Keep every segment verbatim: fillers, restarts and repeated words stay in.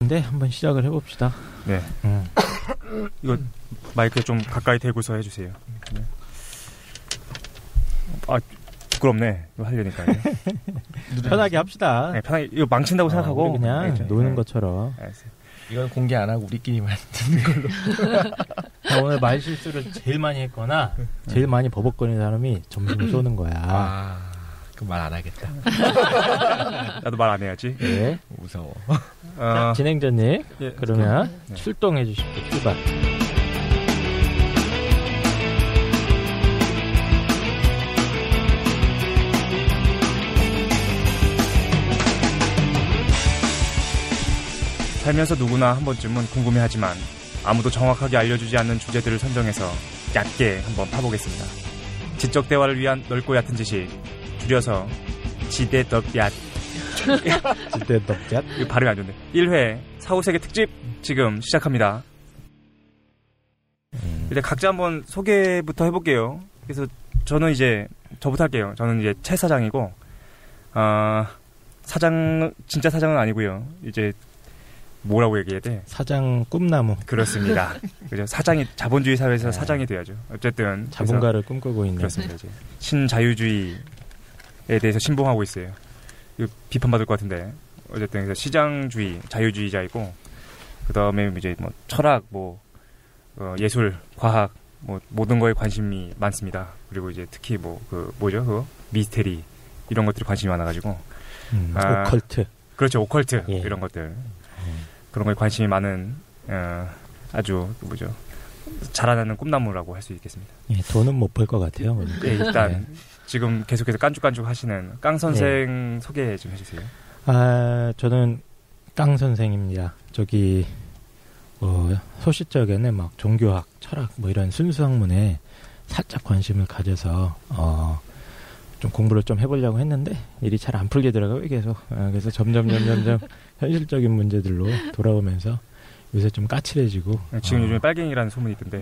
네, 한번 시작을 해봅시다. 네. 음. 이거 마이크 좀 가까이 대고서 해주세요. 네. 아, 부끄럽네. 이거 하려니까. 편하게 합시다. 네, 편하게. 이거 망친다고 어, 생각하고. 그냥 알겠죠? 노는 네. 것처럼. 알았어요. 이건 공개 안 하고 우리끼리만 듣는 걸로. 자, 오늘 말 실수를 제일 많이 했거나 제일 많이 버벅거리는 사람이 점심을 쏘는 거야. 아, 그럼 말 안 하겠다. 나도 말 안 해야지. 네. 무서워. 어... 자, 진행자님, 예, 그러면 네. 출동해 주십시오. 출발. 살면서 누구나 한 번쯤은 궁금해하지만 아무도 정확하게 알려주지 않는 주제들을 선정해서 얕게 한번 파보겠습니다. 지적 대화를 위한 넓고 얕은 지식, 줄여서 지대덕얏. 지대덕얏? 이거 발음이 안 좋네. 일 회 사후세계 특집 지금 시작합니다. 음. 일단 각자 한번 소개부터 해볼게요. 그래서 저는 이제 저부터 할게요. 저는 이제 최 사장이고, 어, 사장 진짜 사장은 아니고요. 이제 뭐라고 얘기해야 돼? 사장 꿈나무. 그렇습니다. 그죠? 사장이 자본주의 사회에서 네. 사장이 돼야죠. 어쨌든 자본가를 꿈꾸고 있는. 그렇습니다. 이제 신자유주의에 대해서 신봉하고 있어요. 이거 비판받을 것 같은데 어쨌든 그래서 시장주의, 자유주의자이고 그 다음에 이제 뭐 철학, 뭐 어, 예술, 과학, 뭐 모든 거에 관심이 많습니다. 그리고 이제 특히 뭐 그 뭐죠? 그거 미스테리 이런 것들이 관심이 많아가지고 음, 아, 오컬트. 그렇죠, 오컬트 예. 이런 것들. 그런 거에 관심이 많은 어, 아주 뭐죠 자라나는 꿈나무라고 할 수 있겠습니다. 예, 돈은 못 벌 것 같아요. 네, 일단 네. 지금 계속해서 깐죽깐죽 하시는 깡 선생 네. 소개 좀 해주세요. 아, 저는 깡 선생입니다. 저기 어, 소시적에는 막 종교학, 철학 뭐 이런 순수 학문에 살짝 관심을 가져서 어, 좀 공부를 좀 해보려고 했는데 일이 잘 안 풀리더라고요. 계속. 아, 그래서 점점 점점 점 현실적인 문제들로 돌아오면서 요새 좀 까칠해지고. 지금 어. 요즘에 빨갱이라는 소문이 있던데.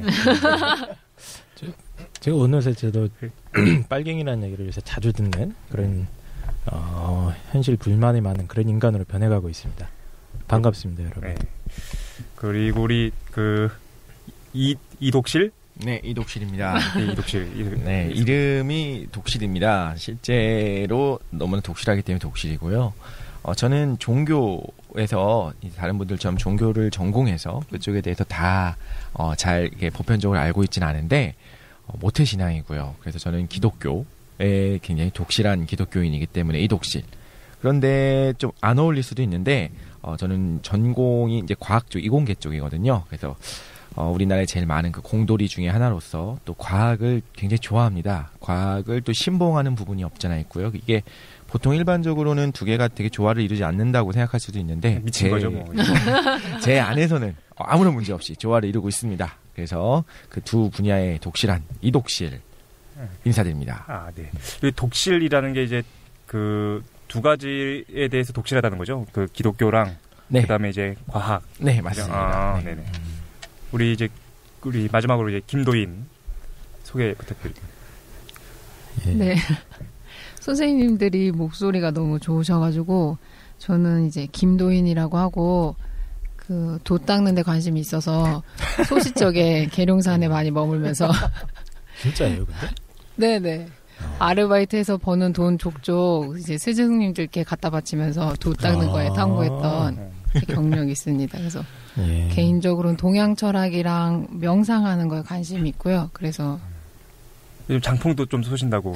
저, 제가 어느새 저도 빨갱이라는 얘기를 요새 자주 듣는 그런 어, 현실 불만이 많은 그런 인간으로 변해가고 있습니다. 반갑습니다, 여러분. 네. 그리고 우리 그 이, 이독실? 네, 이독실입니다. 네, 이독실. 이름. 네, 이름이 독실입니다. 실제로 너무나 독실하기 때문에 독실이고요. 어, 저는 종교에서 다른 분들처럼 종교를 전공해서 그쪽에 대해서 다 어, 잘 이렇게 보편적으로 알고 있지는 않은데 어, 모태신앙이고요. 그래서 저는 기독교에 굉장히 독실한 기독교인이기 때문에 이독실. 그런데 좀 안 어울릴 수도 있는데 어, 저는 전공이 이제 과학 쪽, 이공계 쪽이거든요. 그래서 어, 우리나라에 제일 많은 그 공돌이 중에 하나로서 또 과학을 굉장히 좋아합니다. 과학을 또 신봉하는 부분이 없잖아 있고요. 이게 보통 일반적으로는 두 개가 되게 조화를 이루지 않는다고 생각할 수도 있는데 미친 제, 거죠, 뭐. 제 안에서는 아무런 문제 없이 조화를 이루고 있습니다. 그래서 그 두 분야의 독실한 이독실 인사드립니다. 아, 네. 이 독실이라는 게 이제 그 두 가지에 대해서 독실하다는 거죠. 그 기독교랑 네. 그다음에 이제 과학. 네, 맞습니다. 아, 네. 네네. 우리 이제 우리 마지막으로 이제 김도인 소개 부탁드립니다. 예. 네. 선생님들이 목소리가 너무 좋으셔가지고 저는 이제 김도인이라고 하고 그 도 닦는 데 관심이 있어서 소시적에 계룡산에 많이 머물면서 진짜예요, 근데? 네네. 어. 아르바이트해서 버는 돈 족족 이제 스승님들께 갖다 바치면서 도 닦는 아. 거에 탐구했던 경력이 있습니다. 그래서 예. 개인적으로는 동양 철학이랑 명상하는 거에 관심이 있고요. 그래서 요즘 장풍도 좀 쏘신다고.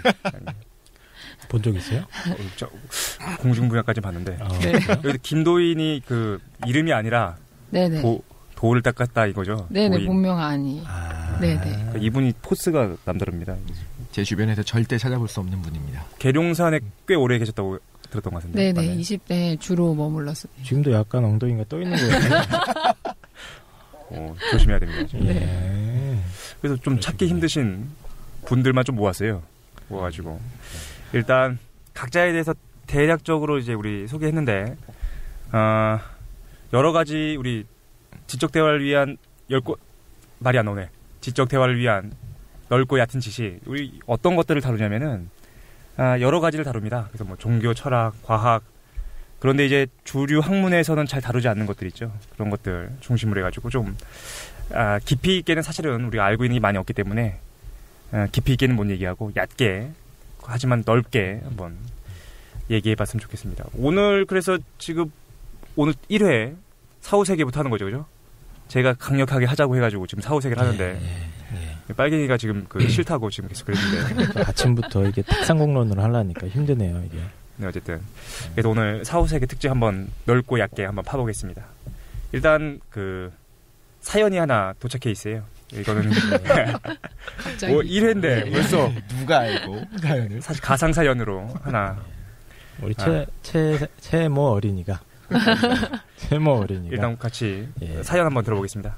본 적 있어요? 어, 저, 공중분야까지 봤는데. 어, 네. 여기 김도인이 그 이름이 아니라 네네. 도, 도를 닦았다 이거죠? 네네, 도인. 본명 아니. 아. 네네. 그러니까 이분이 포스가 남다릅니다. 제 주변에서 절대 찾아볼 수 없는 분입니다. 계룡산에 꽤 오래 계셨다고 들었던 것 같은데. 네네, 맞나요? 이십 대 주로 머물렀어요. 지금도 약간 엉덩이가 떠 있는 것 같아요. 어, 조심해야 됩니다. 네. 예. 그래서 좀 찾기 힘드신 분들만 좀 모았어요. 모아가지고. 일단, 각자에 대해서 대략적으로 이제 우리 소개했는데, 어, 여러 가지 우리 지적 대화를 위한 열고, 말이 안 나오네. 지적 대화를 위한 넓고 얕은 지식. 우리 어떤 것들을 다루냐면은, 아, 여러 가지를 다룹니다. 그래서 뭐 종교, 철학, 과학, 그런데 이제 주류 학문에서는 잘 다루지 않는 것들 있죠. 그런 것들 중심으로 해가지고 좀 아, 깊이 있게는 사실은 우리가 알고 있는 게 많이 없기 때문에 아, 깊이 있게는 못 얘기하고 얕게 하지만 넓게 한번 얘기해봤으면 좋겠습니다. 오늘 그래서 지금 오늘 일 회 사후세계부터 하는 거죠, 그죠? 제가 강력하게 하자고 해가지고 지금 사후세계를 하는데 예, 예, 예. 빨갱이가 지금 그 싫다고 지금 계속 그랬는데 아침부터 이게 탁상공론으로 하려니까 힘드네요, 이게. 네, 어쨌든 그래서 오늘 사후세계 특집 한번 넓고 얇게 한번 파보겠습니다. 일단 그 사연이 하나 도착해 있어요. 이거는 뭐 일 회인데 벌써 누가 알고 사연을? 사실 가상 사연으로 하나 우리 아. 최, 최, 최모 어린이가. 최모 어린이가. 일단 같이 예. 사연 한번 들어보겠습니다.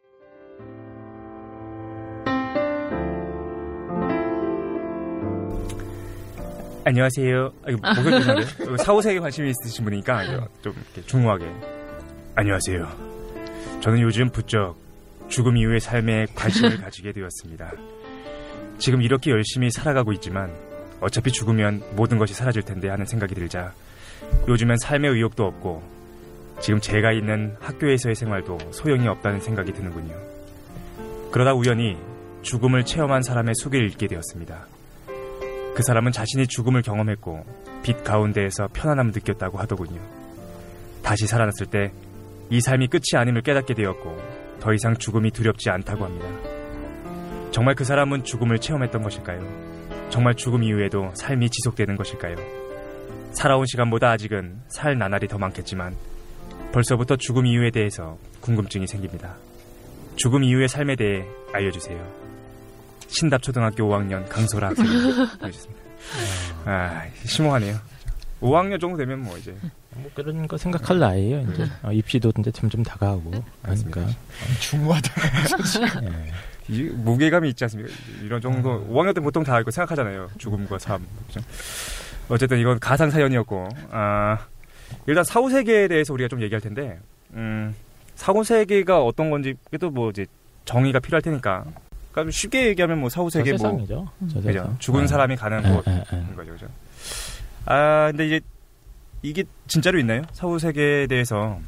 안녕하세요. 아, 이거 목소리 괜찮은데요? 사후세계 관심이 있으신 분이니까 이거 좀 이렇게 중후하게. 안녕하세요. 저는 요즘 부쩍 죽음 이후의 삶에 관심을 가지게 되었습니다. 지금 이렇게 열심히 살아가고 있지만 어차피 죽으면 모든 것이 사라질 텐데 하는 생각이 들자 요즘엔 삶의 의욕도 없고 지금 제가 있는 학교에서의 생활도 소용이 없다는 생각이 드는군요. 그러다 우연히 죽음을 체험한 사람의 소개를 읽게 되었습니다. 그 사람은 자신이 죽음을 경험했고 빛 가운데에서 편안함을 느꼈다고 하더군요. 다시 살아났을 때 이 삶이 끝이 아님을 깨닫게 되었고 더 이상 죽음이 두렵지 않다고 합니다. 정말 그 사람은 죽음을 체험했던 것일까요? 정말 죽음 이후에도 삶이 지속되는 것일까요? 살아온 시간보다 아직은 살 나날이 더 많겠지만 벌써부터 죽음 이후에 대해서 궁금증이 생깁니다. 죽음 이후의 삶에 대해 알려주세요. 신답초등학교 오 학년 강소라 학생이 보내주셨습니다. 아, 심오하네요. 오 학년 정도 되면 뭐 이제 뭐 그런 거 생각할 나이에요. 이제 어, 입시도 이제 점점 다가오고 그러니까 중후하다. 예. 이, 무게감이 있지 않습니까? 이런 정도 음. 오 학년 때 보통 다 이거 생각하잖아요. 죽음과 삶. 그렇죠? 어쨌든 이건 가상 사연이었고 아, 일단 사후세계에 대해서 우리가 좀 얘기할 텐데 음, 사후세계가 어떤 건지 그래도 뭐 이제 정의가 필요할 테니까 그러니까 쉽게 얘기하면 뭐 사후세계 뭐 세상이죠. 그죠? 죽은 아. 사람이 가는 아, 곳인 아, 아. 거죠, 그죠? 아, 근데 이제 이게 진짜로 있나요? 사후세계에 대해서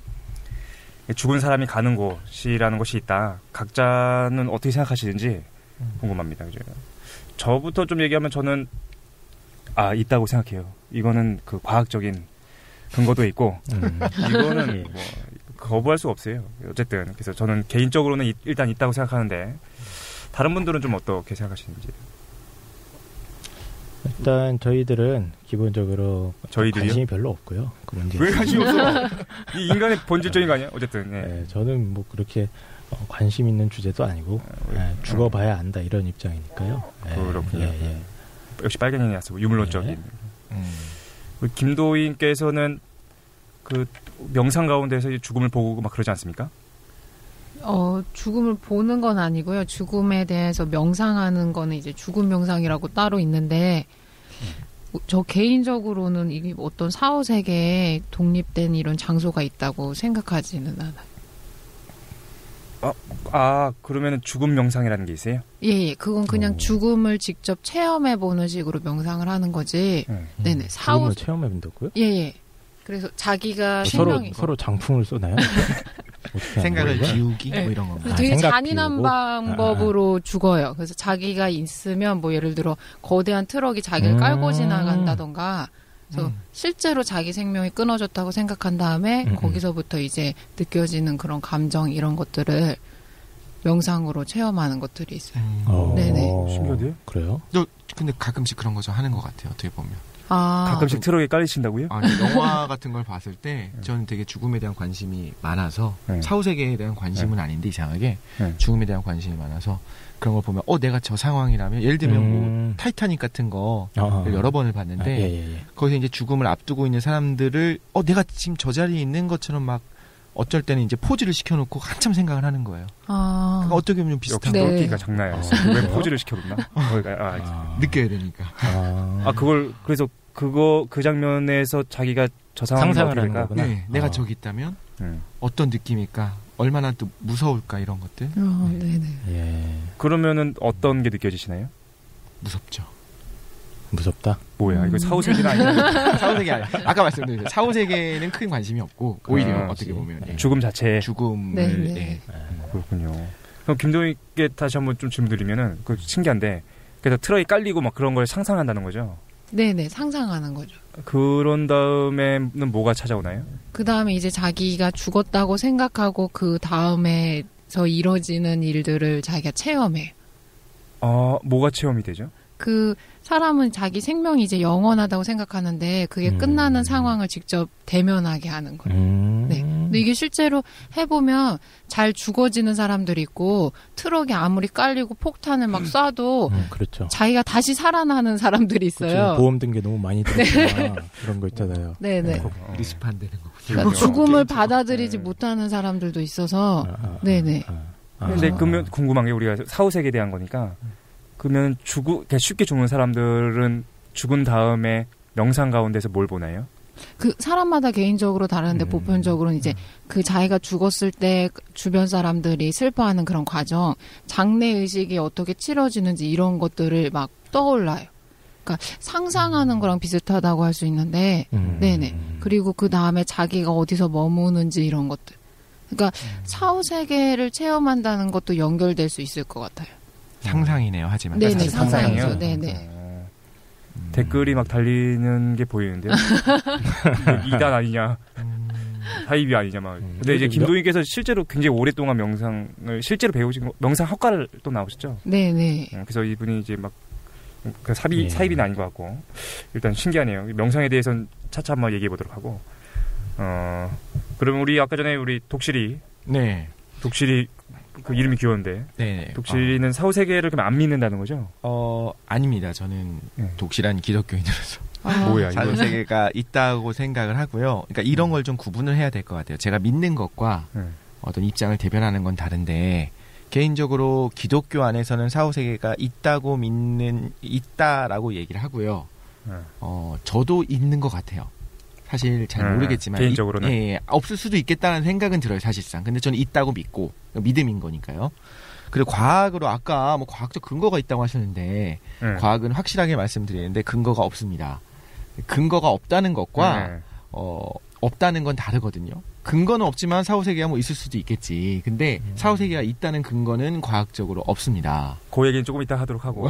죽은 사람이 가는 곳이라는 것이 있다. 각자는 어떻게 생각하시는지 궁금합니다, 그죠? 저부터 좀 얘기하면 저는 아 있다고 생각해요. 이거는 그 과학적인 근거도 있고 음. 이거는 뭐 거부할 수가 없어요. 어쨌든 그래서 저는 개인적으로는 이, 일단 있다고 생각하는데 다른 분들은 좀 어떻게 생각하시는지. 일단 저희들은 기본적으로 저희들이요? 관심이 별로 없고요. 그 문제. 왜 관심이 없어? 이 인간의 본질적인 거 아니야? 어쨌든. 예. 네, 저는 뭐 그렇게 어, 관심 있는 주제도 아니고 예, 죽어봐야 안다 이런 입장이니까요. 예, 그렇군요. 예, 예. 역시 빨갱이라서 유물론적인. 네. 음. 우리 김도인께서는 그 명상 가운데서 죽음을 보고 막 그러지 않습니까? 어, 죽음을 보는 건 아니고요. 죽음에 대해서 명상하는 거는 이제 죽음 명상이라고 따로 있는데, 저 개인적으로는 이게 어떤 사후세계에 독립된 이런 장소가 있다고 생각하지는 않아요. 아, 아 그러면은 죽음 명상이라는 게 있어요? 예, 예. 그건 그냥 오. 죽음을 직접 체험해보는 식으로 명상을 하는 거지. 네. 네네. 사후, 죽음을 체험해본다고요? 예, 예. 그래서 자기가 서로 생명이. 서로 장풍을 쏘나요? 어떻게 생각을 하는 거예요? 비우기 네. 뭐 이런 겁니다. 아, 되게 생각 잔인한 비우고? 방법으로 죽어요. 그래서 자기가 있으면 뭐 예를 들어 거대한 트럭이 자기를 음. 깔고 지나간다던가 그래서 음. 실제로 자기 생명이 끊어졌다고 생각한 다음에 음, 음. 거기서부터 이제 느껴지는 그런 감정 이런 것들을 명상으로 체험하는 것들이 있어요. 음. 어, 네네. 신기하대요? 그래요? 너 근데 가끔씩 그런 거 좀 하는 것 같아요. 어떻게 보면. 아, 가끔씩 트럭에 깔리신다고요? 아니, 영화 같은 걸 봤을 때 저는 되게 죽음에 대한 관심이 많아서 네. 사후세계에 대한 관심은 아닌데 이상하게 네. 죽음에 대한 관심이 많아서 그런 걸 보면 어 내가 저 상황이라면 예를 들면 뭐 음. 타이타닉 같은 거 어, 어. 여러 번을 봤는데 아, 예, 예, 예. 거기서 이제 죽음을 앞두고 있는 사람들을 어 내가 지금 저 자리에 있는 것처럼 막 어쩔 때는 이제 포즈를 시켜놓고 한참 생각을 하는 거예요. 아, 그러니까 어떻게 보면 역시 비슷한 네. 거 똘끼가 장난이 아니었어요. 아, 왜 그래요? 포즈를 시켜줬나? 거기가, 아, 아, 느껴야 되니까. 아, 아, 그걸, 그래서 그거, 그 장면에서 자기가 저 상황을 상상을 어떻게 하는 될까? 거구나. 네, 내가 어. 저기 있다면 음. 어떤 느낌일까? 얼마나 또 무서울까 이런 것들 어, 네네. 예. 그러면은 어떤 게 느껴지시나요? 무섭죠. 무섭다. 뭐야? 이거 사후세계는 아니야? 사후세계 아니야. 아까 말씀드린 사후세계는 큰 관심이 없고 오히려 아, 어떻게 보면 네. 죽음 자체 죽음을 네, 네. 네. 그렇군요. 그럼 김동희께 다시 한번 좀 질문드리면은 그 신기한데 그래서 트럭이 깔리고 막 그런 걸 상상한다는 거죠? 네네 상상하는 거죠. 그런 다음에는 뭐가 찾아오나요? 그 다음에 이제 자기가 죽었다고 생각하고 그 다음에서 이뤄지는 일들을 자기가 체험해요. 아, 뭐가 체험이 되죠? 그 사람은 자기 생명이 이제 영원하다고 생각하는데 그게 음. 끝나는 상황을 직접 대면하게 하는 거예요. 음. 네. 근데 이게 실제로 해보면 잘 죽어지는 사람들이 있고 트럭이 아무리 깔리고 폭탄을 막 쏴도 음, 그렇죠. 자기가 다시 살아나는 사람들이 있어요. 그렇죠. 보험 든 게 너무 많이 들었구나. 그런 거 있잖아요. 네네. 리스크 안 되는 거군요. 그러니까 죽음을 받아들이지 네. 못하는 사람들도 있어서 아, 아, 네네. 아, 아, 근데 아, 그러면 궁금한 게 우리가 사후세계에 대한 거니까 그러면 죽고 쉽게 죽는 사람들은 죽은 다음에 명상 가운데서 뭘 보나요? 그 사람마다 개인적으로 다른데 음. 보편적으로는 이제 그 자기가 죽었을 때 주변 사람들이 슬퍼하는 그런 과정, 장례 의식이 어떻게 치러지는지 이런 것들을 막 떠올라요. 그러니까 상상하는 거랑 비슷하다고 할 수 있는데, 음. 네네. 그리고 그 다음에 자기가 어디서 머무는지 이런 것들. 그러니까 음. 사후 세계를 체험한다는 것도 연결될 수 있을 것 같아요. 상상이네요. 하지만 네네 상상이요. 상상이죠. 네네. 어, 음. 댓글이 막 달리는 게 보이는데요. 이단 아니냐, 하이비 아니냐 막. 근데 이제 김도희께서 실제로 굉장히 오랫동안 명상을 실제로 배우신 거, 명상 학과를 또 나오셨죠. 네네. 어, 그래서 이분이 이제 막 그 사비 네. 사입은 아닌 것 같고 일단 신기하네요. 명상에 대해서는 차차 한번 얘기해 보도록 하고. 어 그러면 우리 아까 전에 우리 독실이 네. 독실이 그 이름이 귀여운데 네. 독실이는 어. 사후 세계를 그럼 안 믿는다는 거죠? 어 아닙니다. 저는 네. 독실한 기독교인으로서 아. 뭐야 사후 세계가 있다고 생각을 하고요. 그러니까 이런 걸 좀 구분을 해야 될 것 같아요. 제가 믿는 것과 네. 어떤 입장을 대변하는 건 다른데 개인적으로 기독교 안에서는 사후 세계가 있다고 믿는 있다라고 얘기를 하고요. 네. 어 저도 있는 것 같아요. 사실 잘 네. 모르겠지만 개인적으로는 이, 예, 예, 없을 수도 있겠다는 생각은 들어요. 사실상. 근데 저는 있다고 믿고 믿음인 거니까요. 그리고 과학으로 아까 뭐 과학적 근거가 있다고 하셨는데 네. 과학은 확실하게 말씀드리는데 근거가 없습니다. 근거가 없다는 것과 네. 어, 없다는 건 다르거든요. 근거는 없지만 사후세계가 뭐 있을 수도 있겠지. 근데 음. 사후세계가 있다는 근거는 과학적으로 없습니다. 그 얘기는 조금 이따 하도록 하고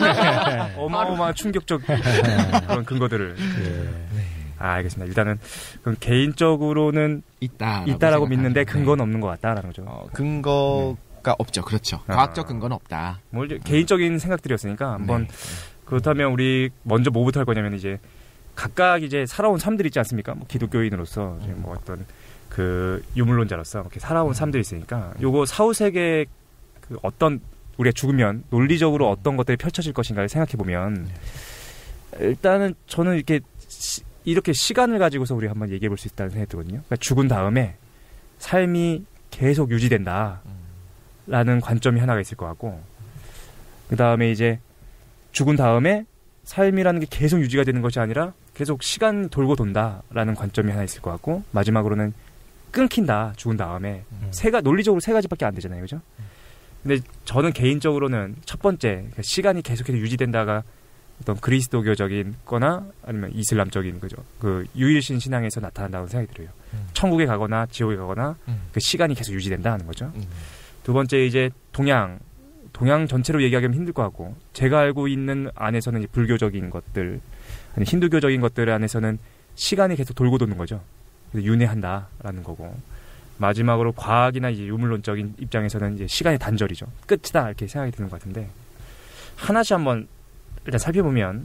어마어마한 충격적 그런 근거들을 네. 네. 아, 알겠습니다. 일단은 그럼 개인적으로는 있다 있다라고 믿는데 근거는 없는 것 같다라는 거죠. 어, 근거가 네. 없죠. 그렇죠. 아. 과학적 근거는 없다. 뭐 음. 개인적인 생각들이었으니까 한번 네. 그렇다면 우리 먼저 뭐부터 할 거냐면 이제 각각 이제 살아온 삶들이 있지 않습니까? 뭐 기독교인으로서 이제 뭐 어떤 그 유물론자로서 이렇게 살아온 삶들이 있으니까 요거 사후 세계 그 어떤 우리가 죽으면 논리적으로 어떤 것들이 펼쳐질 것인가를 생각해 보면 일단은 저는 이렇게 시, 이렇게 시간을 가지고서 우리가 한번 얘기해 볼 수 있다는 생각이 들거든요. 그러니까 죽은 다음에 삶이 계속 유지된다라는 관점이 하나가 있을 것 같고 그 다음에 이제 죽은 다음에 삶이라는 게 계속 유지가 되는 것이 아니라 계속 시간 돌고 돈다라는 관점이 하나 있을 것 같고 마지막으로는 끊긴다 죽은 다음에 음. 세가 논리적으로 세 가지밖에 안 되잖아요, 그죠? 근데 저는 개인적으로는 첫 번째 그러니까 시간이 계속해서 유지된다가 어떤 그리스도교적인거나 아니면 이슬람적인 그죠 그 유일신 신앙에서 나타난다고 생각이 들어요. 음. 천국에 가거나 지옥에 가거나 음. 그 시간이 계속 유지된다는 거죠. 음. 두 번째 이제 동양 동양 전체로 얘기하기는 힘들 것 같고 제가 알고 있는 안에서는 불교적인 것들 아니 힌두교적인 것들 안에서는 시간이 계속 돌고 도는 거죠. 그래서 윤회한다라는 거고 마지막으로 과학이나 이제 유물론적인 입장에서는 이제 시간의 단절이죠. 끝이다 이렇게 생각이 드는 것 같은데 하나씩 한번 일단 살펴보면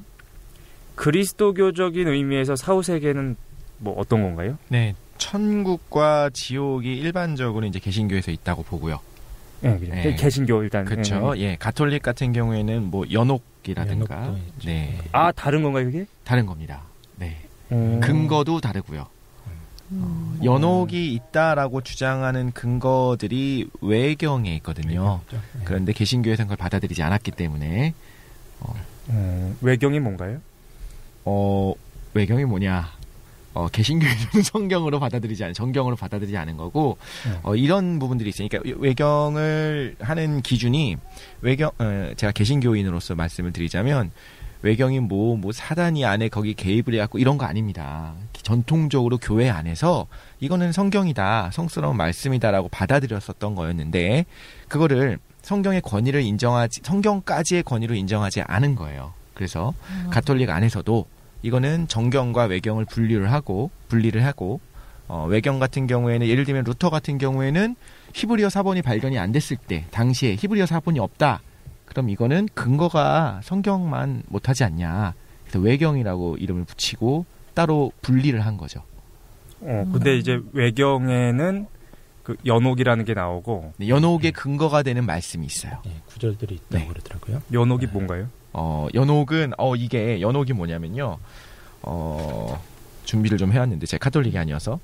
그리스도교적인 의미에서 사후 세계는 뭐 어떤 건가요? 네, 천국과 지옥이 일반적으로 이제 개신교에서 있다고 보고요. 네, 그죠. 네. 개신교 일단 그렇죠. 네. 예, 가톨릭 같은 경우에는 뭐 연옥이라든가, 네, 아 다른 건가요, 그게? 다른 겁니다. 네, 음. 근거도 다르고요. 음. 어, 연옥이 있다라고 주장하는 근거들이 외경에 있거든요. 네, 그렇죠. 네. 그런데 개신교에서는 그걸 받아들이지 않았기 때문에 어, 음, 외경이 뭔가요? 어, 외경이 뭐냐? 어, 개신교에서는 성경으로 받아들이지 않은, 정경으로 받아들이지 않은 거고, 네. 어, 이런 부분들이 있으니까 외경을 하는 기준이 외경, 어, 제가 개신교인으로서 말씀을 드리자면 외경이 뭐, 뭐 사단이 안에 거기 개입을 해갖고 이런 거 아닙니다. 전통적으로 교회 안에서 이거는 성경이다, 성스러운 말씀이다라고 받아들였었던 거였는데 그거를 성경의 권위를 인정하지, 성경까지의 권위로 인정하지 않은 거예요. 그래서 음. 가톨릭 안에서도 이거는 정경과 외경을 분리를 하고 분리를 하고 어, 외경 같은 경우에는 예를 들면 루터 같은 경우에는 히브리어 사본이 발견이 안 됐을 때 당시에 히브리어 사본이 없다. 그럼 이거는 근거가 성경만 못하지 않냐. 그래서 외경이라고 이름을 붙이고 따로 분리를 한 거죠. 어, 근데 이제 외경에는 그 연옥이라는 게 나오고 네, 연옥의 근거가 되는 말씀이 있어요. 네, 구절들이 있다고 네. 그러더라고요. 연옥이 네. 뭔가요? 어, 연옥은 어 이게 연옥이 뭐냐면요. 어, 준비를 좀 해왔는데 제가 카톨릭이 아니어서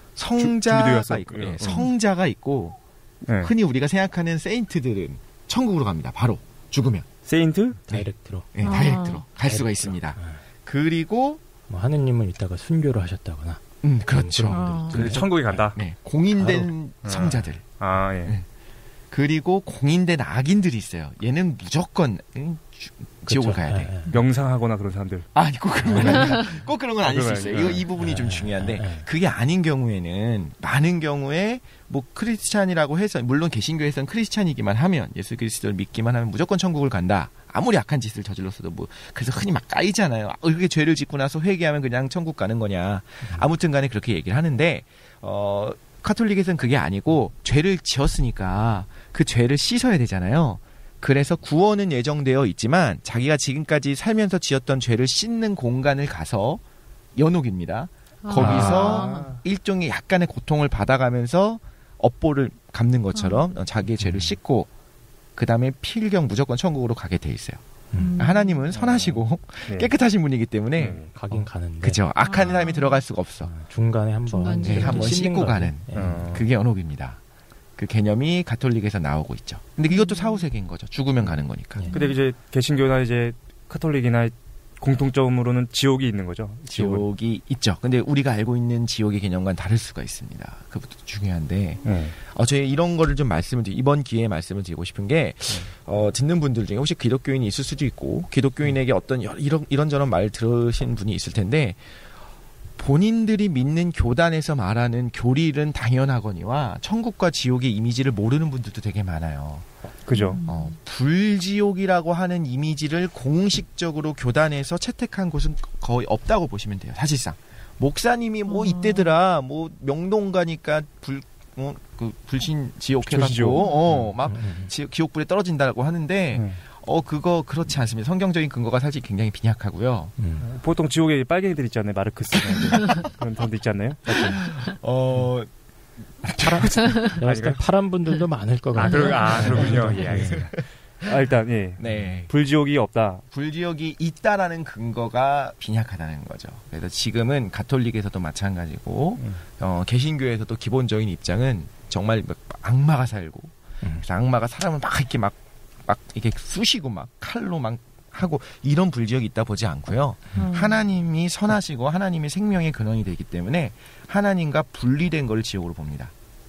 성자가 있고 네, 성자가 있고 네. 흔히 우리가 생각하는 세인트들은 천국으로 갑니다. 바로 죽으면. 세인트? 다이렉트로. 네, 아. 다이렉트로 갈 다이렉트로. 수가 있습니다. 네. 그리고 뭐 하느님은 이따가 순교를 하셨다거나. 음, 그렇죠. 아. 그래서 천국에 간다. 네, 공인된 바로. 성자들. 아, 예. 네. 그리고 공인된 악인들이 있어요. 얘는 무조건 응, 주, 지옥을 가야 돼. 네, 네. 명상하거나 그런 사람들. 아니 꼭 그런 건 아니야. 꼭 그런 건 아닐 수 있어요. 이거 네. 이 부분이 좀 네. 중요한데 네. 그게 아닌 경우에는 많은 경우에 뭐 크리스찬이라고 해서 물론 개신교에서는 크리스찬이기만 하면 예수 그리스도를 믿기만 하면 무조건 천국을 간다. 아무리 악한 짓을 저질렀어도 뭐 그래서 흔히 막 까이잖아요. 아, 그렇게 죄를 짓고 나서 회개하면 그냥 천국 가는 거냐. 아무튼간에 그렇게 얘기를 하는데 어. 카톨릭에서는 그게 아니고 죄를 지었으니까 그 죄를 씻어야 되잖아요. 그래서 구원은 예정되어 있지만 자기가 지금까지 살면서 지었던 죄를 씻는 공간을 가서 연옥입니다. 아. 거기서 일종의 약간의 고통을 받아가면서 업보를 갚는 것처럼 아. 자기의 죄를 씻고 그 다음에 필경 무조건 천국으로 가게 돼 있어요. 음. 하나님은 선하시고 네. 깨끗하신 분이기 때문에 네. 가긴 가는데 그죠. 악한 아. 사람이 들어갈 수가 없어. 중간에 한번 네, 한번 씻고 가는 네. 음. 그게 연옥입니다. 그 개념이 가톨릭에서 나오고 있죠. 근데 이것도 사후세계인 거죠. 죽으면 가는 거니까. 네. 근데 이제 개신교나 이제 카톨릭이나 공통점으로는 지옥이 있는 거죠. 지옥은. 지옥이 있죠. 근데 우리가 알고 있는 지옥의 개념과는 다를 수가 있습니다. 그것도 중요한데, 네. 어, 저희 이런 거를 좀 말씀을, 드리, 이번 기회에 말씀을 드리고 싶은 게, 네. 어, 듣는 분들 중에 혹시 기독교인이 있을 수도 있고, 기독교인에게 어떤 이런, 이런저런 말 들으신 분이 있을 텐데, 본인들이 믿는 교단에서 말하는 교리는 당연하거니와 천국과 지옥의 이미지를 모르는 분들도 되게 많아요. 그죠. 어, 불지옥이라고 하는 이미지를 공식적으로 교단에서 채택한 곳은 거의 없다고 보시면 돼요. 사실상 목사님이 뭐 이때더라, 뭐 명동 가니까 불, 어, 그 불신 지옥 해갖고 어, 막 지, 지옥불에 떨어진다고 하는데. 음. 어 그거 그렇지 않습니다. 성경적인 근거가 사실 굉장히 빈약하고요. 음. 보통 지옥에 빨갱이들 있잖아요. 마르크스 그런 사람도 있지 않나요? 어 파란 일단 파란 분들도 많을 것 같아요. 아, 아 그렇군요. 예, 알겠습니다. 아, 일단 예, 네. 불지옥이 없다. 불지옥이 있다라는 근거가 빈약하다는 거죠. 그래서 지금은 가톨릭에서도 마찬가지고 음. 어, 개신교에서도 기본적인 입장은 정말 악마가 살고 음. 그래서 악마가 사람을 막 이렇게 막 막 이렇게 쑤시고 막 칼로 막 하고 이런 불지옥이 있다 보지 않고요. 음. 하나님이 선하시고 하나님이 생명의 근원이 되기 때문에 하나님과 분리된 걸 지옥으로 봅니다.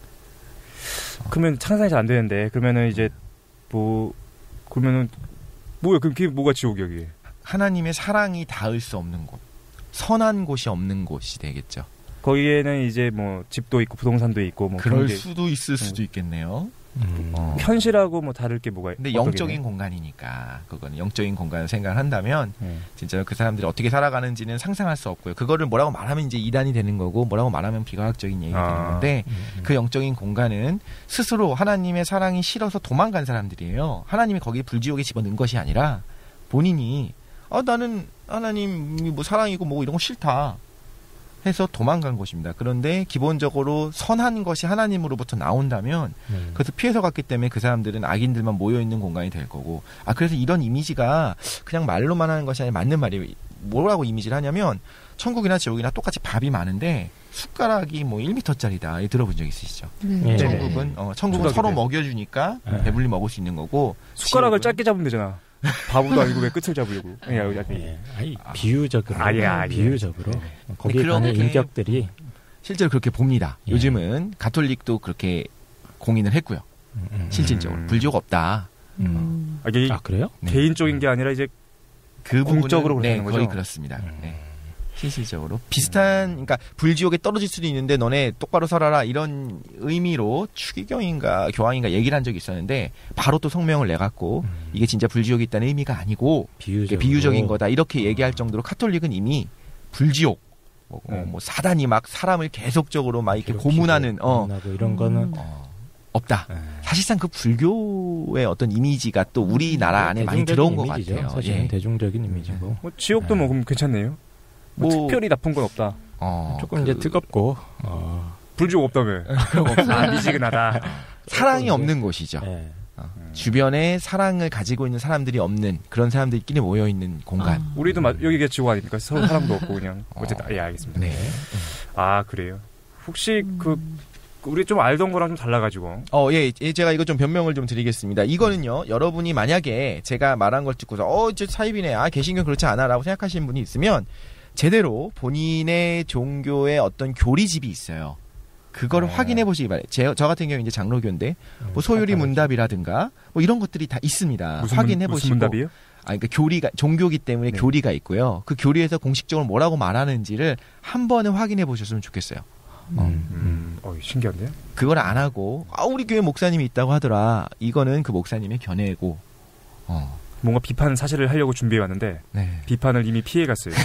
그러면 상상이 잘 안 되는데 그러면은 이제 뭐 그러면은 뭐야? 그럼 그게 뭐가 지옥이야 그게? 하나님의 사랑이 닿을 수 없는 곳, 선한 곳이 없는 곳이 되겠죠. 거기에는 이제 뭐 집도 있고 부동산도 있고 뭐 그럴 수도 있을 수도 있겠네요. 음. 어. 현실하고 뭐 다를 게 뭐가? 근데 영적인 게? 공간이니까 그거는 영적인 공간을 생각을 한다면 음. 진짜 그 사람들이 어떻게 살아가는지는 상상할 수 없고요. 그거를 뭐라고 말하면 이제 이단이 되는 거고 뭐라고 말하면 비과학적인 얘기가 아. 되는 건데 음. 그 영적인 공간은 스스로 하나님의 사랑이 싫어서 도망간 사람들이에요. 하나님이 거기에 불지옥에 집어넣은 것이 아니라 본인이 아 나는 하나님이 뭐 사랑이고 뭐 이런 거 싫다 해서 도망간 곳입니다. 그런데 기본적으로 선한 것이 하나님으로부터 나온다면 음. 그래서 피해서 갔기 때문에 그 사람들은 악인들만 모여있는 공간이 될 거고 아 그래서 이런 이미지가 그냥 말로만 하는 것이 아니라 맞는 말이에요. 뭐라고 이미지를 하냐면 천국이나 지옥이나 똑같이 밥이 많은데 숟가락이 뭐 일 미터짜리다. 들어본 적 있으시죠? 네. 천국은 어, 천국은 서로 네. 먹여주니까 네. 배불리 먹을 수 있는 거고 숟가락을 짧게 잡으면 되잖아. 바보도 아니고 왜 끝을 잡으려고? 예, 예. 아니, 비유적으로. 아니, 아니, 비유적으로. 네. 거기에 가는 인격들이 실제로 그렇게 봅니다. 예. 요즘은 가톨릭도 그렇게 공인을 했고요. 음, 실질적으로 음. 불지옥 없다. 음. 아, 이게 아 그래요? 개인적인 게 아니라 이제 그 공적으로 부분은, 네, 그렇다는 거죠? 거의 그렇습니다. 음. 네. 실질적으로 비슷한, 그러니까 불지옥에 떨어질 수도 있는데 너네 똑바로 설하라 이런 의미로 추기경인가 교황인가 얘기를 한 적이 있었는데 바로 또 성명을 내갖고 음. 이게 진짜 불지옥이 있다는 의미가 아니고 비유적으로. 비유적인 거다 이렇게 얘기할 정도로 카톨릭은 이미 불지옥 뭐, 음. 뭐 사단이 막 사람을 계속적으로 막 이렇게 고문하는 어 이런 거는 어, 없다. 음. 사실상 그 불교의 어떤 이미지가 또 우리나라 안에 많이 들어온 것 이미지죠. 같아요. 사실은 예. 대중적인 이미지고. 뭐 지옥도 네. 뭐 그럼 괜찮네요. 뭐, 뭐 특별히 나쁜 건 없다. 어, 조금 그... 이제 뜨겁고 어... 불지옥 없다며. 아, 미지근하다. 사랑이 없는 곳이죠. 네. 어. 음. 주변에 사랑을 가지고 있는 사람들이 없는 그런 사람들끼리 모여 있는 공간. 아. 우리도 마, 여기가 지옥 아닙니까? 서로 사람도 없고 그냥 어쨌든 어. 예 알겠습니다. 네. 아 그래요. 혹시 그 우리 좀 알던 거랑 좀 달라가지고. 어, 예, 제가 이거 좀 변명을 좀 드리겠습니다. 이거는요, 여러분이 만약에 제가 말한 걸 듣고서, 어, 저 사이비네, 아, 개신교 그렇지 않아라고 생각하시는 분이 있으면, 제대로 본인의 종교의 어떤 교리집이 있어요. 그걸 네. 확인해 보시기 바래요. 제, 저 같은 경우 이제 장로교인데, 뭐 소유리 문답이라든가, 뭐 이런 것들이 다 있습니다. 무슨 확인해 문, 보시고. 무슨 문답이요? 아, 그러니까 교리가, 종교기 때문에 네. 교리가 있고요. 그 교리에서 공식적으로 뭐라고 말하는지를 한 번은 확인해 보셨으면 좋겠어요. 어. 음, 음. 어, 신기한데요? 그걸 안 하고, 아, 우리 교회 목사님이 있다고 하더라. 이거는 그 목사님의 견해고, 어. 뭔가 비판 사실을 하려고 준비해 왔는데 네. 비판을 이미 피해 갔어요.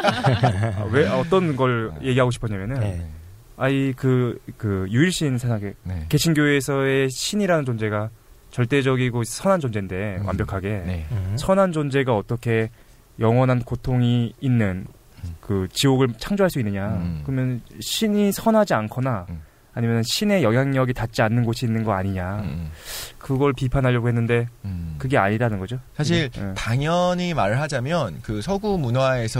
아, 왜 어떤 걸 얘기하고 싶었냐면은 네. 아이 그 그 유일신 세상에 네. 개신교에서의 신이라는 존재가 절대적이고 선한 존재인데 음. 완벽하게 네. 선한 존재가 어떻게 영원한 고통이 있는 그 지옥을 창조할 수 있느냐? 음. 그러면 신이 선하지 않거나 음. 아니면 신의 영향력이 닿지 않는 곳이 있는 거 아니냐. 음. 그걸 비판하려고 했는데 음. 그게 아니라는 거죠. 사실 네. 당연히 말을 하자면 그 서구 문화에서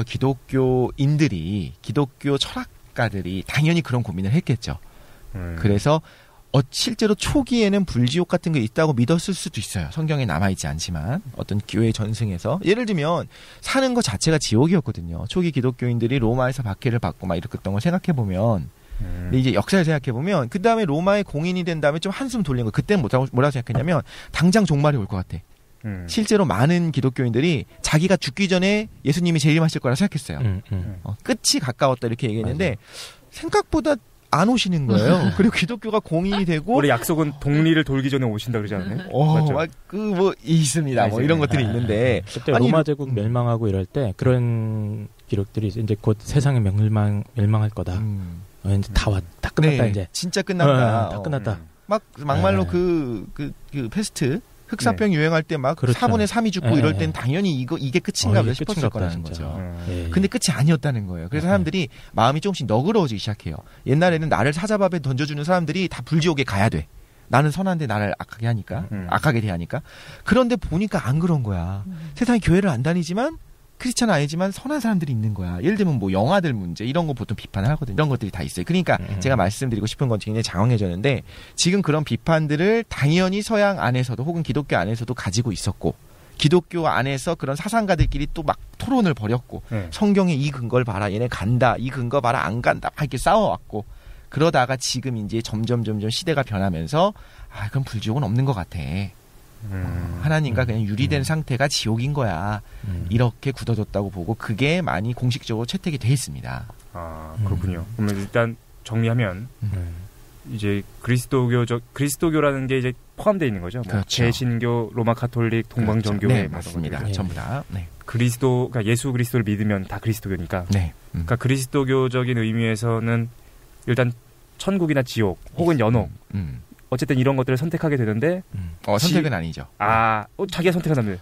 기독교인들이 기독교 철학가들이 당연히 그런 고민을 했겠죠. 음. 그래서 어, 실제로 초기에는 불지옥 같은 게 있다고 믿었을 수도 있어요. 성경에 남아있지 않지만 어떤 교회 전승에서 예를 들면 사는 것 자체가 지옥이었거든요. 초기 기독교인들이 로마에서 박해를 받고 막 이랬던 걸 생각해보면 음. 근데 이제 역사를 생각해보면 그 다음에 로마의 공인이 된 다음에 좀 한숨 돌린 거. 그때는 뭐라고, 뭐라고 생각했냐면 당장 종말이 올 것 같아. 음. 실제로 많은 기독교인들이 자기가 죽기 전에 예수님이 재림하실 거라 생각했어요. 음, 음. 어, 끝이 가까웠다 이렇게 얘기했는데 맞아요. 생각보다 안 오시는 거예요. 그리고 기독교가 공인이 되고 원래 약속은 동리를 돌기 전에 오신다 그러지 않나요? 어, 그 뭐 있습니다. 뭐 이런 것들이 있는데 그때 아니, 로마 제국 멸망하고 이럴 때 그런 기록들이 이제 곧 세상에 멸망 멸망할 거다. 음. 어, 이제 다 왔, 다 끝났다 네, 이제. 진짜 끝났다. 어, 다 끝났다. 어. 막 막말로 그 그 그 페스트 흑사병 네. 유행할 때 막 그렇죠. 사분의 삼이 죽고 네. 이럴 땐 당연히 이거 이게 끝인가 어, 싶었을 거라는 거죠. 음. 근데 끝이 아니었다는 거예요. 그래서 사람들이 마음이 조금씩 너그러워지기 시작해요. 옛날에는 나를 사자밥에 던져주는 사람들이 다 불지옥에 가야 돼. 나는 선한데 나를 악하게 하니까 음. 악하게 대하니까. 그런데 보니까 안 그런 거야. 음. 세상에 교회를 안 다니지만 크리스찬은 아니지만 선한 사람들이 있는 거야. 예를 들면 뭐 영화들 문제 이런 거 보통 비판을 하거든요. 이런 것들이 다 있어요. 그러니까 음. 제가 말씀드리고 싶은 건 굉장히 장황해졌는데 지금 그런 비판들을 당연히 서양 안에서도 혹은 기독교 안에서도 가지고 있었고 기독교 안에서 그런 사상가들끼리 또 막 토론을 벌였고 네. 성경에 이 근거를 봐라. 얘네 간다. 이 근거 봐라. 안 간다. 막 이렇게 싸워왔고 그러다가 지금 이제 점점 점점 시대가 변하면서 아 그럼 불지옥은 없는 것 같아. 음. 하나님과 그냥 유리된 음. 상태가 지옥인 거야. 음. 이렇게 굳어졌다고 보고 그게 많이 공식적으로 채택이 돼 있습니다. 아 그렇군요. 음. 그러면 일단 정리하면 음. 이제 그리스도교적 그리스도교라는 게 이제 포함되어 있는 거죠. 그렇죠. 뭐 개신교, 로마 카톨릭, 동방정교회 그렇죠. 네, 맞습니다. 네. 전부 다. 네. 그리스도, 그러니까 예수 그리스도를 믿으면 다 그리스도교니까. 네. 음. 그러니까 그리스도교적인 의미에서는 일단 천국이나 지옥 혹은 연옥. 음. 어쨌든 이런 것들을 선택하게 되는데 음. 어, 선택은 지... 아니죠. 아, 어, 자기가 선택한다면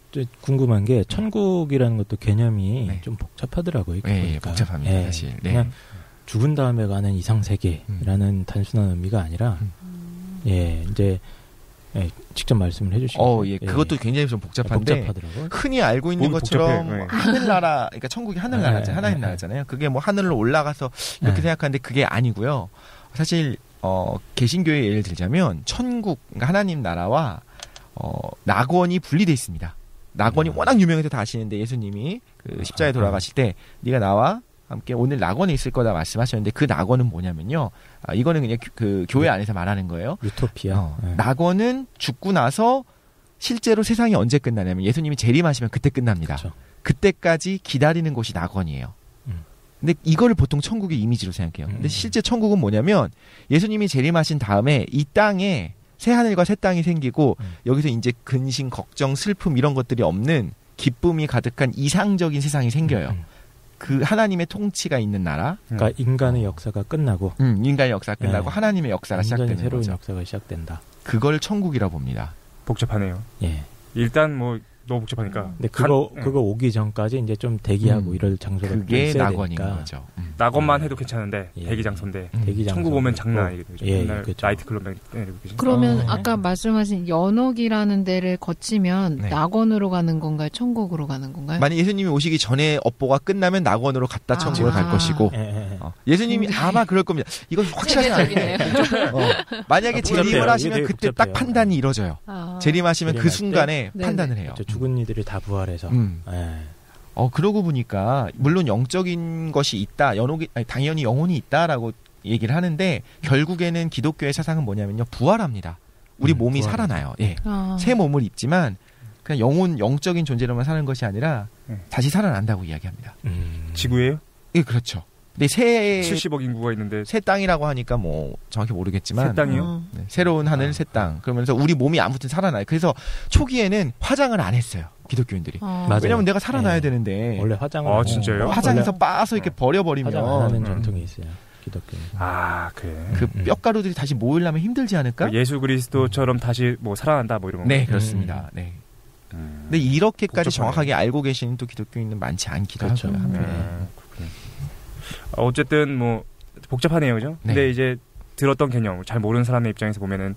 궁금한 게 천국이라는 것도 개념이 네. 좀 복잡하더라고요. 네, 복잡합니다. 네. 사실. 네. 그냥 죽은 다음에 가는 이상 세계라는 음. 단순한 의미가 아니라 음. 예, 이제 예, 직접 말씀을 해주시죠. 어, 예, 그것도 예. 굉장히 좀 복잡한데 복잡하더라고요. 흔히 알고 있는 것처럼 네. 하늘나라, 그러니까 천국이 하늘나라잖아요. 네. 하나님 나라잖아요. 그게 뭐 하늘로 올라가서 이렇게 네. 생각하는데 그게 아니고요. 사실 어, 개신교의 예를 들자면 천국, 그러니까 하나님 나라와 어, 낙원이 분리돼 있습니다. 낙원이 음. 워낙 유명해서 다 아시는데 예수님이 그 십자가에 돌아가실 때 네가 나와 함께 오늘 낙원에 있을 거다 말씀하셨는데 그 낙원은 뭐냐면요. 아, 이거는 그냥 그 교회 안에서 말하는 거예요. 유토피아. 어, 네. 낙원은 죽고 나서 실제로 세상이 언제 끝나냐면 예수님이 재림하시면 그때 끝납니다. 그쵸. 그때까지 기다리는 곳이 낙원이에요. 근데 이거를 보통 천국의 이미지로 생각해요. 근데 실제 천국은 뭐냐면 예수님이 재림하신 다음에 이 땅에 새 하늘과 새 땅이 생기고 음. 여기서 이제 근심, 걱정, 슬픔 이런 것들이 없는 기쁨이 가득한 이상적인 세상이 생겨요. 음. 그 하나님의 통치가 있는 나라. 그러니까 인간의 역사가 끝나고 음, 인간의 역사가 끝나고 네. 하나님의 역사가 시작되는 새로운 거죠. 역사가 시작된다. 그걸 천국이라고 봅니다. 복잡하네요. 예. 일단 뭐 너무 복잡하니까. 근데 그거 간, 그거 오기 전까지 이제 좀 대기하고 음. 이럴 장소가 그게 있어야 낙원인 되니까. 거죠. 음. 낙원만 해도 괜찮은데 예. 대기 장소인데 음. 대기 장소. 천국 오면 장난 아니거든요. 예, 맨날 그렇죠. 나이트클럽 그러면 어. 아까 말씀하신 연옥이라는 데를 거치면 네. 낙원으로 가는 건가요? 천국으로 가는 건가요? 만약 예수님이 오시기 전에 업보가 끝나면 낙원으로 갔다 천국을 아. 갈 것이고 예, 예. 어. 예수님이 아마 그럴 겁니다. 이건 확실하지 않아요. 어. 만약에 아, 재림을 하시면 그때 딱 복잡해요. 판단이 이루어져요. 아. 재림하시면 그 재림할 순간에 때? 판단을 해요. 그렇죠. 죽은 이들이 다 부활해서. 음. 예. 어 그러고 보니까 물론 영적인 것이 있다, 연옥이 아니, 당연히 영혼이 있다라고 얘기를 하는데 결국에는 기독교의 사상은 뭐냐면요, 부활합니다. 우리 음, 몸이 부활하죠. 살아나요. 예, 아. 새 몸을 입지만 그냥 영혼 영적인 존재로만 사는 것이 아니라 음. 다시 살아난다고 이야기합니다. 음. 지구예요? 예, 그렇죠. 근데 새, 칠십억 인구가 있는데 새 땅이라고 하니까 뭐 정확히 모르겠지만 새 땅이요? 어. 네, 새로운 하늘, 아. 새 땅. 그러면서 우리 몸이 아무튼 살아나요. 그래서 초기에는 화장을 안 했어요, 기독교인들이. 어. 맞아요. 왜냐면 내가 살아나야 네. 되는데 원래 화장을 아, 안 진짜요? 해요. 화장해서 원래 빠서 이렇게 버려버리면 화장 안 하는 음. 전통이 있어요. 기독교. 아 그래. 그 음. 뼈가루들이 다시 모이려면 힘들지 않을까? 예수 그리스도처럼 다시 뭐 살아난다 뭐 이런 거. 네, 그렇습니다. 네. 음. 근데 이렇게까지 복잡하네. 정확하게 알고 계시는 또 기독교인은 많지 않기도 그렇죠. 하고요. 음, 네. 그렇군요. 어, 어쨌든 뭐 복잡하네요, 그죠? 네. 근데 이제 들었던 개념, 잘 모르는 사람의 입장에서 보면은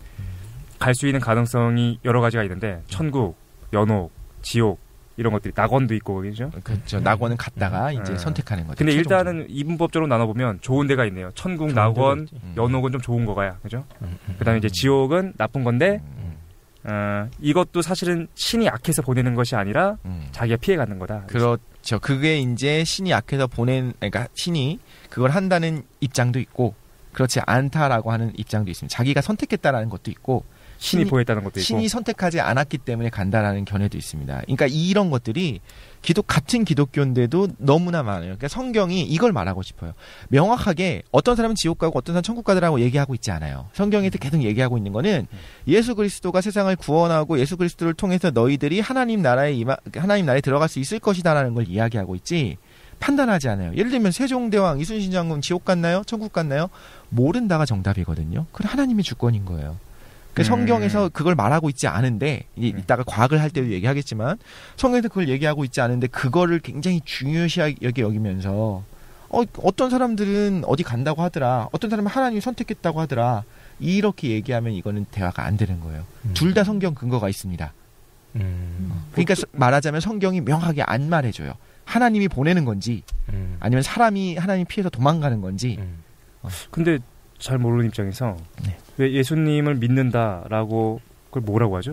갈 수 있는 가능성이 여러 가지가 있는데 천국, 연옥, 지옥 이런 것들이 낙원도 있고 그죠? 그렇죠. 낙원은 갔다가 음. 이제 음. 선택하는 거죠. 근데 최종적으로. 일단은 이분법적으로 나눠보면 좋은 데가 있네요. 천국, 좋은 낙원, 데가 있지. 음. 연옥은 좀 좋은 거가야, 그죠? 음, 음, 그다음에 이제 음. 지옥은 나쁜 건데 음. 어, 이것도 사실은 신이 약해서 보내는 것이 아니라 음. 자기가 피해가는 거다. 그렇죠. 그게 이제 신이 약해서 보낸, 그러니까 신이 그걸 한다는 입장도 있고 그렇지 않다라고 하는 입장도 있습니다. 자기가 선택했다라는 것도 있고 신이, 신이- 보였다는 것도 있고. 신이 선택하지 않았기 때문에 간다라는 견해도 있습니다. 그러니까 이런 것들이 기독 같은 기독교인데도 너무나 많아요. 그러니까 성경이 이걸 말하고 싶어요. 명확하게 어떤 사람은 지옥 가고 어떤 사람은 천국 가더라고 얘기하고 있지 않아요. 성경에서 계속 얘기하고 있는 거는 예수 그리스도가 세상을 구원하고 예수 그리스도를 통해서 너희들이 하나님 나라에 임하, 하나님 나라에 들어갈 수 있을 것이다라는 걸 이야기하고 있지 판단하지 않아요. 예를 들면 세종대왕 이순신 장군 지옥 갔나요? 천국 갔나요? 모른다가 정답이거든요. 그건 하나님의 주권인 거예요. 그 음. 성경에서 그걸 말하고 있지 않은데 이- 이따가 과학을 할 때도 얘기하겠지만 성경에서 그걸 얘기하고 있지 않은데 그거를 굉장히 중요시하게 여기면서 어, 어떤 사람들은 어디 간다고 하더라, 어떤 사람은 하나님이 선택했다고 하더라, 이렇게 얘기하면 이거는 대화가 안 되는 거예요. 음. 둘 다 성경 근거가 있습니다. 음. 그러니까 서- 말하자면 성경이 명확하게 안 말해줘요. 하나님이 보내는 건지 음. 아니면 사람이 하나님 피해서 도망가는 건지. 음. 근데 잘 모르는 입장에서 네. 왜 예수님을 믿는다라고 그걸 뭐라고 하죠?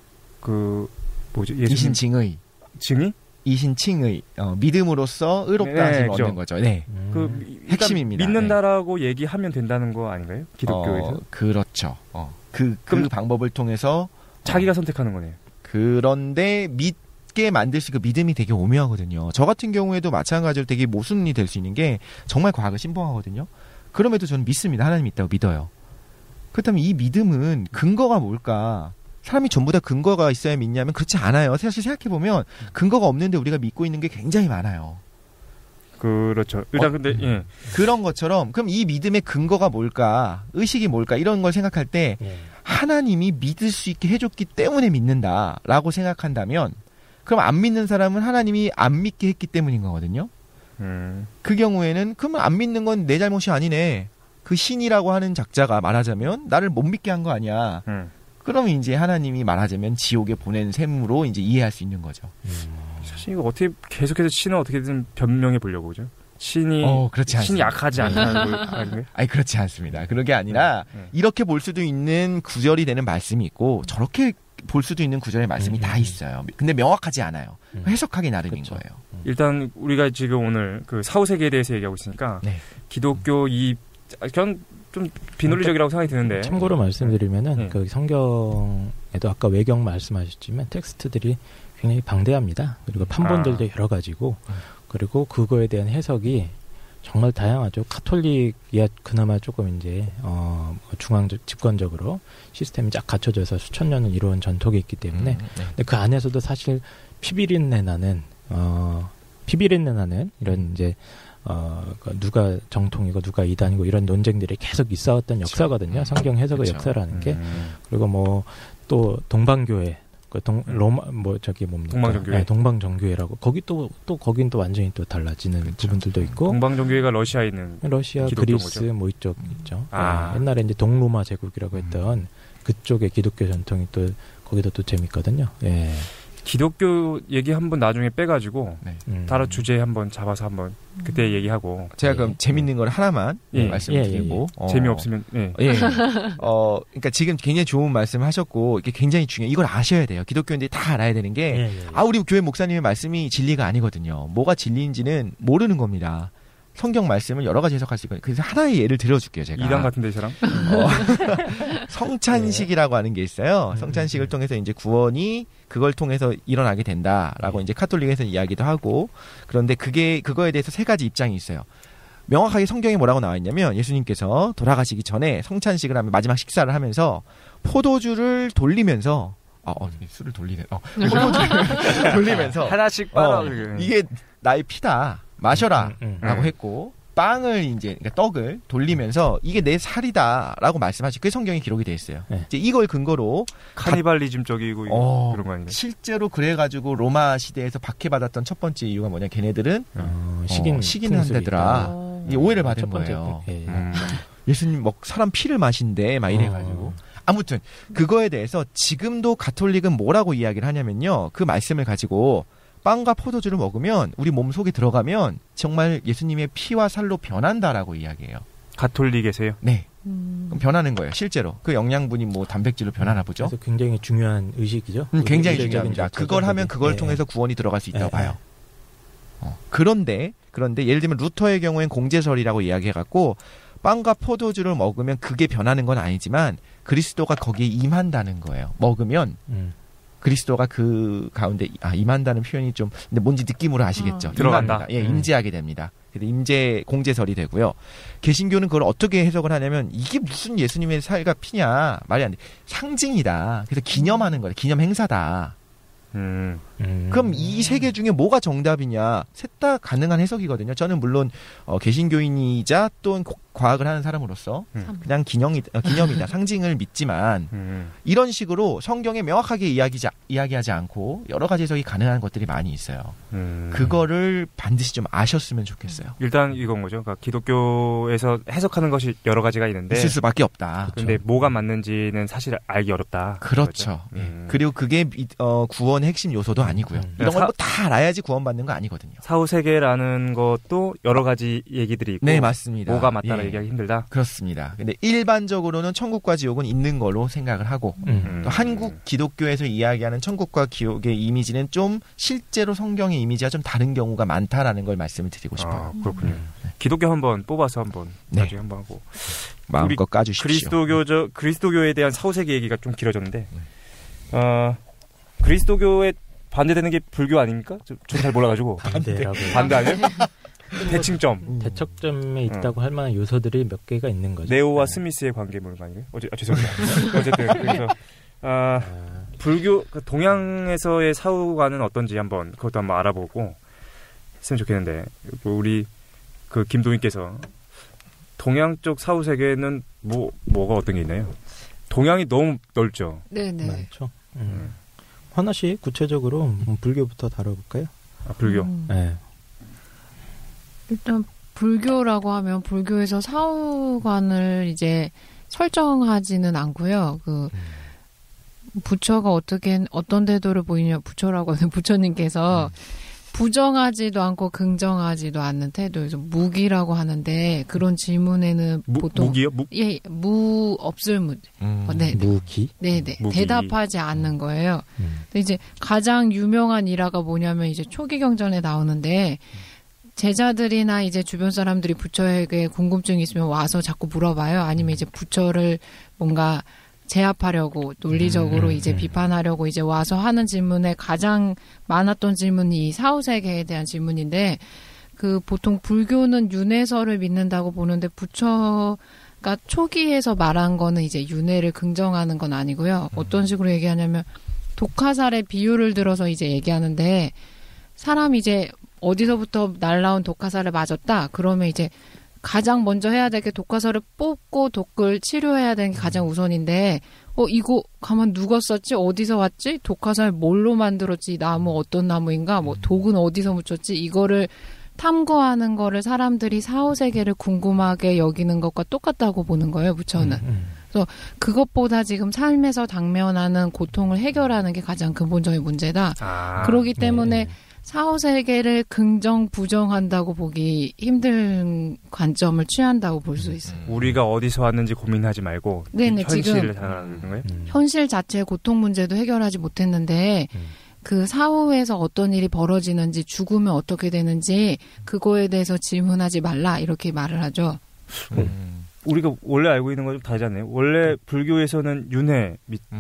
그 뭐지? 예수님 이신칭의 증이? 이신칭의 어, 믿음으로써 의롭다 네, 하심을 그죠. 얻는 거죠. 네. 음. 그 일단 핵심입니다. 믿는다라고 얘기하면 된다는 거 아닌가요? 기독교에서 어, 그렇죠. 어. 그, 그 그럼 방법을 통해서 자기가 선택하는 거네요. 그런데 믿게 만들 수 있고 믿음이 되게 오묘하거든요. 저 같은 경우에도 마찬가지로 되게 모순이 될 수 있는 게 정말 과학을 신봉하거든요. 그럼에도 저는 믿습니다. 하나님 있다고 믿어요. 그렇다면 이 믿음은 근거가 뭘까? 사람이 전부 다 근거가 있어야 믿냐면 그렇지 않아요. 사실 생각해보면 근거가 없는데 우리가 믿고 있는 게 굉장히 많아요. 그렇죠. 일단 어, 근데 예. 그런 것처럼 그럼 이 믿음의 근거가 뭘까? 의식이 뭘까? 이런 걸 생각할 때 예. 하나님이 믿을 수 있게 해줬기 때문에 믿는다라고 생각한다면 그럼 안 믿는 사람은 하나님이 안 믿게 했기 때문인 거거든요. 음. 그 경우에는 그러면 안 믿는 건 내 잘못이 아니네. 그 신이라고 하는 작자가 말하자면 나를 못 믿게 한 거 아니야. 음. 그러면 이제 하나님이 말하자면 지옥에 보낸 셈으로 이제 이해할 수 있는 거죠. 음. 사실 이거 어떻게 계속해서 신을 어떻게든 변명해 보려고 그죠? 신이 어, 그렇지 신이 않습니다. 약하지 않다는 거 아닌가요? 아니 그렇지 않습니다. 그런 게 아니라 네. 이렇게 볼 수도 있는 구절이 되는 말씀이 있고 저렇게 볼 수도 있는 구절의 말씀이 음. 다 있어요. 근데 명확하지 않아요. 음. 해석하기 나름인 그렇죠. 거예요. 일단 우리가 지금 오늘 그 사후세계에 대해서 얘기하고 있으니까 네. 기독교 이 그냥 좀 비논리적이라고 생각이 드는데. 참고로 말씀드리면은 네. 그 성경에도 아까 외경 말씀하셨지만 텍스트들이 굉장히 방대합니다. 그리고 판본들도 아. 여러 가지고 그리고 그거에 대한 해석이 정말 다양하죠. 카톨릭이야 그나마 조금 이제 어 중앙적 집권적으로 시스템이 쫙 갖춰져서 수천 년을 이루어온 전통이 있기 때문에 음, 네. 근데 그 안에서도 사실 피비린내 나는 어 피비린내 나는 이런 이제 어 누가 정통이고 누가 이단이고 이런 논쟁들이 계속 있어왔던 그쵸. 역사거든요. 음, 성경 해석의 그쵸. 역사라는 게 음. 그리고 뭐 또 동방교회 그 동 로마 뭐 저기 뭡니까 동방정교회. 네, 동방정교회라고 거기 또 또 거긴 또 완전히 또 달라지는 그쵸. 부분들도 있고 동방정교회가 러시아에 있는 러시아 기독교 그리스 거죠? 뭐 이쪽 있죠. 아. 네, 옛날에 이제 동로마 제국이라고 했던 그쪽의 기독교 전통이 또 거기도 또 재밌거든요. 예. 기독교 얘기 한번 나중에 빼가지고 네. 음. 다른 주제 한번 잡아서 한번 그때 얘기하고 제가 예. 그럼 재밌는 걸 하나만 예. 말씀드리고 예, 예, 예. 어, 재미없으면 예. 예. 어, 그러니까 지금 굉장히 좋은 말씀을 하셨고 이게 굉장히 중요해요. 이걸 아셔야 돼요. 기독교인들이 다 알아야 되는 게 예, 예, 예. 아, 우리 교회 목사님의 말씀이 진리가 아니거든요. 뭐가 진리인지는 모르는 겁니다. 성경 말씀을 여러 가지 해석할 수 있거든요. 그래서 하나의 예를 들어줄게요, 제가. 이단 같은데 이 사람. 어, 성찬식이라고 하는 게 있어요. 음, 성찬식을 음. 통해서 이제 구원이 그걸 통해서 일어나게 된다라고 이제 카톨릭에서 이야기도 하고 그런데 그게 그거에 대해서 세 가지 입장이 있어요. 명확하게 성경에 뭐라고 나와 있냐면 예수님께서 돌아가시기 전에 성찬식을 하면 마지막 식사를 하면서 포도주를 돌리면서 아, 어, 술을 돌리네. 어, 포도주를 돌리면서 하나씩 빨아. 어, 이게 나의 피다. 마셔라. 음, 음, 라고 음. 했고 빵을 이제 그러니까 떡을 돌리면서 이게 내 살이다라고 말씀하시고 그게 성경에 기록이 돼 있어요. 네. 이제 이걸 근거로 카니발리즘적이고 어, 그런 거 아니에요? 실제로 그래가지고 로마 시대에서 박해받았던 첫 번째 이유가 뭐냐 걔네들은 어, 식인 어, 식인 한다더라. 어. 이 오해를 아, 받은 첫 번째 거예요. 예, 예. 음. 예수님 뭐 사람 피를 마신대 막 이래가지고 어. 아무튼 그거에 대해서 지금도 가톨릭은 뭐라고 이야기를 하냐면요 그 말씀을 가지고 빵과 포도주를 먹으면 우리 몸 속에 들어가면 정말 예수님의 피와 살로 변한다라고 이야기해요. 가톨릭에서요. 네, 음. 그럼 변하는 거예요. 실제로 그 영양분이 뭐 단백질로 변하나 보죠. 그래서 굉장히 중요한 의식이죠. 음, 굉장히 의식적인 중요합니다. 절차죠. 그걸 하면 그걸 예, 통해서 구원이 들어갈 수 있다고 예, 봐요. 어, 그런데 그런데 예를 들면 루터의 경우엔 공제설이라고 이야기해갖고 빵과 포도주를 먹으면 그게 변하는 건 아니지만 그리스도가 거기에 임한다는 거예요. 먹으면 음. 그리스도가 그 가운데 아 임한다는 표현이 좀 근데 뭔지 느낌으로 아시겠죠? 어. 들어간다. 임합니다. 예, 음. 임재하게 됩니다. 그래서 임재 공제설이 되고요. 개신교는 그걸 어떻게 해석을 하냐면 이게 무슨 예수님의 살과 피냐 말이 안 돼. 상징이다. 그래서 기념하는 거예요. 기념 행사다. 음. 음. 그럼 이 세 개 중에 뭐가 정답이냐? 셋 다 가능한 해석이거든요. 저는 물론 어, 개신교인이자 또 고- 과학을 하는 사람으로서 음. 그냥 기념이, 어, 기념이다, 상징을 믿지만 음. 이런 식으로 성경에 명확하게 이야기지, 이야기하지 않고 여러 가지 해석이 가능한 것들이 많이 있어요. 음. 그거를 반드시 좀 아셨으면 좋겠어요. 일단 이건 거죠. 그러니까 기독교에서 해석하는 것이 여러 가지가 있는데 있을 수밖에 없다. 근데 뭐가 맞는지는 사실 알기 어렵다. 그렇죠. 예. 음. 그리고 그게 미- 어, 구원의 핵심 요소도 아니고요. 음. 이런 사- 걸 다 알아야지 구원받는 거 아니거든요. 사후세계라는 것도 여러 가지 얘기들이 있고 네, 맞습니다. 뭐가 맞다라 예. 얘기하기 힘들다. 그렇습니다. 근데 일반적으로는 천국과 지옥은 있는 걸로 생각을 하고 음. 또 한국 기독교에서 이야기하는 천국과 지옥의 이미지는 좀 실제로 성경의 이미지와 좀 다른 경우가 많다라는 걸 말씀을 드리고 싶어요. 아, 그렇군요. 음. 기독교 한번 뽑아서 한번 네. 나중에 한번 하고 마음껏 까주십시오. 그리스도교저 그리스도교에 대한 사후세계 얘기가 좀 길어졌는데 어 그리스도교에 반대되는 게 불교 아닙니까? 좀 잘 몰라가지고 반대라고 반대 아니에요? 대칭점 음. 대척점에 있다고 할 만한 요소들이 몇 개가 있는 거죠. 네오와 네. 스미스의 관계 뭐 이런 거 아니에요? 어제 아, 죄송합니다. 어쨌든 그래서 아, 아, 불교 그 동양에서의 사후관은 어떤지 한번 그것도 한번 알아보고 했으면 좋겠는데 우리 그 김도인께서 동양 쪽 사후 세계는 뭐 뭐가 어떤 게 있나요? 동양이 너무 넓죠. 네네. 많죠. 음. 하나씩 구체적으로 뭐 불교부터 다뤄볼까요? 아, 불교. 음. 네. 일단 불교라고 하면 불교에서 사후관을 이제 설정하지는 않고요. 그 부처가 어떻게 어떤 태도를 보이냐 부처라고 하는 부처님께서 부정하지도 않고 긍정하지도 않는 태도에서 무기라고 하는데 그런 질문에는 무, 보통 무기요? 무, 예, 무 없을 무. 음. 어, 네, 네. 무기. 네, 네. 무기. 대답하지 않는 거예요. 음. 근데 이제 가장 유명한 일화가 뭐냐면 이제 초기 경전에 나오는데 제자들이나 이제 주변 사람들이 부처에게 궁금증이 있으면 와서 자꾸 물어봐요. 아니면 이제 부처를 뭔가 제압하려고 논리적으로 음, 이제 음. 비판하려고 이제 와서 하는 질문에 가장 많았던 질문이 이 사후세계에 대한 질문인데 그 보통 불교는 윤회설을 믿는다고 보는데 부처가 초기에서 말한 거는 이제 윤회를 긍정하는 건 아니고요. 어떤 식으로 얘기하냐면 독화살의 비유를 들어서 이제 얘기하는데 사람이 이제 어디서부터 날라온 독화살을 맞았다. 그러면 이제 가장 먼저 해야 될 게 독화살을 뽑고 독을 치료해야 되는 게 가장 우선인데 어 이거 가만 누가 썼지? 어디서 왔지? 독화살 뭘로 만들었지? 나무 어떤 나무인가? 뭐 독은 어디서 묻혔지? 이거를 탐구하는 거를 사람들이 사후세계를 궁금하게 여기는 것과 똑같다고 보는 거예요. 부처는. 음, 음. 그래서 그것보다 지금 삶에서 당면하는 고통을 해결하는 게 가장 근본적인 문제다. 아, 그렇기 때문에 네. 사후세계를 긍정, 부정한다고 보기 힘든 관점을 취한다고 볼 수 있어요. 우리가 어디서 왔는지 고민하지 말고 네네, 현실을 살아가는 거예요? 음. 현실 자체의 고통 문제도 해결하지 못했는데 음. 그 사후에서 어떤 일이 벌어지는지 죽으면 어떻게 되는지 그거에 대해서 질문하지 말라 이렇게 말을 하죠. 음. 우리가 원래 알고 있는 건 좀 다르잖아요. 원래 불교에서는 윤회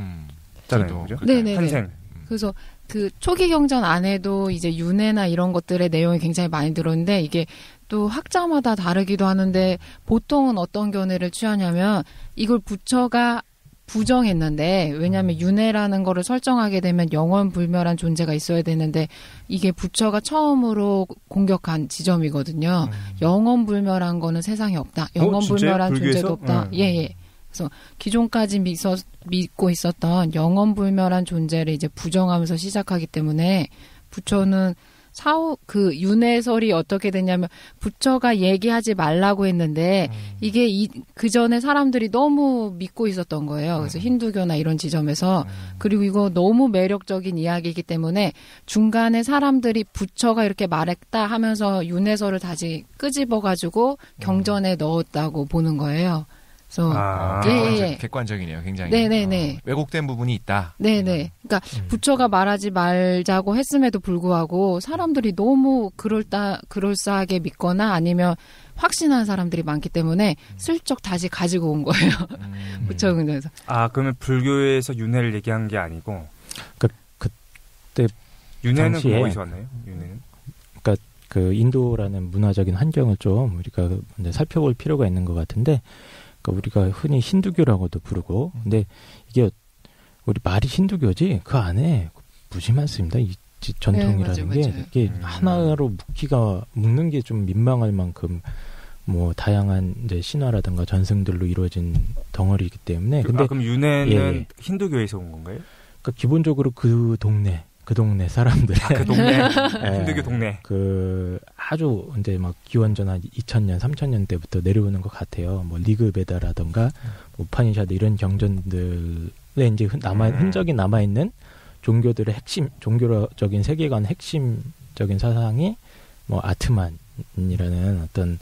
믿잖아요. 그죠? 네네. 환생. 그래서 그 초기 경전 안에도 이제 윤회나 이런 것들의 내용이 굉장히 많이 들었는데 이게 또 학자마다 다르기도 하는데 보통은 어떤 견해를 취하냐면 이걸 부처가 부정했는데 왜냐하면 윤회라는 거를 설정하게 되면 영원불멸한 존재가 있어야 되는데 이게 부처가 처음으로 공격한 지점이거든요. 음. 영원불멸한 거는 세상에 없다. 영원불멸한 어, 존재도 없다. 예예. 음. 예. 그래서 기존까지 믿어, 믿고 있었던 영원불멸한 존재를 이제 부정하면서 시작하기 때문에 부처는 사후 그 윤회설이 어떻게 되냐면 부처가 얘기하지 말라고 했는데 음. 이게 이, 그 전에 사람들이 너무 믿고 있었던 거예요. 그래서 음. 힌두교나 이런 지점에서 음. 그리고 이거 너무 매력적인 이야기이기 때문에 중간에 사람들이 부처가 이렇게 말했다 하면서 윤회설을 다시 끄집어가지고 경전에 음. 넣었다고 보는 거예요. 아, 예, 객관적, 예. 객관적이네요, 굉장히. 네네네. 어, 왜곡된 부분이 있다. 네네. 그러니까 음. 부처가 말하지 말자고 했음에도 불구하고 사람들이 너무 그럴다, 그럴싸하게 믿거나 아니면 확신한 사람들이 많기 때문에 슬쩍 다시 가지고 온 거예요. 음. 부처 근에서. 아, 그러면 불교에서 윤회를 얘기한 게 아니고. 그 그때 윤회는 어디서 왔나요? 윤회는? 그러니까 그 인도라는 문화적인 환경을 좀 우리가 살펴볼 필요가 있는 것 같은데. 그러니까 우리가 흔히 힌두교라고도 부르고, 근데 이게 우리 말이 힌두교지 그 안에 무지 많습니다. 이 전통이라는 네, 맞아요, 게 맞아요. 이게 음. 하나로 묶기가 묶는 게 좀 민망할 만큼 뭐 다양한 이제 신화라든가 전승들로 이루어진 덩어리이기 때문에. 근데 아, 그럼 윤회는 예, 히인두교에서 온 건가요? 그러니까 기본적으로 그 동네. 그 동네 사람들. 아, 그 동네. 네. 힌두교 동네. 그 아주 이제 막 기원전 한 이천 년, 삼천 년 때부터 내려오는 것 같아요. 뭐 리그베다라던가 음. 우파니샤드 이런 경전들에 이제 남아 음. 흔적이 남아 있는 종교들의 핵심, 종교적인 세계관 핵심적인 사상이 뭐 아트만이라는 어떤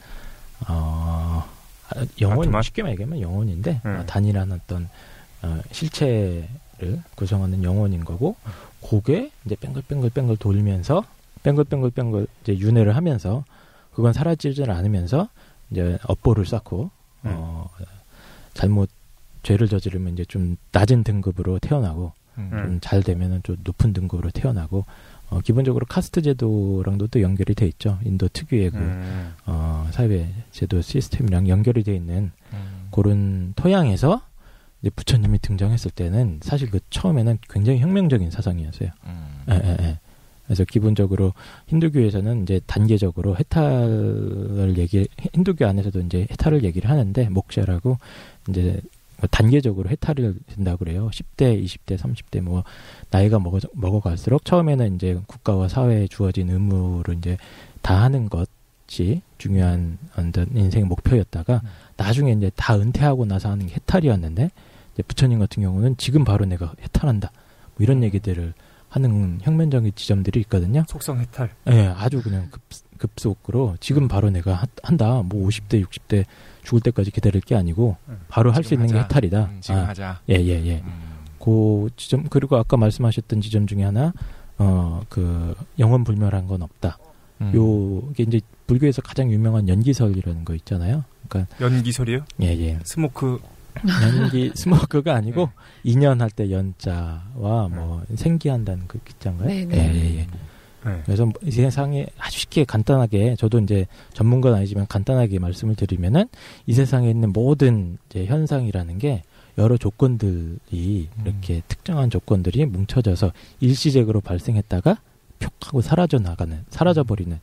어 영혼 아트만? 쉽게 말하면 영혼인데 음. 어, 단일한 어떤 어, 실체를 구성하는 영혼인 거고. 고개 이제 뺑글뺑글뺑글 돌면서 뺑글뺑글뺑글 이제 윤회를 하면서 그건 사라지질 않으면서 이제 업보를 쌓고 음. 어 잘못 죄를 저지르면 이제 좀 낮은 등급으로 태어나고 음. 좀 잘 되면은 좀 높은 등급으로 태어나고 어 기본적으로 카스트 제도랑도 또 연결이 돼 있죠. 인도 특유의 그 음. 어 사회 제도 시스템이랑 연결이 돼 있는 음. 그런 토양에서 이제 부처님이 등장했을 때는 사실 그 처음에는 굉장히 혁명적인 사상이었어요. 음. 예, 예, 예. 그래서 기본적으로 힌두교에서는 이제 단계적으로 해탈을 얘기, 힌두교 안에서도 이제 해탈을 얘기를 하는데 목샤라고 이제 단계적으로 해탈이 된다고 그래요. 십 대, 이십 대, 삼십 대 뭐 나이가 먹어 먹어갈수록 처음에는 이제 국가와 사회에 주어진 의무를 이제 다 하는 것이 중요한 인생의 목표였다가 음. 나중에 이제 다 은퇴하고 나서 하는 게 해탈이었는데. 부처님 같은 경우는 지금 바로 내가 해탈한다. 뭐 이런 음. 얘기들을 하는 혁명적인 지점들이 있거든요. 속성 해탈. 네, 아주 그냥 급, 급속으로 지금 바로 내가 하, 한다. 뭐 오십 대, 육십 대 죽을 때까지 기다릴 게 아니고 음. 바로 할 수 있는 하자. 게 해탈이다. 음, 지금 아, 하자. 예, 예, 예. 음. 그 지점 그리고 아까 말씀하셨던 지점 중에 하나, 어, 그 영원 불멸한 건 없다. 음. 요 이게 이제 불교에서 가장 유명한 연기설이라는 거 있잖아요. 그러니까 연기설이요? 예, 예. 스모크 연기 스모크가 아니고 네. 인연할 때 연자와 뭐 네. 생기한다는 그 기자인가요? 네, 네. 예, 예, 예. 네. 그래서 이 세상에 아주 쉽게 간단하게 저도 이제 전문가는 아니지만 간단하게 말씀을 드리면은 이 세상에 있는 모든 이제 현상이라는 게 여러 조건들이 음. 이렇게 특정한 조건들이 뭉쳐져서 일시적으로 발생했다가 표 하고 사라져 나가는 사라져 버리는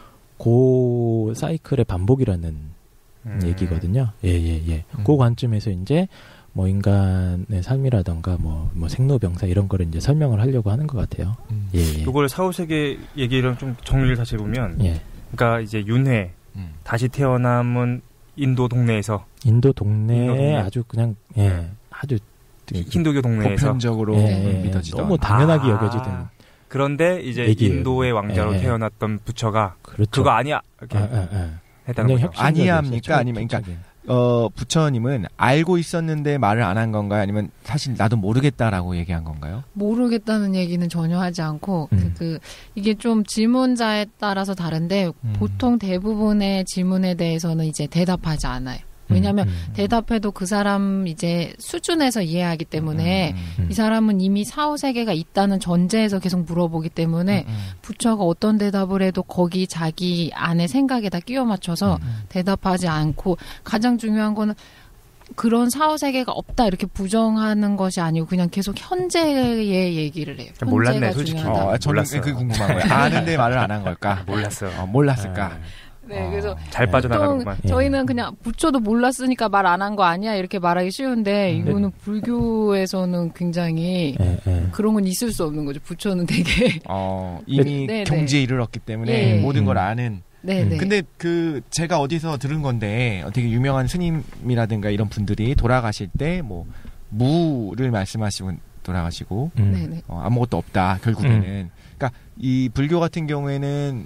그 사이클의 반복이라는 음. 얘기거든요. 예, 예, 예. 음. 그 관점에서 이제 뭐 인간의 삶이라던가 뭐, 뭐 생로병사 이런 거를 이제 설명을 하려고 하는 것 같아요. 음. 예, 예. 이걸 사후세계 얘기를 좀 정리를 다시 해보면, 예. 그러니까 이제 윤회 음. 다시 태어남은 인도 동네에서 인도 동네에 인도 동네. 아주 그냥 예, 네. 아주 힌두교 동네에서 보편적으로 예, 믿어지던 너무 당연하게 아. 여겨지던. 그런데 이제 얘기예요. 인도의 왕자로 예. 태어났던 부처가 그렇죠. 그거 아니야 이렇게 아, 아, 아. 했다는 거죠. 아니야 합니까? 아니면 그러니까 어, 부처님은 알고 있었는데 말을 안 한 건가요? 아니면 사실 나도 모르겠다라고 얘기한 건가요? 모르겠다는 얘기는 전혀 하지 않고 음. 그, 그 이게 좀 질문자에 따라서 다른데 음. 보통 대부분의 질문에 대해서는 이제 대답하지 않아요. 왜냐하면 음, 음. 대답해도 그 사람 이제 수준에서 이해하기 때문에 음, 음. 이 사람은 이미 사후 세계가 있다는 전제에서 계속 물어보기 때문에 음, 음. 부처가 어떤 대답을 해도 거기 자기 안에 생각에다 끼워 맞춰서 음. 대답하지 않고 가장 중요한 거는 그런 사후 세계가 없다 이렇게 부정하는 것이 아니고 그냥 계속 현재의 얘기를 해요. 몰랐네, 솔직히. 중요하다. 어, 저는 몰랐어요. 그게 궁금한 거예요. 아는데 말을 안 한 걸까? 몰랐어요. 어, 몰랐을까? 네, 그래서 잘 보통 빠져나가는구만. 저희는 그냥 부처도 몰랐으니까 말 안 한 거 아니야 이렇게 말하기 쉬운데 이거는 불교에서는 굉장히 예, 예. 그런 건 있을 수 없는 거죠. 부처는 되게 어, 이미 네, 네. 경지에 이르렀기 때문에 예. 모든 걸 음. 아는. 네네. 근데 그 제가 어디서 들은 건데 되게 유명한 스님이라든가 이런 분들이 돌아가실 때 뭐 무를 말씀하시고 돌아가시고 음. 네네. 어, 아무것도 없다 결국에는. 그러니까 이 불교 같은 경우에는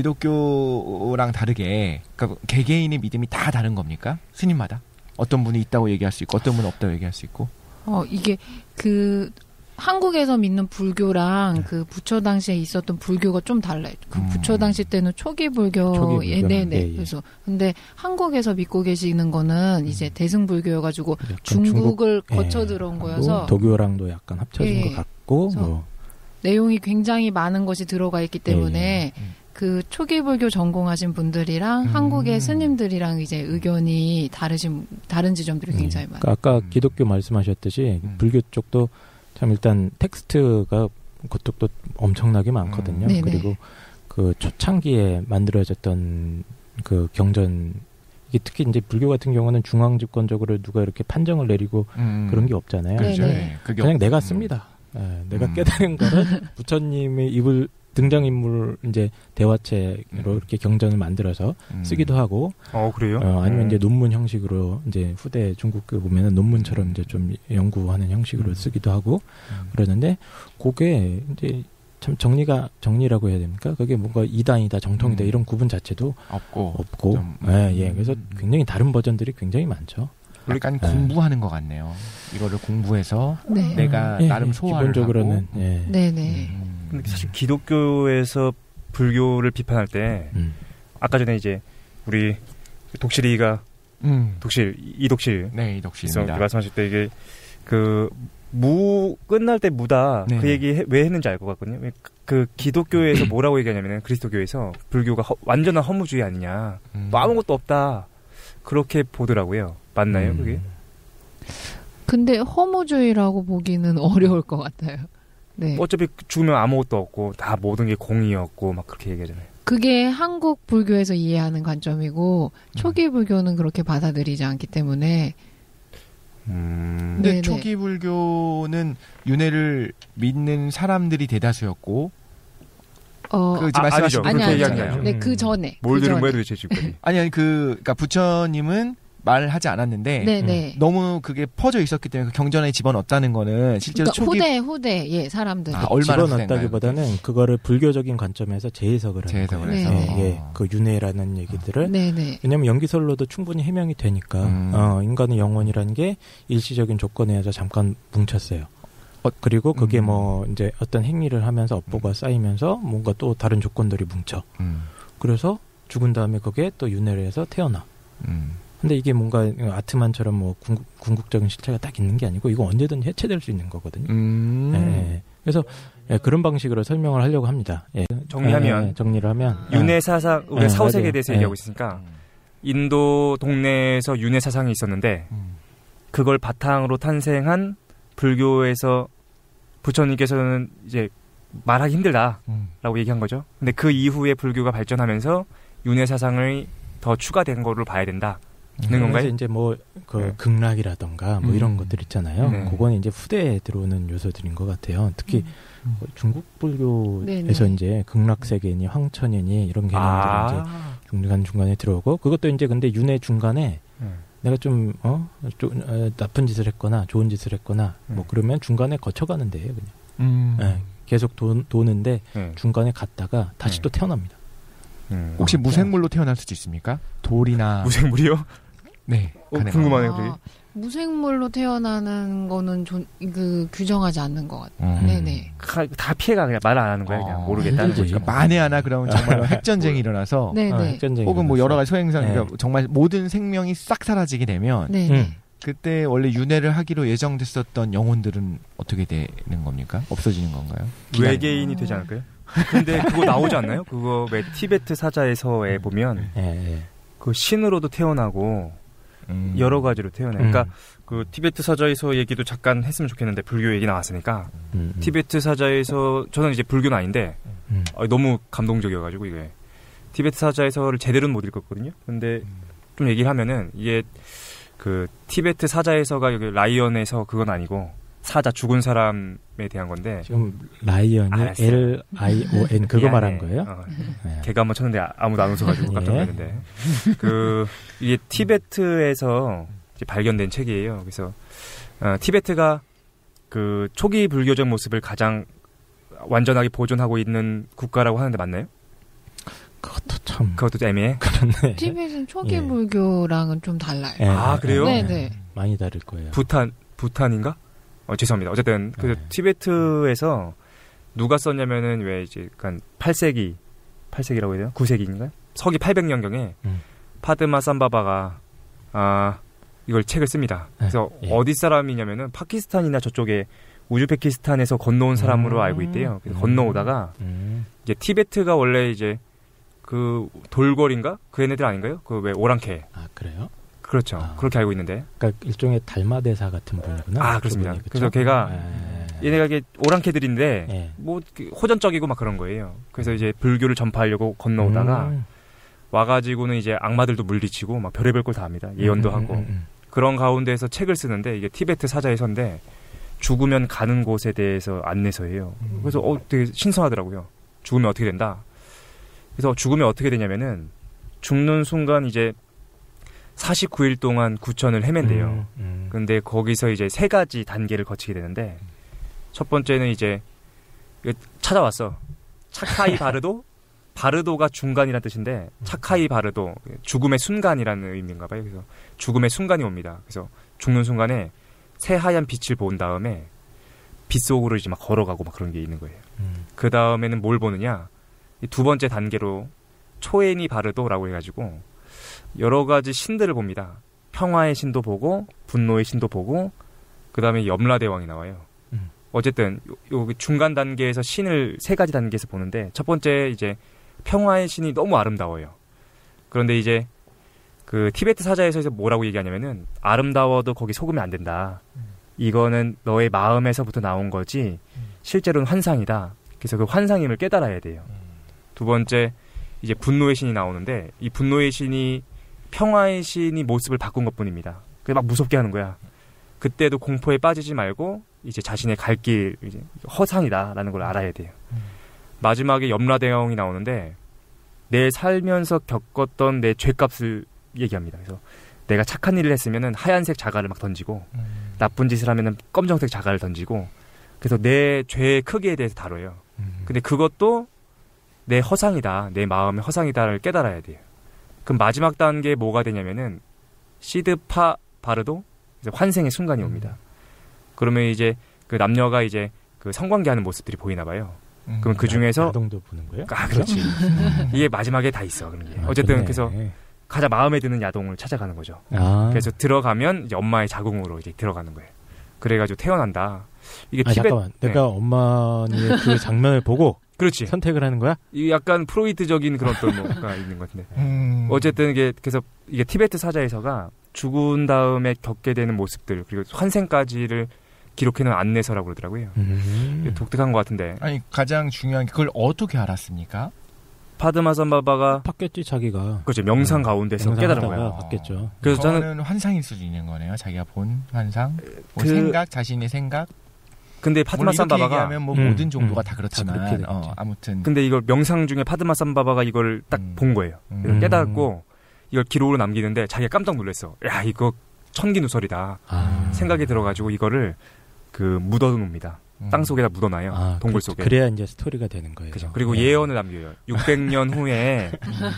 기독교랑 다르게 그러니까 개개인의 믿음이 다 다른 겁니까? 스님마다 어떤 분이 있다고 얘기할 수 있고 어떤 분은 없다고 얘기할 수 있고. 어 이게 그 한국에서 믿는 불교랑 그 부처 당시에 있었던 불교가 좀 달라요. 그 음. 부처 당시 때는 초기 불교, 초기 예, 불교. 네네. 예, 예. 그래서 근데 한국에서 믿고 계시는 거는 이제 대승불교여가지고 약간 중국을 중국, 거쳐 예, 들어온 하고 거여서 도교랑도 약간 합쳐진 예, 것 같고 그래서 뭐 내용이 굉장히 많은 것이 들어가 있기 때문에 예, 예. 그 초기 불교 전공하신 분들이랑 음. 한국의 스님들이랑 이제 의견이 다르신 다른 지점들이 예. 굉장히 많아요. 그러니까 아까 음. 기독교 말씀하셨듯이 음. 불교 쪽도 참 일단 텍스트가 그쪽도 엄청나게 많거든요. 음. 네네. 그리고 그 초창기에 만들어졌던 그 경전 이게 특히 이제 불교 같은 경우는 중앙 집권적으로 누가 이렇게 판정을 내리고 음. 그런 게 없잖아요. 그렇죠. 네네. 예. 그게 그냥 없- 내가 음. 씁니다. 예, 내가 음. 깨달은 거는 부처님의 입을 등장인물 이제 대화체로 음. 이렇게 경전을 만들어서 음. 쓰기도 하고 어 그래요? 어, 아니면 음. 이제 논문 형식으로 이제 후대 중국교 보면은 논문처럼 이제 좀 연구하는 형식으로 음. 쓰기도 하고 음. 그러는데 그게 이제 참 정리가 정리라고 해야 됩니까? 그게 뭔가 이단이다 정통이다 음. 이런 구분 자체도 없고 없고 좀, 예, 예. 그래서 음. 굉장히 다른 버전들이 굉장히 많죠. 약간 네. 공부하는 것 같네요. 이거를 공부해서 네. 내가 예, 나름 예, 소화를 기본적으로는 하고. 예. 네네. 음. 근데 사실 기독교에서 불교를 비판할 때 음. 아까 전에 이제 우리 독실이가 음. 독실 이독실 네, 있어 이덕씨입니다. 말씀하실 때 이게 그 무 끝날 때 무다 네. 그 얘기 해, 왜 했는지 알 것 같거든요. 그, 그 기독교에서 뭐라고 얘기하냐면은 그리스도교에서 불교가 허, 완전한 허무주의 아니냐, 음. 뭐 아무것도 없다 그렇게 보더라고요. 맞나요, 음. 그게? 근데 허무주의라고 보기는 어려울 것 같아요. 네. 어차피 죽으면 아무것도 없고 다 모든 게 공이었고 막 그렇게 얘기하잖아요. 그게 한국 불교에서 이해하는 관점이고 초기 불교는 그렇게 받아들이지 않기 때문에 음. 근데 네네. 초기 불교는 윤회를 믿는 사람들이 대다수였고 어 그 지금 아, 말씀하신 아니죠. 아니 그렇게 아니 얘기하는 아니 거예요. 네, 음. 그 전에 뭘 그 들은 전에. 거예요 도대체 지금까지? 아니 아니 그 그러니까 부처님은 말하지 않았는데 네네. 너무 그게 퍼져 있었기 때문에 그 경전에 집어넣었다는 거는 실제로 그러니까 초기 후대 후대 예 사람들. 아, 얼마나 집어넣었다기보다는 그거를 불교적인 관점에서 재해석을 하는 재해석을 거예요. 해서. 예, 예. 그 윤회라는 얘기들을 네네. 왜냐하면 연기설로도 충분히 해명이 되니까 음. 어, 인간의 영혼이라는 게 일시적인 조건에 의해서 잠깐 뭉쳤어요. 어, 그리고 그게 음. 뭐 이제 어떤 행위를 하면서 업보가 쌓이면서 뭔가 또 다른 조건들이 뭉쳐. 음. 그래서 죽은 다음에 거기에 또 윤회를 해서 태어나. 음. 근데 이게 뭔가 아트만처럼 뭐 궁극, 궁극적인 실체가 딱 있는 게 아니고 이거 언제든 해체될 수 있는 거거든요. 음. 예, 그래서 예, 그런 방식으로 설명을 하려고 합니다. 예. 정리하면 예, 정리를 하면 윤회 사상 우리가 예, 사후세계에 맞아요. 대해서 예. 얘기하고 있으니까 인도 동네에서 윤회 사상이 있었는데 음. 그걸 바탕으로 탄생한 불교에서 부처님께서는 이제 말하기 힘들다라고 음. 얘기한 거죠. 근데 그 이후에 불교가 발전하면서 윤회 사상을 더 추가된 거를 봐야 된다는 음. 건가요? 이제 뭐 그 네. 극락이라던가 뭐 음. 이런 것들 있잖아요. 네. 그건 이제 후대에 들어오는 요소들인 것 같아요. 특히 음. 뭐 중국 불교에서 네네. 이제 극락세계니 황천이니 이런 개념들이 이제 아, 중간 중간에 들어오고 그것도 이제 근데 윤회 중간에 네. 내가 좀 어, 좀, 어 나쁜 짓을 했거나 좋은 짓을 했거나 음. 뭐 그러면 중간에 거쳐가는 데예요 그냥. 음. 예, 계속 도, 도는데 네. 중간에 갔다가 다시 네. 또 태어납니다. 음. 혹시 무생물로 태어날 수도 있습니까? 돌이나 무생물이요? 네. 어, 가능한- 궁금하네요. 아, 되게. 무생물로 태어나는 거는 좀, 그, 규정하지 않는 것 같아요. 음. 네네. 가- 다 피해가 그냥 말 안 하는 거야. 그냥 어, 모르겠다는 힘들지. 거죠. 그러니까 만에 하나 그러면 정말 핵전쟁이 일어나서 네네. 어, 핵전쟁이 혹은 뭐 일어났어요. 여러 가지 소행성 네. 그러니까 정말 모든 생명이 싹 사라지게 되면 네네. 음. 그때 원래 윤회를 하기로 예정됐었던 영혼들은 어떻게 되는 겁니까? 없어지는 건가요? 외계인이 되지 않을까요? 근데 그거 나오지 않나요? 그거 왜 티베트 사자에서에 보면 예, 예. 그 신으로도 태어나고 음. 여러 가지로 태어나요. 음. 그러니까 그 티베트 사자에서 얘기도 잠깐 했으면 좋겠는데 불교 얘기 나왔으니까 음, 음. 티베트 사자에서 저는 이제 불교는 아닌데 음. 아, 너무 감동적이어가지고 이게 티베트 사자에서를 제대로는 못 읽었거든요. 근데 좀 얘기를 하면은 이게 그 티베트 사자에서가 여기 라이언에서 그건 아니고 사자 죽은 사람에 대한 건데 지금 라이언이 알았어요. L I O N 그거 미안해. 말한 거예요? 어, 예. 걔가 한번 쳤는데 아- 아무도 안 웃어가지고 깜짝 예. 놀랐는데 그 이게 티베트에서 이제 발견된 책이에요. 그래서 어, 티베트가 그 초기 불교적 모습을 가장 완전하게 보존하고 있는 국가라고 하는데 맞나요? 그것도 참 그것도 좀 애매해. 그렇네. 티벳은 초기 예. 불교랑은 좀 달라요. 예, 아, 예, 그래요? 예, 네네. 많이 다를 거예요. 부탄 부탄인가? 어, 죄송합니다. 어쨌든 그 네. 티베트에서 누가 썼냐면은 왜 이제 약간 팔 세기 팔 세기라고 해야 되나? 구 세기인가요? 서기 팔백 년경에 음. 파드마 삼바바가 아 이걸 책을 씁니다. 그래서 예. 어디 사람이냐면은 파키스탄이나 저쪽에 우즈베키스탄에서 건너온 사람으로 음. 알고 있대요. 그래서 음. 건너오다가 음. 이제 티베트가 원래 이제 그 돌궐인가? 그 얘네들 아닌가요? 그 왜 오랑캐. 아 그래요? 그렇죠. 아. 그렇게 알고 있는데. 그러니까 일종의 달마대사 같은 분이구나. 아, 그렇습니다. 그분이, 그쵸? 그래서 걔가 예. 얘네가 이게 오랑캐들인데 예. 뭐 호전적이고 막 그런 거예요. 그래서 이제 불교를 전파하려고 건너오다가 음. 와가지고는 이제 악마들도 물리치고 막 별의별 걸 다 합니다. 예언도 음, 하고 음, 음, 그런 가운데에서 책을 쓰는데 이게 티베트 사자에서인데 죽으면 가는 곳에 대해서 안내서예요. 음. 그래서 어 되게 신선하더라고요. 죽으면 어떻게 된다. 그래서 죽으면 어떻게 되냐면은 죽는 순간 이제 사십구 일 동안 구천을 헤맨대요. 음, 음. 근데 거기서 이제 세 가지 단계를 거치게 되는데 첫 번째는 이제 찾아왔어. 차카이 바르도 바르도가 중간이라는 뜻인데 차카이 바르도 죽음의 순간이라는 의미인가 봐요. 그래서 죽음의 순간이 옵니다. 그래서 죽는 순간에 새하얀 빛을 본 다음에 빛 속으로 이제 막 걸어가고 막 그런 게 있는 거예요. 음. 그 다음에는 뭘 보느냐? 이 두 번째 단계로 초에니 바르도라고 해가지고 여러 가지 신들을 봅니다. 평화의 신도 보고 분노의 신도 보고 그 다음에 염라대왕이 나와요. 음. 어쨌든 요, 요 중간 단계에서 신을 세 가지 단계에서 보는데 첫 번째 이제 평화의 신이 너무 아름다워요. 그런데 이제 그 티베트 사자에서 뭐라고 얘기하냐면은 아름다워도 거기 속으면 안 된다. 이거는 너의 마음에서부터 나온 거지 실제로는 환상이다. 그래서 그 환상임을 깨달아야 돼요. 두 번째 이제 분노의 신이 나오는데 이 분노의 신이 평화의 신이 모습을 바꾼 것뿐입니다. 그게 막 무섭게 하는 거야. 그때도 공포에 빠지지 말고 이제 자신의 갈 길 이제 허상이다라는 걸 알아야 돼요. 마지막에 염라대왕이 나오는데 내 살면서 겪었던 내 죄값을 얘기합니다. 그래서 내가 착한 일을 했으면은 하얀색 자갈을 막 던지고 음. 나쁜 짓을 하면은 검정색 자갈을 던지고 그래서 내 죄의 크기에 대해서 다뤄요. 음. 근데 그것도 내 허상이다, 내 마음의 허상이다를 깨달아야 돼요. 그럼 마지막 단계에 뭐가 되냐면은 시드파 바르도 이제 환생의 순간이 옵니다. 그러면 이제 그 남녀가 이제 그 성관계하는 모습들이 보이나 봐요. 음. 그럼 그 중에서 야동도 보는 거예요? 아 그렇지. 이게 마지막에 다 있어 그런 게. 아, 어쨌든 그러네. 그래서 가장 마음에 드는 야동을 찾아가는 거죠. 아. 그래서 들어가면 이제 엄마의 자궁으로 이제 들어가는 거예요. 그래가지고 태어난다. 이게 아, 티벳 잠깐만. 네. 내가 어머니의 그 장면을 보고 그렇지. 선택을 하는 거야? 이 약간 프로이트적인 그런 또 뭐가 있는 것 같은데. 음. 어쨌든 이게 그래서 이게 티베트 사자에서가 죽은 다음에 겪게 되는 모습들 그리고 환생까지를 기록해놓은 안내서라고 그러더라고요. 음. 독특한 것 같은데. 아니 가장 중요한 게 그걸 어떻게 알았습니까? 파드마산바바가 봤겠지 자기가. 그렇죠. 명상 가운데서 음. 깨달은 거예요. 봤겠죠. 그래서 저는 환상일 수도 있는 거네요. 자기가 본 환상, 뭐 그... 생각, 자신의 생각. 근데 파드마산바바가 얘기하면 뭐 음, 모든 종교가 음, 다 그렇지만 다 어, 아무튼. 근데 이걸 명상 중에 파드마산바바가 이걸 딱 본 음. 거예요. 음. 깨닫고 이걸 기록으로 남기는데 자기가 깜짝 놀랐어. 야 이거 천기누설이다. 아. 생각이 들어가지고 이거를 그 묻어놓습니다. 음. 땅 속에다 묻어놔요. 아, 동굴 속에. 그, 그래야 이제 스토리가 되는 거예요. 그죠. 그리고 네. 예언을 남겨요. 육백 년 후에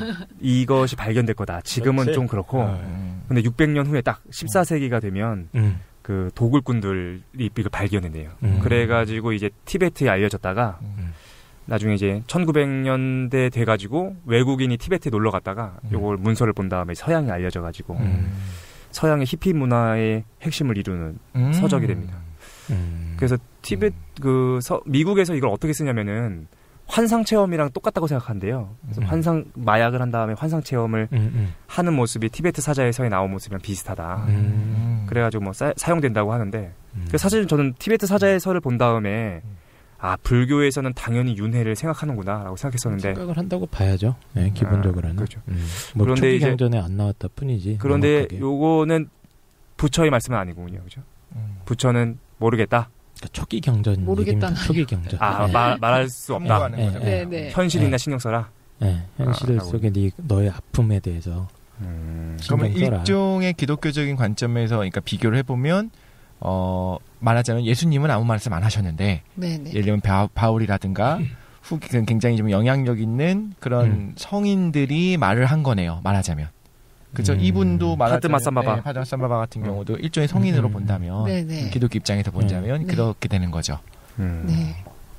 이것이 발견될 거다. 지금은 그렇지? 좀 그렇고. 음. 근데 육백 년 후에 딱 십사 세기가 되면 음. 그 도굴꾼들이 이걸 발견해내요. 음. 그래가지고 이제 티베트에 알려졌다가 음. 나중에 이제 천구백 년대 돼가지고 외국인이 티베트에 놀러 갔다가 음. 요걸 문서를 본 다음에 서양에 알려져가지고 음. 서양의 히피 문화의 핵심을 이루는 음. 서적이 됩니다. 음. 그래서 티베트 그 서, 미국에서 이걸 어떻게 쓰냐면은 환상 체험이랑 똑같다고 생각한대요. 그래서 음. 환상 마약을 한 다음에 환상 체험을 음, 음. 하는 모습이 티베트 사자에서의 나온 모습이랑 비슷하다. 음. 그래가지고 뭐 사, 사용된다고 하는데 음. 사실 저는 티베트 사자에서를 본 다음에 아 불교에서는 당연히 윤회를 생각하는구나라고 생각했었는데 생각을 한다고 봐야죠. 네, 기본적으로는. 아, 그렇죠. 음. 뭐 그런데 이제 경전에 안 나왔다 뿐이지. 그런데 명확하게. 요거는 부처의 말씀은 아니군요, 그죠? 음. 부처는 모르겠다. 그러니까 초기 경전 모르겠다. 초기 경전. 아, 네. 말, 말할 수 없다. 네, 네, 네. 현실이나 네. 신경 써라. 네, 현실 아, 속에 네, 너의 아픔에 대해서 음. 그러면 써라. 일종의 기독교적인 관점에서 그러니까 비교를 해보면 어, 말하자면 예수님은 아무 말씀 안 하셨는데 네네. 예를 들면 바, 바울이라든가 후, 굉장히 좀 영향력 있는 그런 음. 성인들이 말을 한 거네요. 말하자면. 그죠? 음. 이분도 말하자면 파드마산바바 네, 파드마산바바 같은 음. 경우도 일종의 성인으로 음. 본다면 네네. 기독교 입장에서 본다면 네. 그렇게 되는 거죠. 음. 네.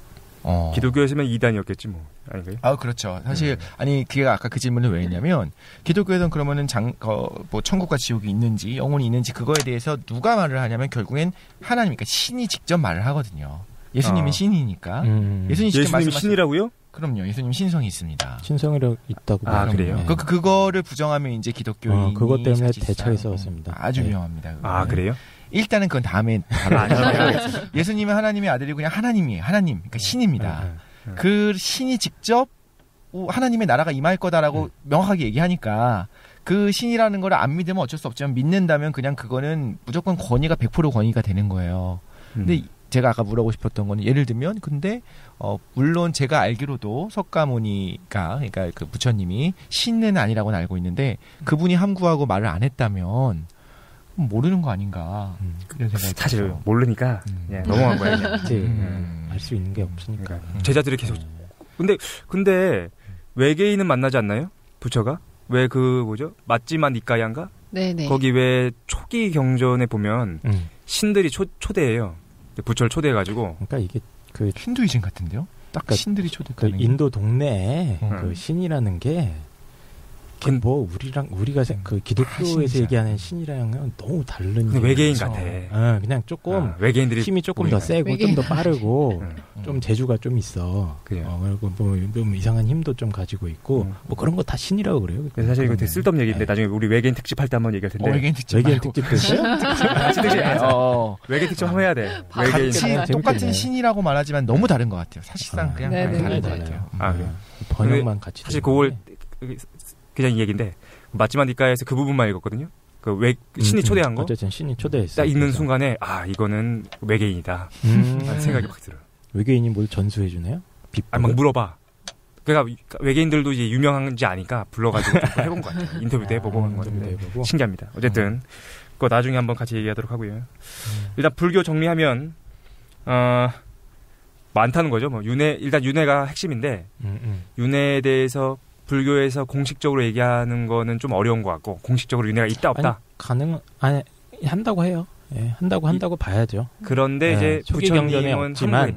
어. 기독교였으면 이단이었겠지 뭐 아닌가요? 아 그렇죠. 사실 음. 아니 그게 아까 그 질문을 왜 했냐면 기독교에서는 그러면은 장, 어, 뭐 천국과 지옥이 있는지 영혼이 있는지 그거에 대해서 누가 말을 하냐면 결국엔 하나님, 그러니까 신이 직접 말을 하거든요. 예수님은 어. 신이니까. 음. 예수님이 직접 예수님이 말씀하시... 신이라고요? 그럼요. 예수님 신성이 있습니다. 신성이라고 있다고. 아 그래요? 네. 그 그거를 부정하면 이제 기독교인이 어, 그것 때문에 대차에 싸웠습니다. 아주 네. 위험합니다. 그거는. 아 그래요? 일단은 그건 다음에 예수님은 하나님의 아들이고 그냥 하나님이에요. 하나님, 그러니까 신입니다. 네, 네. 그 신이 직접 하나님의 나라가 임할 거다라고 음. 명확하게 얘기하니까 그 신이라는 걸 안 믿으면 어쩔 수 없지만 믿는다면 그냥 그거는 무조건 권위가 백 퍼센트 권위가 되는 거예요. 음. 근데 제가 아까 물어보고 싶었던 거는 예를 들면 근데 어 물론 제가 알기로도 석가모니가 그러니까 그 부처님이 신은 아니라고는 알고 있는데 그분이 함구하고 말을 안 했다면 모르는 거 아닌가. 음. 그런 생각이 사실 들어서. 모르니까 음. 그냥 넘어간 거야. 그냥. 음. 알 수 있는 게 없으니까. 그러니까 음. 제자들이 계속. 근데 근데 외계인은 만나지 않나요? 부처가? 왜 그 뭐죠? 맞지만 니까양가? 네네. 거기 왜 초기 경전에 보면 음. 신들이 초, 초대해요. 부처를 초대해가지고. 그러니까 이게 그 힌두이즘 같은데요? 딱 그러니까 신들이 초대했다는 그 인도 동네에 음. 그 신이라는 게. 뭐 우리랑 우리가 그 기독교에서 아, 얘기하는 신이랑은 너무 다른 외계인 같아. 어, 그냥 조금 아, 외계인들이 힘이 조금 더 세고 좀 더 빠르고 음. 좀 재주가 좀 있어. 어, 그리고 뭐, 뭐 이상한 힘도 좀 가지고 있고 음. 뭐 그런 거 다 신이라고 그래요. 그래서 사실 이거 되게 쓸데없는 얘기인데 네. 나중에 우리 외계인 특집 할 때 한번 얘기할 텐데. 어, 외계인 특집 외계인 특집 됐어요? 같이 특집. 어, 외계인 특집 한번 해야 돼. 외계인 같이 똑같은 신이라고 말하지만 너무 다른 것 같아요. 사실상 아, 그냥 네네. 다른 것 같아요. 아, 그래. 번역만 같이. 사실 그걸 그냥 이 얘기인데. 맞지만 니까에서 그 부분만 읽었거든요. 그 왜 신이 음, 초대한 거? 어쨌든 신이 초대했어. 딱 읽는 순간에 아 이거는 외계인이다. 음. 생각이 확 들어요. 외계인이 뭘 전수해 주나요? 아 막 물어봐. 그러니까 외계인들도 이제 유명한지 아니까 불러가지고 좀 해본 것 같아요. 인터뷰도 해보고 한 건데 음, 신기합니다. 어쨌든 음. 그거 나중에 한번 같이 얘기하도록 하고요. 음. 일단 불교 정리하면 어, 많다는 거죠. 뭐 윤회 일단 윤회가 핵심인데 음, 음. 윤회에 대해서 불교에서 공식적으로 얘기하는 거는 좀 어려운 것 같고 공식적으로 윤회가 있다 없다. 아니, 가능 아니 한다고 해요. 예, 한다고 한다고 이, 봐야죠. 그런데 예, 이제 부처님은 함구했다.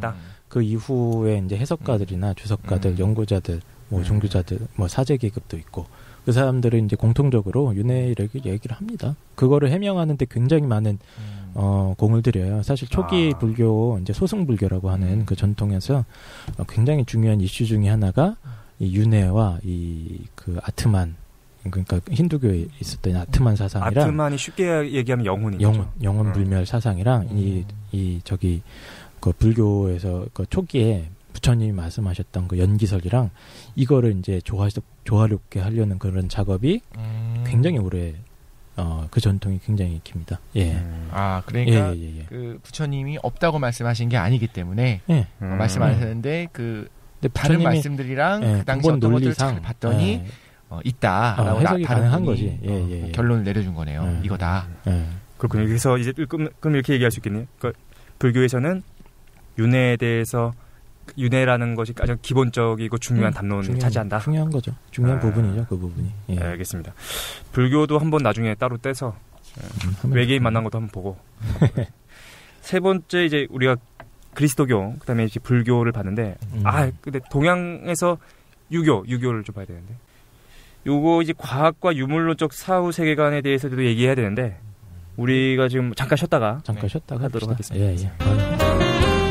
그 이후에 이제 해석가들이나 주석가들, 음. 연구자들, 뭐 음. 종교자들, 뭐 사제 계급도 있고 그 사람들은 이제 공통적으로 윤회를 얘기를 합니다. 그거를 해명하는데 굉장히 많은 음. 어, 공을 들여요. 사실 초기 아. 불교, 이제 소승불교라고 하는 음. 그 전통에서 어, 굉장히 중요한 이슈 중에 하나가 이 윤회와 이 그 아트만, 그러니까 힌두교에 있었던 아트만 사상이랑 아트만이 쉽게 얘기하면 영혼인 영혼, 거죠. 영혼 음. 불멸 사상이랑 음. 이, 이 저기 그 불교에서 그 초기에 부처님이 말씀하셨던 그 연기설이랑 이거를 이제 조화 조화롭게 하려는 그런 작업이 음. 굉장히 오래 어, 그 전통이 굉장히 깁니다. 예. 음. 아 그러니까 예, 예, 예. 그 부처님이 없다고 말씀하신 게 아니기 때문에 예. 어, 음. 말씀하셨는데 그 근데 다른 부처님이 말씀들이랑 예, 그 당시 근본 어떤 것들을 논리상 잘 봤더니 예, 어, 있다라고 어, 해석이 나- 다른 가능한 분이, 거지. 예, 어, 예, 예. 결론을 내려준 거네요. 예. 이거다. 예. 그렇군요. 그래서 이제 그럼, 그럼 이렇게 얘기할 수 있겠네요. 그러니까 불교에서는 윤회에 대해서 윤회라는 것이 가장 기본적이고 중요한 음, 담론을 중요한, 차지한다. 중요한 거죠. 중요한 아. 부분이죠. 그 부분이. 예. 네, 알겠습니다. 불교도 한번 나중에 따로 떼서 음, 하면 외계인 좋겠네. 만난 것도 한번 보고. 세 번째 이제 우리가 그리스도교 그다음에 이제 불교를 봤는데 음. 아 근데 동양에서 유교 유교를 좀 봐야 되는데 요거 이제 과학과 유물론적 사후 세계관에 대해서도 얘기해야 되는데 우리가 지금 잠깐 쉬었다가 잠깐 네. 쉬었다가 하도록 합시다. 하겠습니다. 예, 예.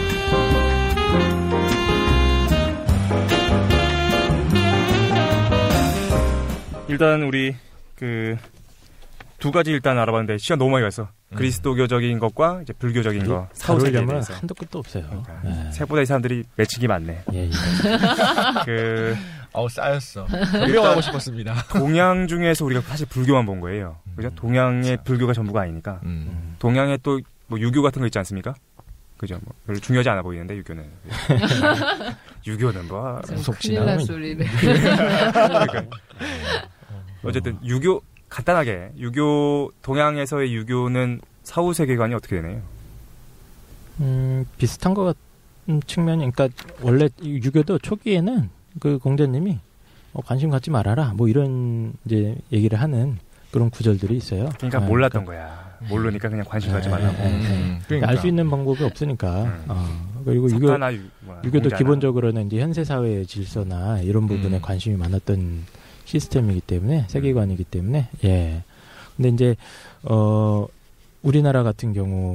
일단 우리 그 두 가지 일단 알아봤는데 시간 너무 많이 갔어. 음. 그리스도교적인 것과 이제 불교적인 거 사후 세계에 다루려면 대해서. 한도 끝도 없어요. 그러니까 예. 생각보다 이 사람들이 매칭이 많네. 예, 예. 그 어우 쌓였어. 유명하고 싶었습니다. 동양 중에서 우리가 사실 불교만 본 거예요. 그죠? 동양의 불교가 전부가 아니니까. 음. 동양에 또 뭐 유교 같은 거 있지 않습니까? 그죠? 뭐 별로 중요하지 않아 보이는데 유교는. 유교는 뭐 무섭지 큰일 날 않으면- 소리를. 그러니까. 어쨌든 유교 간단하게 유교 동양에서의 유교는 사후 세계관이 어떻게 되나요? 음, 비슷한 것 같은 측면이, 그러니까 원래 이 유교도 초기에는 그 공자님이 어, 관심 갖지 말아라 뭐 이런 이제 얘기를 하는 그런 구절들이 있어요. 그러니까 아, 몰랐던 거야. 모르니까 그냥 관심 갖지 말라고. 예, 예, 예. 음. 그러니까 알 수 있는 방법이 없으니까. 음. 어, 그리고 유교 석가나 유- 뭐야, 유교도 공자나. 기본적으로는 이제 현세 사회의 질서나 이런 부분에 음. 관심이 많았던 시스템이기 때문에 세계관이기 때문에 예. 근데 이제 어 우리나라 같은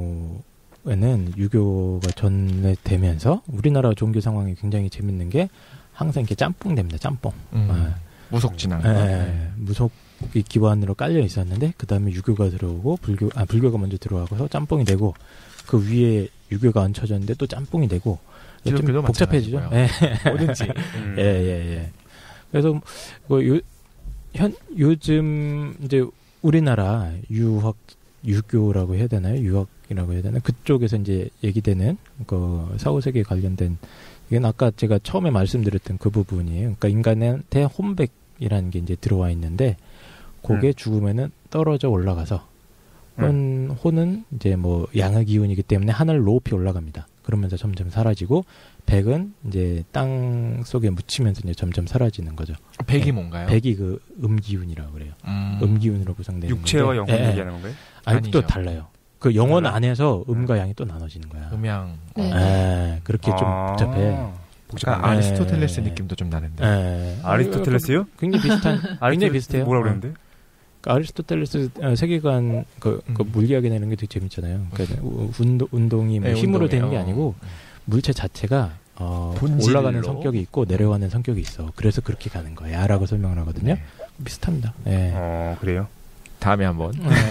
경우에는 유교가 전래되면서 우리나라 종교 상황이 굉장히 재밌는 게 항상 이렇게 짬뽕 됩니다. 짬뽕. 음. 아, 무속진앙. 예, 무속이 기반으로 깔려 있었는데 그 다음에 유교가 들어오고 불교 아 불교가 먼저 들어와서 짬뽕이 되고 그 위에 유교가 얹혀졌는데 또 짬뽕이 되고 좀 기독교도 복잡해지죠. 마찬가지고요. 예. 뭐든지. 음. 예, 예, 예. 그래서 그 요, 현 요즘 이제 우리나라 유학 유교라고 해야 되나요? 유학이라고 해야 되나? 그쪽에서 이제 얘기되는 그 사후 세계에 관련된 이건 아까 제가 처음에 말씀드렸던 그 부분이에요. 그러니까 인간한테 혼백이라는 게 이제 들어와 있는데 그게 음. 죽으면은 떨어져 올라가서 혼, 혼은 이제 뭐 양의 기운이기 때문에 하늘 높이 올라갑니다. 그러면서 점점 사라지고 백은 이제 땅 속에 묻히면서 이제 점점 사라지는 거죠. 백이 네. 뭔가요? 백이 그 음기운이라고 그래요. 음. 음기운으로 구성되는 육체와 건데. 영혼 예, 예. 얘기하는 건가요? 아니 또 아니죠. 달라요. 그 영혼 달라요? 안에서 음과 양이 또 나눠지는 거야. 음양. 네. 예, 그렇게 좀 아, 복잡해. 복잡하네. 약간 아리스토텔레스 예. 느낌도 좀 나는데. 예. 아리스토텔레스요? 굉장히 비슷한, 굉장히 아리스토텔레스 비슷해요. 뭐라 어. 그랬는데? 그 아리스토텔레스 어, 세계관 그, 그 음. 물리학이나 이런 게 되게 재밌잖아요. 그러니까 우- 운동, 운동이 뭐 네, 힘으로 운동이에요. 되는 게 아니고 물체 자체가 어, 본질로. 올라가는 성격이 있고 내려가는 성격이 있어. 그래서 그렇게 가는 거야라고 설명을 하거든요. 네. 비슷합니다. 예. 어 그래요. 다음에 한번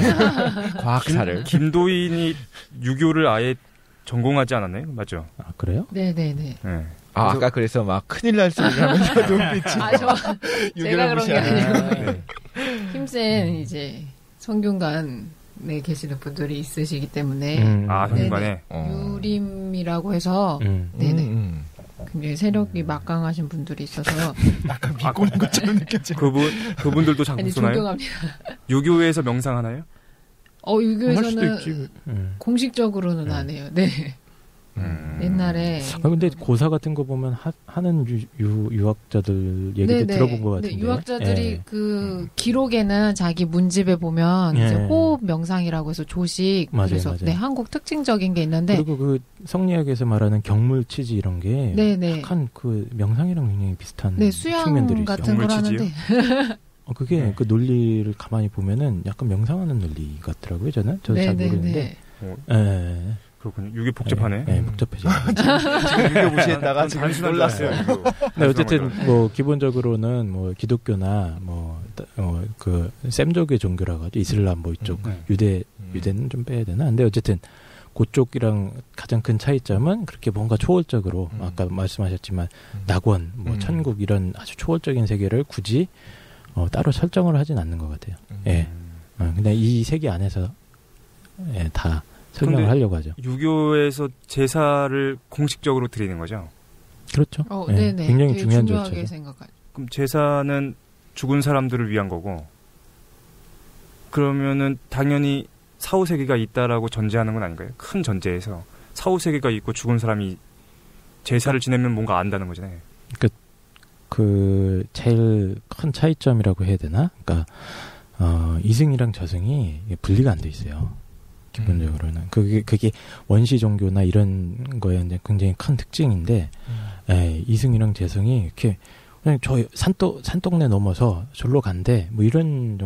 과학사를. 김도인이 유교를 아예 전공하지 않았나요? 맞죠? 아 그래요? 네네네. 네. 아, 아까 그래서 막 큰일 날 소리 하면서 눈빛이. 아, 저, 제가 그런 게 아니고. 네. 힘센 이제 성균관에 계시는 분들이 있으시기 때문에 음, 아 네네. 현관에. 어. 유림이라고 해서 음. 네네. 음, 음. 굉장히 세력이 막강하신 분들이 있어서 약간 비꼬는 것처럼 느껴져. 그분 그분들도 장구 아니 쓰나요? 존경합니다. 유교에서 명상하나요? 어 할 수도 유교에서는 있지. 음. 공식적으로는 음. 안 해요. 네. 음. 옛날에. 아, 근데 고사 같은 거 보면 하, 하는 유, 유, 유학자들 얘기도 네네. 들어본 것 같은데. 네, 유학자들이 예. 그 기록에는 자기 문집에 보면 예. 이제 호흡 명상이라고 해서 조식. 맞아요, 그래서 맞아요. 네, 한국 특징적인 게 있는데. 그리고 그 성리학에서 말하는 경물치지 이런 게 네네. 약간 그 명상이랑 굉장히 비슷한 네, 수영 측면들이 있어요. 같은 걸 하는데. 어, 그게 네. 그 논리를 가만히 보면은 약간 명상하는 논리 같더라고요. 저는 저도 잘 모르는데. 어, 예. 그렇군요. 이게 복잡하네. 예, 예, 복잡해져. 지금 유교 무시했다가 지금 단순한 놀랐어요. 줄 알았어요. 네, 어쨌든 뭐 기본적으로는 뭐 기독교나 뭐그 셈족의 종교라 가지고 이슬람 뭐 이쪽 음. 유대 음. 유대는 좀 빼야 되나? 근데 어쨌든 그쪽이랑 가장 큰 차이점은 그렇게 뭔가 초월적으로 음. 아까 말씀하셨지만 음. 낙원, 뭐 음. 천국 이런 아주 초월적인 세계를 굳이 어, 따로 설정을 하진 않는 것 같아요. 음. 예. 어, 근데 이 세계 안에서 예, 다 설명을 하려고 하죠. 유교에서 제사를 공식적으로 드리는 거죠. 그렇죠. 어, 예, 네네. 굉장히 되게 중요한 중요하게 절차죠. 생각하죠. 그럼 제사는 죽은 사람들을 위한 거고, 그러면은 당연히 사후세계가 있다라고 전제하는 건 아닌가요? 큰 전제에서 사후세계가 있고 죽은 사람이 제사를 지내면 뭔가 안다는 거잖아요. 그 제일 큰 차이점이라고 해야 되나? 그러니까 어, 이승이랑 저승이 분리가 안 돼 있어요. 기본적으로는 그게 그게 원시 종교나 이런 거에 이제 굉장히 큰 특징인데 음. 에, 이승이랑 재승이 이렇게 그냥 저 산도 산동네 넘어서 절로 간대 뭐 이런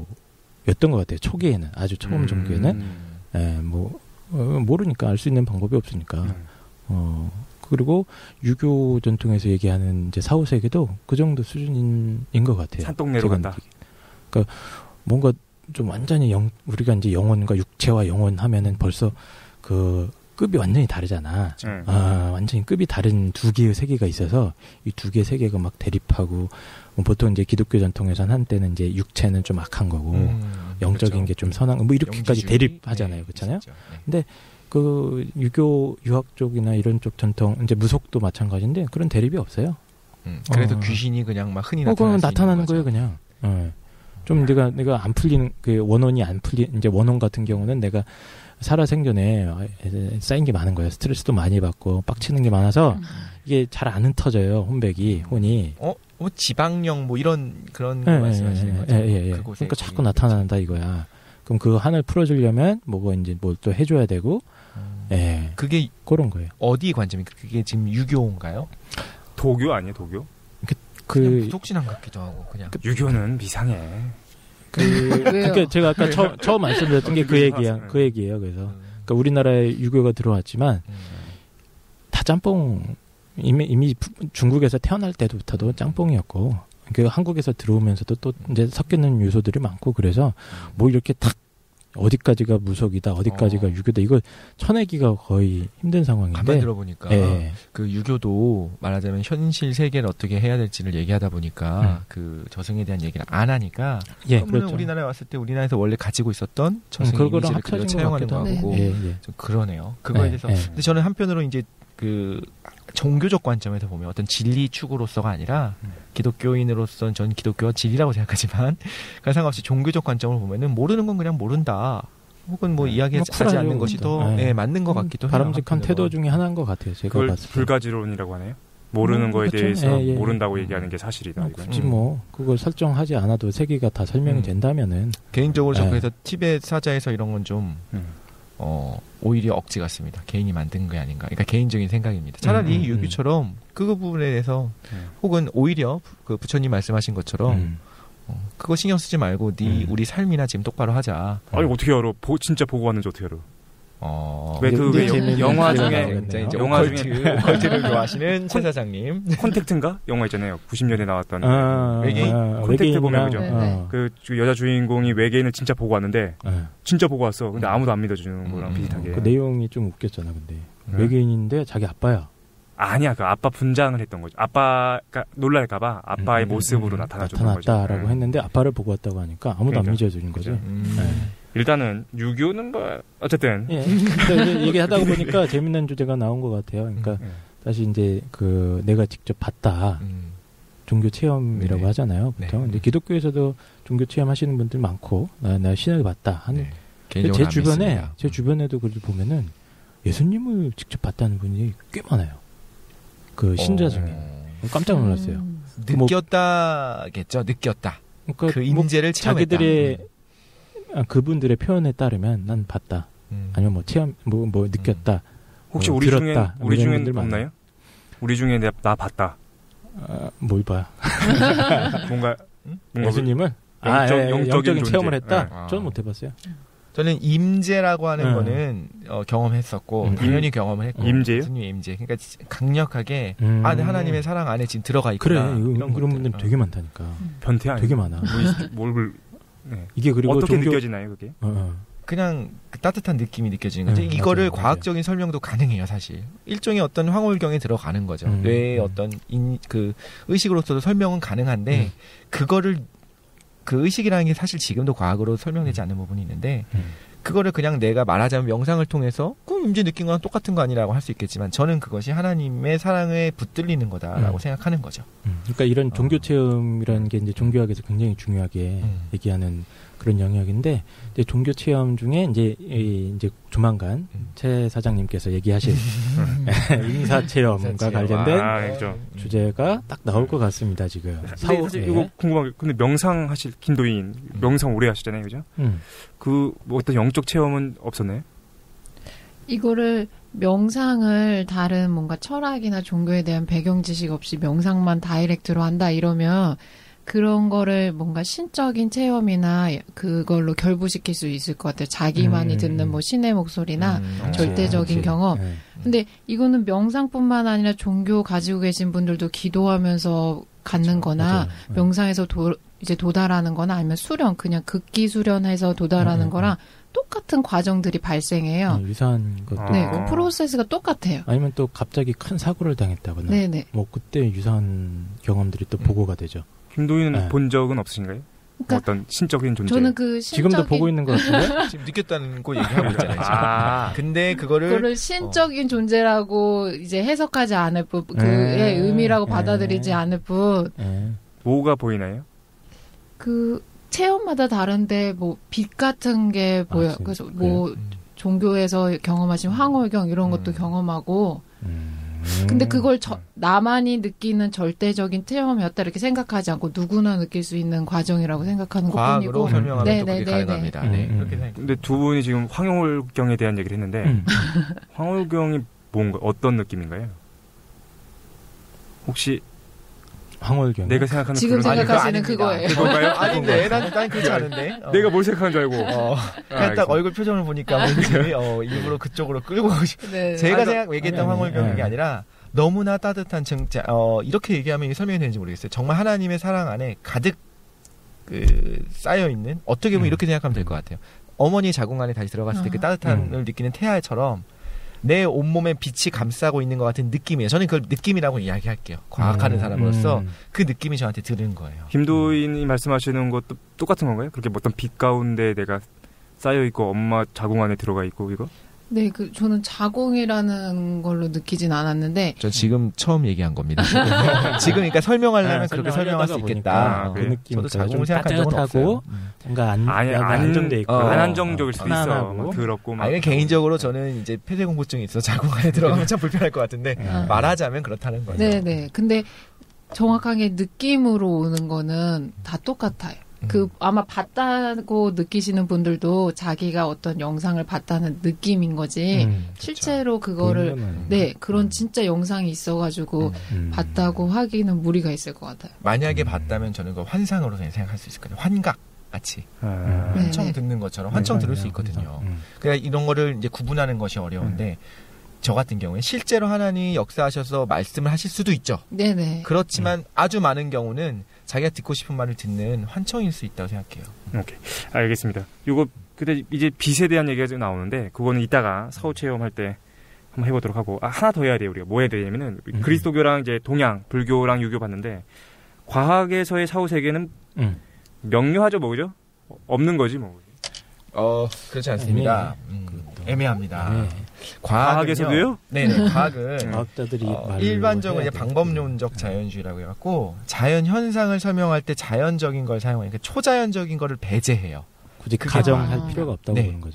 정도였던 것 같아요. 초기에는 아주 처음 음. 종교에는 에, 뭐 어, 모르니까 알 수 있는 방법이 없으니까 음. 어. 그리고 유교 전통에서 얘기하는 이제 사후 세계도 그 정도 수준인 것 같아요. 산동네로 간다. 느끼기. 그러니까 뭔가 좀 완전히 영 우리가 이제 영혼과 육체와 영혼 하면은 벌써 그 급이 완전히 다르잖아. 음. 아, 완전히 급이 다른 두 개의 세계가 있어서 이 두 개의 세계가 막 대립하고 뭐 보통 이제 기독교 전통에서는 한때는 이제 육체는 좀 악한 거고 음. 영적인 그렇죠. 게 좀 선한 뭐 이렇게까지 영지주의. 대립하잖아요. 네, 그렇잖아요. 있었죠. 네. 근데 그 유교 유학 쪽이나 이런 쪽 전통 이제 무속도 마찬가지인데 그런 대립이 없어요. 음, 그래서 어. 귀신이 그냥 막 흔히 어, 나타나는, 그건 나타나는 거예요, 그냥. 어. 좀 내가 내가 안 풀리는 그 원혼이 안 풀리 이제 원혼 같은 경우는 내가 살아 생전에 쌓인 게 많은 거예요. 스트레스도 많이 받고 빡치는 게 많아서 이게 잘 안 흩어져요. 혼백이 혼이. 어, 뭐 지방령 뭐 이런 그런 예, 거 예, 말씀하시는 예, 거죠? 예, 예, 예. 그곳에 그러니까 자꾸 거기 나타난다 이거야. 그럼 그 한을 풀어주려면 뭐가 이제 뭘 또 해줘야 되고, 음. 예, 그게 그런 거예요. 어디 관점입니까? 그게 지금 유교인가요? 도교 아니에요, 도교? 그냥 그 무속신앙 같기도 하고 그냥. 유교는 미상해. 그, 왜요? 그러니까 제가 아까 처, 처음 말씀드렸던 게 그 어디 얘기야. 나왔어요? 그 얘기예요. 그래서 음. 그러니까 우리나라에 유교가 들어왔지만 음. 다 짬뽕 이미, 이미 중국에서 태어날 때부터도 짬뽕이었고 그 한국에서 들어오면서도 또 이제 섞이는 요소들이 많고 그래서 뭐 이렇게 딱 어디까지가 무속이다 어디까지가 어. 유교다 이걸 쳐내기가 거의 힘든 상황인데 가만 들어보니까 예. 그 유교도 말하자면 현실 세계를 어떻게 해야 될지를 얘기하다 보니까 음. 그 저승에 대한 얘기를 안 하니까 예, 그러면 그렇죠. 우리나라에 왔을 때 우리나라에서 원래 가지고 있었던 음, 저승 그거랑 이미지를 그대로 합쳐진 것 차용하는 같기도 거고 하고. 예, 예. 좀 그러네요. 그거에 예, 대해서 예. 근데 저는 한편으로 이제 그 종교적 관점에서 보면 어떤 진리 추구로서가 아니라 음. 기독교인으로서는 전 기독교가 진리라고 생각하지만 그 상관없이 종교적 관점을 보면은 모르는 건 그냥 모른다. 혹은 뭐 네. 이야기하지 뭐 쿨하죠, 않는 것이 더 네. 예, 맞는 것 같기도 해요. 바람직한 태도 한편으로. 중에 하나인 것 같아요. 제가 그걸 봤을 때. 불가지론이라고 하네요. 모르는 음, 거에 그렇죠. 대해서 예, 예. 모른다고 얘기하는 게 사실이다. 어, 이거. 굳이 음. 뭐 그걸 설정하지 않아도 세계가 다 설명이 음. 된다면은 개인적으로 저 네. 그래서 티벳 사자에서 이런 건 좀 음. 어, 오히려 억지 같습니다. 개인이 만든 게 아닌가. 그러니까 개인적인 생각입니다. 차라리 음, 음, 유교처럼 그 부분에 대해서 음. 혹은 오히려 그 부처님 말씀하신 것처럼 음. 어, 그거 신경 쓰지 말고 네 음. 우리 삶이나 지금 똑바로 하자. 아니 어떻게 알아? 보, 진짜 보고 왔는지 어떻게 알아? 어, 왜 그 네, 왜 재밌는 영화 소리가 중에 나오겠네요. 이제, 이제 영화 오컬트, 중에 오컬트를 좋아하시는 최 사장님. 콘택트인가? 영화 있잖아요. 구십 년에 나왔던 아, 외계인 아, 콘택트 보면 외계인이랑, 그죠? 네, 어, 그 주- 여자 주인공이 외계인을 진짜 보고 왔는데 어. 진짜 보고 왔어. 근데 아무도 안 믿어주는 거랑 음, 비슷하게. 그 내용이 좀 웃겼잖아, 근데. 네. 외계인인데 자기 아빠야. 아니야, 그 아빠 분장을 했던 거죠. 아빠가 놀랄까봐 아빠의 음, 음, 모습으로 음, 나타나줬던 거죠. 나타났다라고 네. 했는데 아빠를 보고 왔다고 하니까 아무도 그러니까, 안 믿어주는 거죠. 그죠. 음. 네. 일단은 유교는 뭐 어쨌든 예. 근데 얘기하다 보니까 재밌는 주제가 나온 것 같아요. 그러니까 음. 다시 이제 그 내가 직접 봤다. 음. 종교 체험이라고 네. 하잖아요. 보통. 네. 근데 기독교에서도 종교 체험하시는 분들 많고 나, 나 신을 봤다 하는 네. 개인적으로 제 안 주변에 믿습니다. 제 주변에도 그걸 보면은 예수님을 직접 봤다는 분이 꽤 많아요. 그 신자 중에. 어... 깜짝 놀랐어요. 음. 느꼈다겠죠. 느꼈다. 그러니까 그 임재를 뭐 체험했다. 자기들의 음. 그분들의 표현에 따르면 난 봤다. 음. 아니면 뭐 체험 뭐, 뭐 느꼈다. 음. 혹시 뭐 우리 중에 우리 중에 없나요? 많아요? 우리 중에 나, 나 봤다. 아, 뭘 봐요? 뭔가, 응? 뭔가 예수님을 영적, 아, 예, 영적인, 영적인 체험을 존재. 했다. 네. 아. 저는 못 해봤어요. 저는 임재라고 하는 음. 거는 어, 경험했었고 음. 당연히 경험을 했고 임재요? 예수님의 임재. 그러니까 강력하게 음. 아, 하나님의 사랑 안에 지금 들어가 있구나. 그래 이런, 이런 이런 분들 어. 되게 많다니까. 변태 아니에요? 되게 많아. 뭘, 뭘 네. 이게 그리고 어떻게 종교... 느껴지나요 그게? 어, 어. 그냥 그 따뜻한 느낌이 느껴지는 거죠. 음, 이거를 맞아요, 과학적인 맞아요. 설명도 가능해요, 사실. 일종의 어떤 황홀경에 들어가는 거죠. 음, 뇌의 음. 어떤 인, 그 의식으로서도 설명은 가능한데 음. 그거를 그 의식이라는 게 사실 지금도 과학으로 설명되지 않는 부분이 있는데 음. 그거를 그냥 내가 말하자면 명상을 통해서 그 임재 느낀 거랑 똑같은 거 아니라고 할 수 있겠지만 저는 그것이 하나님의 사랑에 붙들리는 거다라고 음. 생각하는 거죠. 음. 그러니까 이런 종교 어. 체험이라는 게 이제 종교학에서 굉장히 중요하게 음. 얘기하는 그런 영역인데 이제 종교 체험 중에 이제 이, 이제 조만간 음. 최 사장님께서 얘기하실 인사 체험과 인사 체험. 관련된 아, 그렇죠. 주제가 딱 나올 것 같습니다 지금. 근데 사후, 사실 예. 이거 궁금한 게 근데 명상 하실 김도인 명상 오래 하시잖아요, 그죠? 음. 그 뭐 어떤 영적 체험은 없었나요? 이거를 명상을 다른 뭔가 철학이나 종교에 대한 배경 지식 없이 명상만 다이렉트로 한다 이러면 그런 거를 뭔가 신적인 체험이나 그걸로 결부시킬 수 있을 것 같아요. 자기만이 음. 듣는 뭐 신의 목소리나 음. 절대적인 그렇지. 경험. 네. 근데 이거는 명상뿐만 아니라 종교 가지고 계신 분들도 기도하면서 갖는 거나 맞아요. 네. 명상에서 도, 이제 도달하는 거나 아니면 수련, 그냥 극기 수련해서 도달하는 음, 음, 거랑 똑같은 과정들이 발생해요. 네, 유사한 것도 아. 네, 있고. 그 프로세스가 똑같아요. 아니면 또 갑자기 큰 사고를 당했다거나 네네. 뭐 그때 유사한 경험들이 또 음. 보고가 되죠. 김도인은 네. 본 적은 없으신가요? 그러니까 어떤 신적인 존재. 저는 그 신적인 지금도 보고 있는 것 같은데? 지금 느꼈다는 거 얘기하고 있잖아요. 지금. 아. 근데 그거를 그거를 신적인 존재라고 이제 해석하지 않을 뿐, 음. 그의 의미라고 음. 받아들이지 않을 뿐, 네. 뭐가 보이나요? 그 체험마다 다른데 뭐 빛 같은 게 보여. 진짜? 그래서 뭐 음. 종교에서 경험하신 황홀경 이런 것도 음. 경험하고, 음. 근데 그걸 저, 나만이 느끼는 절대적인 체험이었다 이렇게 생각하지 않고 누구나 느낄 수 있는 과정이라고 생각하는 과학으로 것뿐이고. 설명하면 네, 또 그게 네, 네, 가능합니다. 네. 네, 음, 그렇게 음. 생각해요. 근데 두 분이 지금 황홀경에 대한 얘기를 했는데 음. 황홀경이 뭔가 어떤 느낌인가요? 혹시 황홀경. 내가 생각하는 지금 그런 생각하시는 그거 아닙니다. 그거예요. 그건가요? 아닌데, 난, 난 그렇지 않은데. 어. 내가 뭘 생각하는 줄 알고. 어, 그냥 딱 얼굴 표정을 보니까 왠지 어, 일부러 그쪽으로 끌고 가고 싶. 네. 제가 아니, 생각 얘기했던 아니, 아니, 황홀경이 아니. 아니라 너무나 따뜻한 진짜 어, 이렇게 얘기하면 이게 설명이 되는지 모르겠어요. 정말 하나님의 사랑 안에 가득 그 쌓여 있는 어떻게 보면 음. 이렇게 생각하면 될 것 같아요. 어머니 자궁 안에 다시 들어갔을 때 그 아. 따뜻함을 음. 느끼는 태아처럼 내 온몸에 빛이 감싸고 있는 것 같은 느낌이에요. 저는 그걸 느낌이라고 이야기할게요. 과학하는 음. 사람으로서 음. 그 느낌이 저한테 들은 거예요. 김도인이 말씀하시는 것도 똑같은 건가요? 그렇게 뭐 어떤 빛 가운데 내가 쌓여 있고 엄마 자궁 안에 들어가 있고 이거? 네, 그 저는 자궁이라는 걸로 느끼진 않았는데 전 지금 처음 얘기한 겁니다. 지금 그러니까 설명하려면 아, 그렇게 설명할 수 설명하려다가 있겠다. 보니까 그 그래요? 느낌 저도 좀 자궁을 생각한 적은 따뜻하고 없어요. 음. 뭔가 안, 아니, 약간 안- 안정돼 있고 어. 안안정적일 수도 있어. 편안하고. 막 더럽고 막. 아니 개인적으로 저는 이제 폐쇄 공포증이 있어 자궁 안에 들어가면 참 불편할 것 같은데 아. 말하자면 그렇다는 거죠. 네, 네. 근데 정확하게 느낌으로 오는 거는 다 똑같아요. 음. 그 아마 봤다고 느끼시는 분들도 자기가 어떤 영상을 봤다는 느낌인 거지. 음, 실제로 그거를 보이는 건 네, 그런 음. 진짜 영상이 있어가지고 음. 봤다고 하기는 무리가 있을 것 같아요. 만약에 음. 봤다면 저는 그 환상으로 그냥 생각할 수 있을 거예요. 환각 같이 아, 네. 환청 듣는 것처럼 환청 들을 수 있거든요. 음. 그러니까 이런 거를 이제 구분하는 것이 어려운데 저 같은 경우에 실제로 하나님이 역사하셔서 말씀을 하실 수도 있죠. 네네. 그렇지만 아주 많은 경우는 자기가 듣고 싶은 말을 듣는 환청일 수 있다고 생각해요. 오케이. 알겠습니다. 요거 근데 이제 빛에 대한 얘기가 좀 나오는데 그거는 이따가 사후 체험할 때 한번 해보도록 하고 아, 하나 더 해야 돼요. 우리가 뭐 해야 되냐면은 음. 그리스도교랑 이제 동양, 불교랑 유교 봤는데 과학에서의 사후 세계는 음. 명료하죠, 뭐죠? 없는 거지 뭐. 어 그렇지 않습니다. 음, 애매합니다. 네. 과학에서도요? 네네. 과학은 과학자들이 어, 말을 일반적으로 해야 이제 돼요. 방법론적 자연주의라고 해갖고 자연 현상을 설명할 때 자연적인 걸 사용하니까 초자연적인 거를 배제해요. 굳이 그게 가정할 아. 필요가 없다고 네. 보는 거죠.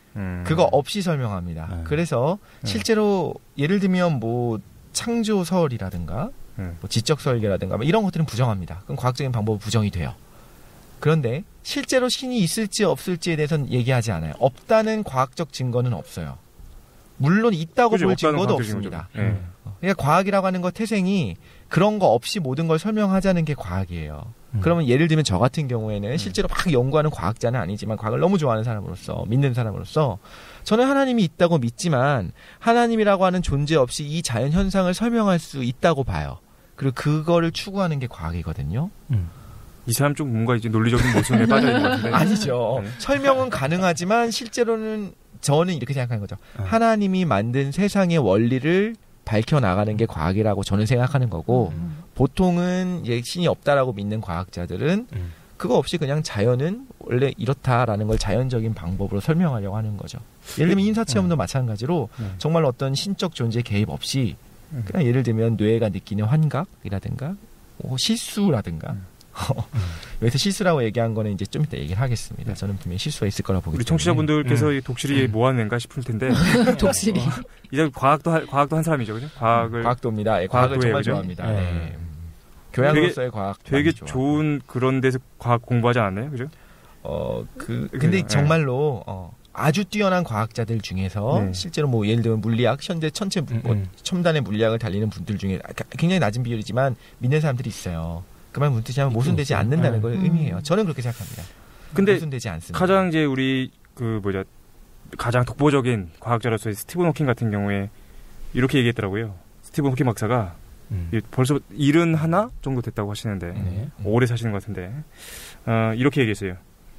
음. 그거 없이 설명합니다. 음. 그래서 실제로 예를 들면 뭐 창조설이라든가 음. 뭐 지적설계라든가 뭐 이런 것들은 부정합니다. 그럼 과학적인 방법은 부정이 돼요. 그런데 실제로 신이 있을지 없을지에 대해서는 얘기하지 않아요. 없다는 과학적 증거는 없어요. 물론 있다고 그치, 볼 없다는 증거도 과학적 없습니다. 증거죠. 네. 그러니까 과학이라고 하는 것 태생이 그런 거 없이 모든 걸 설명하자는 게 과학이에요. 음. 그러면 예를 들면 저 같은 경우에는 실제로 막 연구하는 과학자는 아니지만 과학을 너무 좋아하는 사람으로서 믿는 사람으로서 저는 하나님이 있다고 믿지만 하나님이라고 하는 존재 없이 이 자연 현상을 설명할 수 있다고 봐요. 그리고 그거를 추구하는 게 과학이거든요. 음. 이 사람 좀 뭔가 이제 논리적인 모순에 빠져 있는 것 같은데. 아니죠. 네. 설명은 가능하지만 실제로는 저는 이렇게 생각하는 거죠. 어. 하나님이 만든 세상의 원리를 밝혀나가는 게 과학이라고 저는 생각하는 거고 음. 보통은 이제 신이 없다라고 믿는 과학자들은 음. 그거 없이 그냥 자연은 원래 이렇다라는 걸 자연적인 방법으로 설명하려고 하는 거죠. 예를 들면 인사체험도 음. 마찬가지로 음. 정말 어떤 신적 존재 개입 없이 음. 그냥 예를 들면 뇌가 느끼는 환각이라든가 뭐 실수라든가 음. 여기서 실수라고 얘기한 거는 이제 좀 이따 얘기를 하겠습니다. 저는 분명히 실수가 있을 거라 보기 우리 때문에. 청취자분들께서 음. 이 독실이 뭐 하는 애인가 싶을 텐데 독실이. 이제 과학도 하, 과학도 한 사람이죠, 그죠? 과학을 과학도입니다. 예, 과학을 과학도예요, 정말 그죠? 좋아합니다. 네. 네. 음. 교양으로서의 과학 되게 좋아. 좋은 그런 데서 과학 공부하지 않았나요, 그죠? 어, 그 그래요, 근데 예. 정말로 어, 아주 뛰어난 과학자들 중에서 네. 실제로 뭐 예를 들면 물리학, 현대 천체 뭐 음, 음. 첨단의 물리학을 달리는 분들 중에 굉장히 낮은 비율이지만 믿는 사람들이 있어요. 그 말 무슨 뜻이냐면 모순되지 있죠. 않는다는 음. 걸 의미해요. 저는 그렇게 생각합니다. 근데 모순되지 않습니다. 가장 이제 우리 그 뭐냐 가장 독보적인 과학자로서의 스티븐 호킹 같은 경우에 이렇게 얘기했더라고요. 스티븐 호킹 박사가 음. 이 벌써 일흔 하나 정도 됐다고 하시는데 네. 오래 사시는 것 같은데 어, 이렇게 얘기했어요.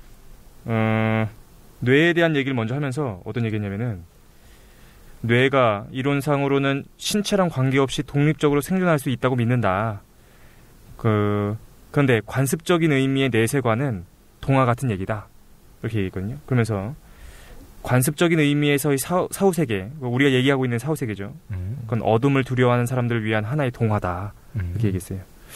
어, 뇌에 대한 얘기를 먼저 하면서 어떤 얘기했냐면은 뇌가 이론상으로는 신체랑 관계없이 독립적으로 생존할 수 있다고 믿는다. 그 그런데 관습적인 의미의 내세관은 동화 같은 얘기다. 이렇게 얘기했거든요. 그러면서 관습적인 의미에서의 사후, 사후세계, 우리가 얘기하고 있는 사후세계죠. 음. 그건 어둠을 두려워하는 사람들을 위한 하나의 동화다. 음. 이렇게 얘기했어요.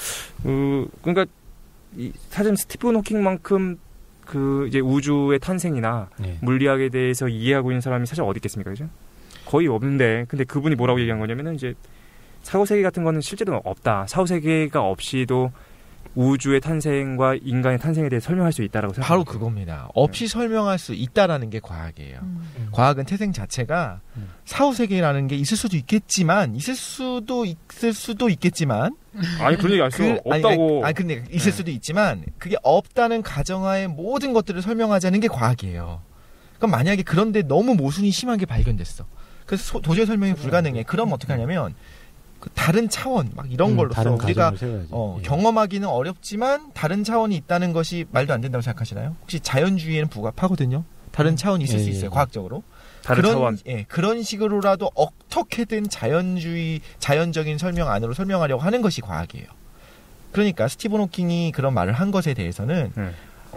어, 그러니까 이, 사실 스티븐 호킹만큼 그 이제 우주의 탄생이나 네. 물리학에 대해서 이해하고 있는 사람이 사실 어디 있겠습니까, 그죠? 거의 없는데, 근데 그분이 뭐라고 얘기한 거냐면은 이제 사후세계 같은 거는 실제로 없다. 사후세계가 없이도 우주의 탄생과 인간의 탄생에 대해 설명할 수 있다라고 생각합니다. 바로 그겁니다. 없이 설명할 수 있다라는 게 과학이에요. 음. 과학은 태생 자체가 음. 사후세계라는 게 있을 수도 있겠지만 있을 수도 있을 수도 있겠지만 아니 그런 얘기 할 수 그- 아니, 없다고. 아니, 아니 근데 있을 네. 수도 있지만 그게 없다는 가정하에 모든 것들을 설명하자는 게 과학이에요. 그럼 만약에 그런데 너무 모순이 심한 게 발견됐어. 그래서 소- 도저히 설명이 불가능해. 그럼 어떻게 하냐면 그 다른 차원 막 이런 음, 걸로써 다른 우리가 가정을 세워야지. 어, 예. 경험하기는 어렵지만 다른 차원이 있다는 것이 말도 안 된다고 생각하시나요? 혹시 자연주의에는 부합하거든요. 다른 차원이 있을 예, 수 예, 있어요. 예. 과학적으로. 다른 그런, 차원. 예, 그런 식으로라도 어떻게든 자연주의, 자연적인 설명 안으로 설명하려고 하는 것이 과학이에요. 그러니까 스티븐 호킹이 그런 말을 한 것에 대해서는 네.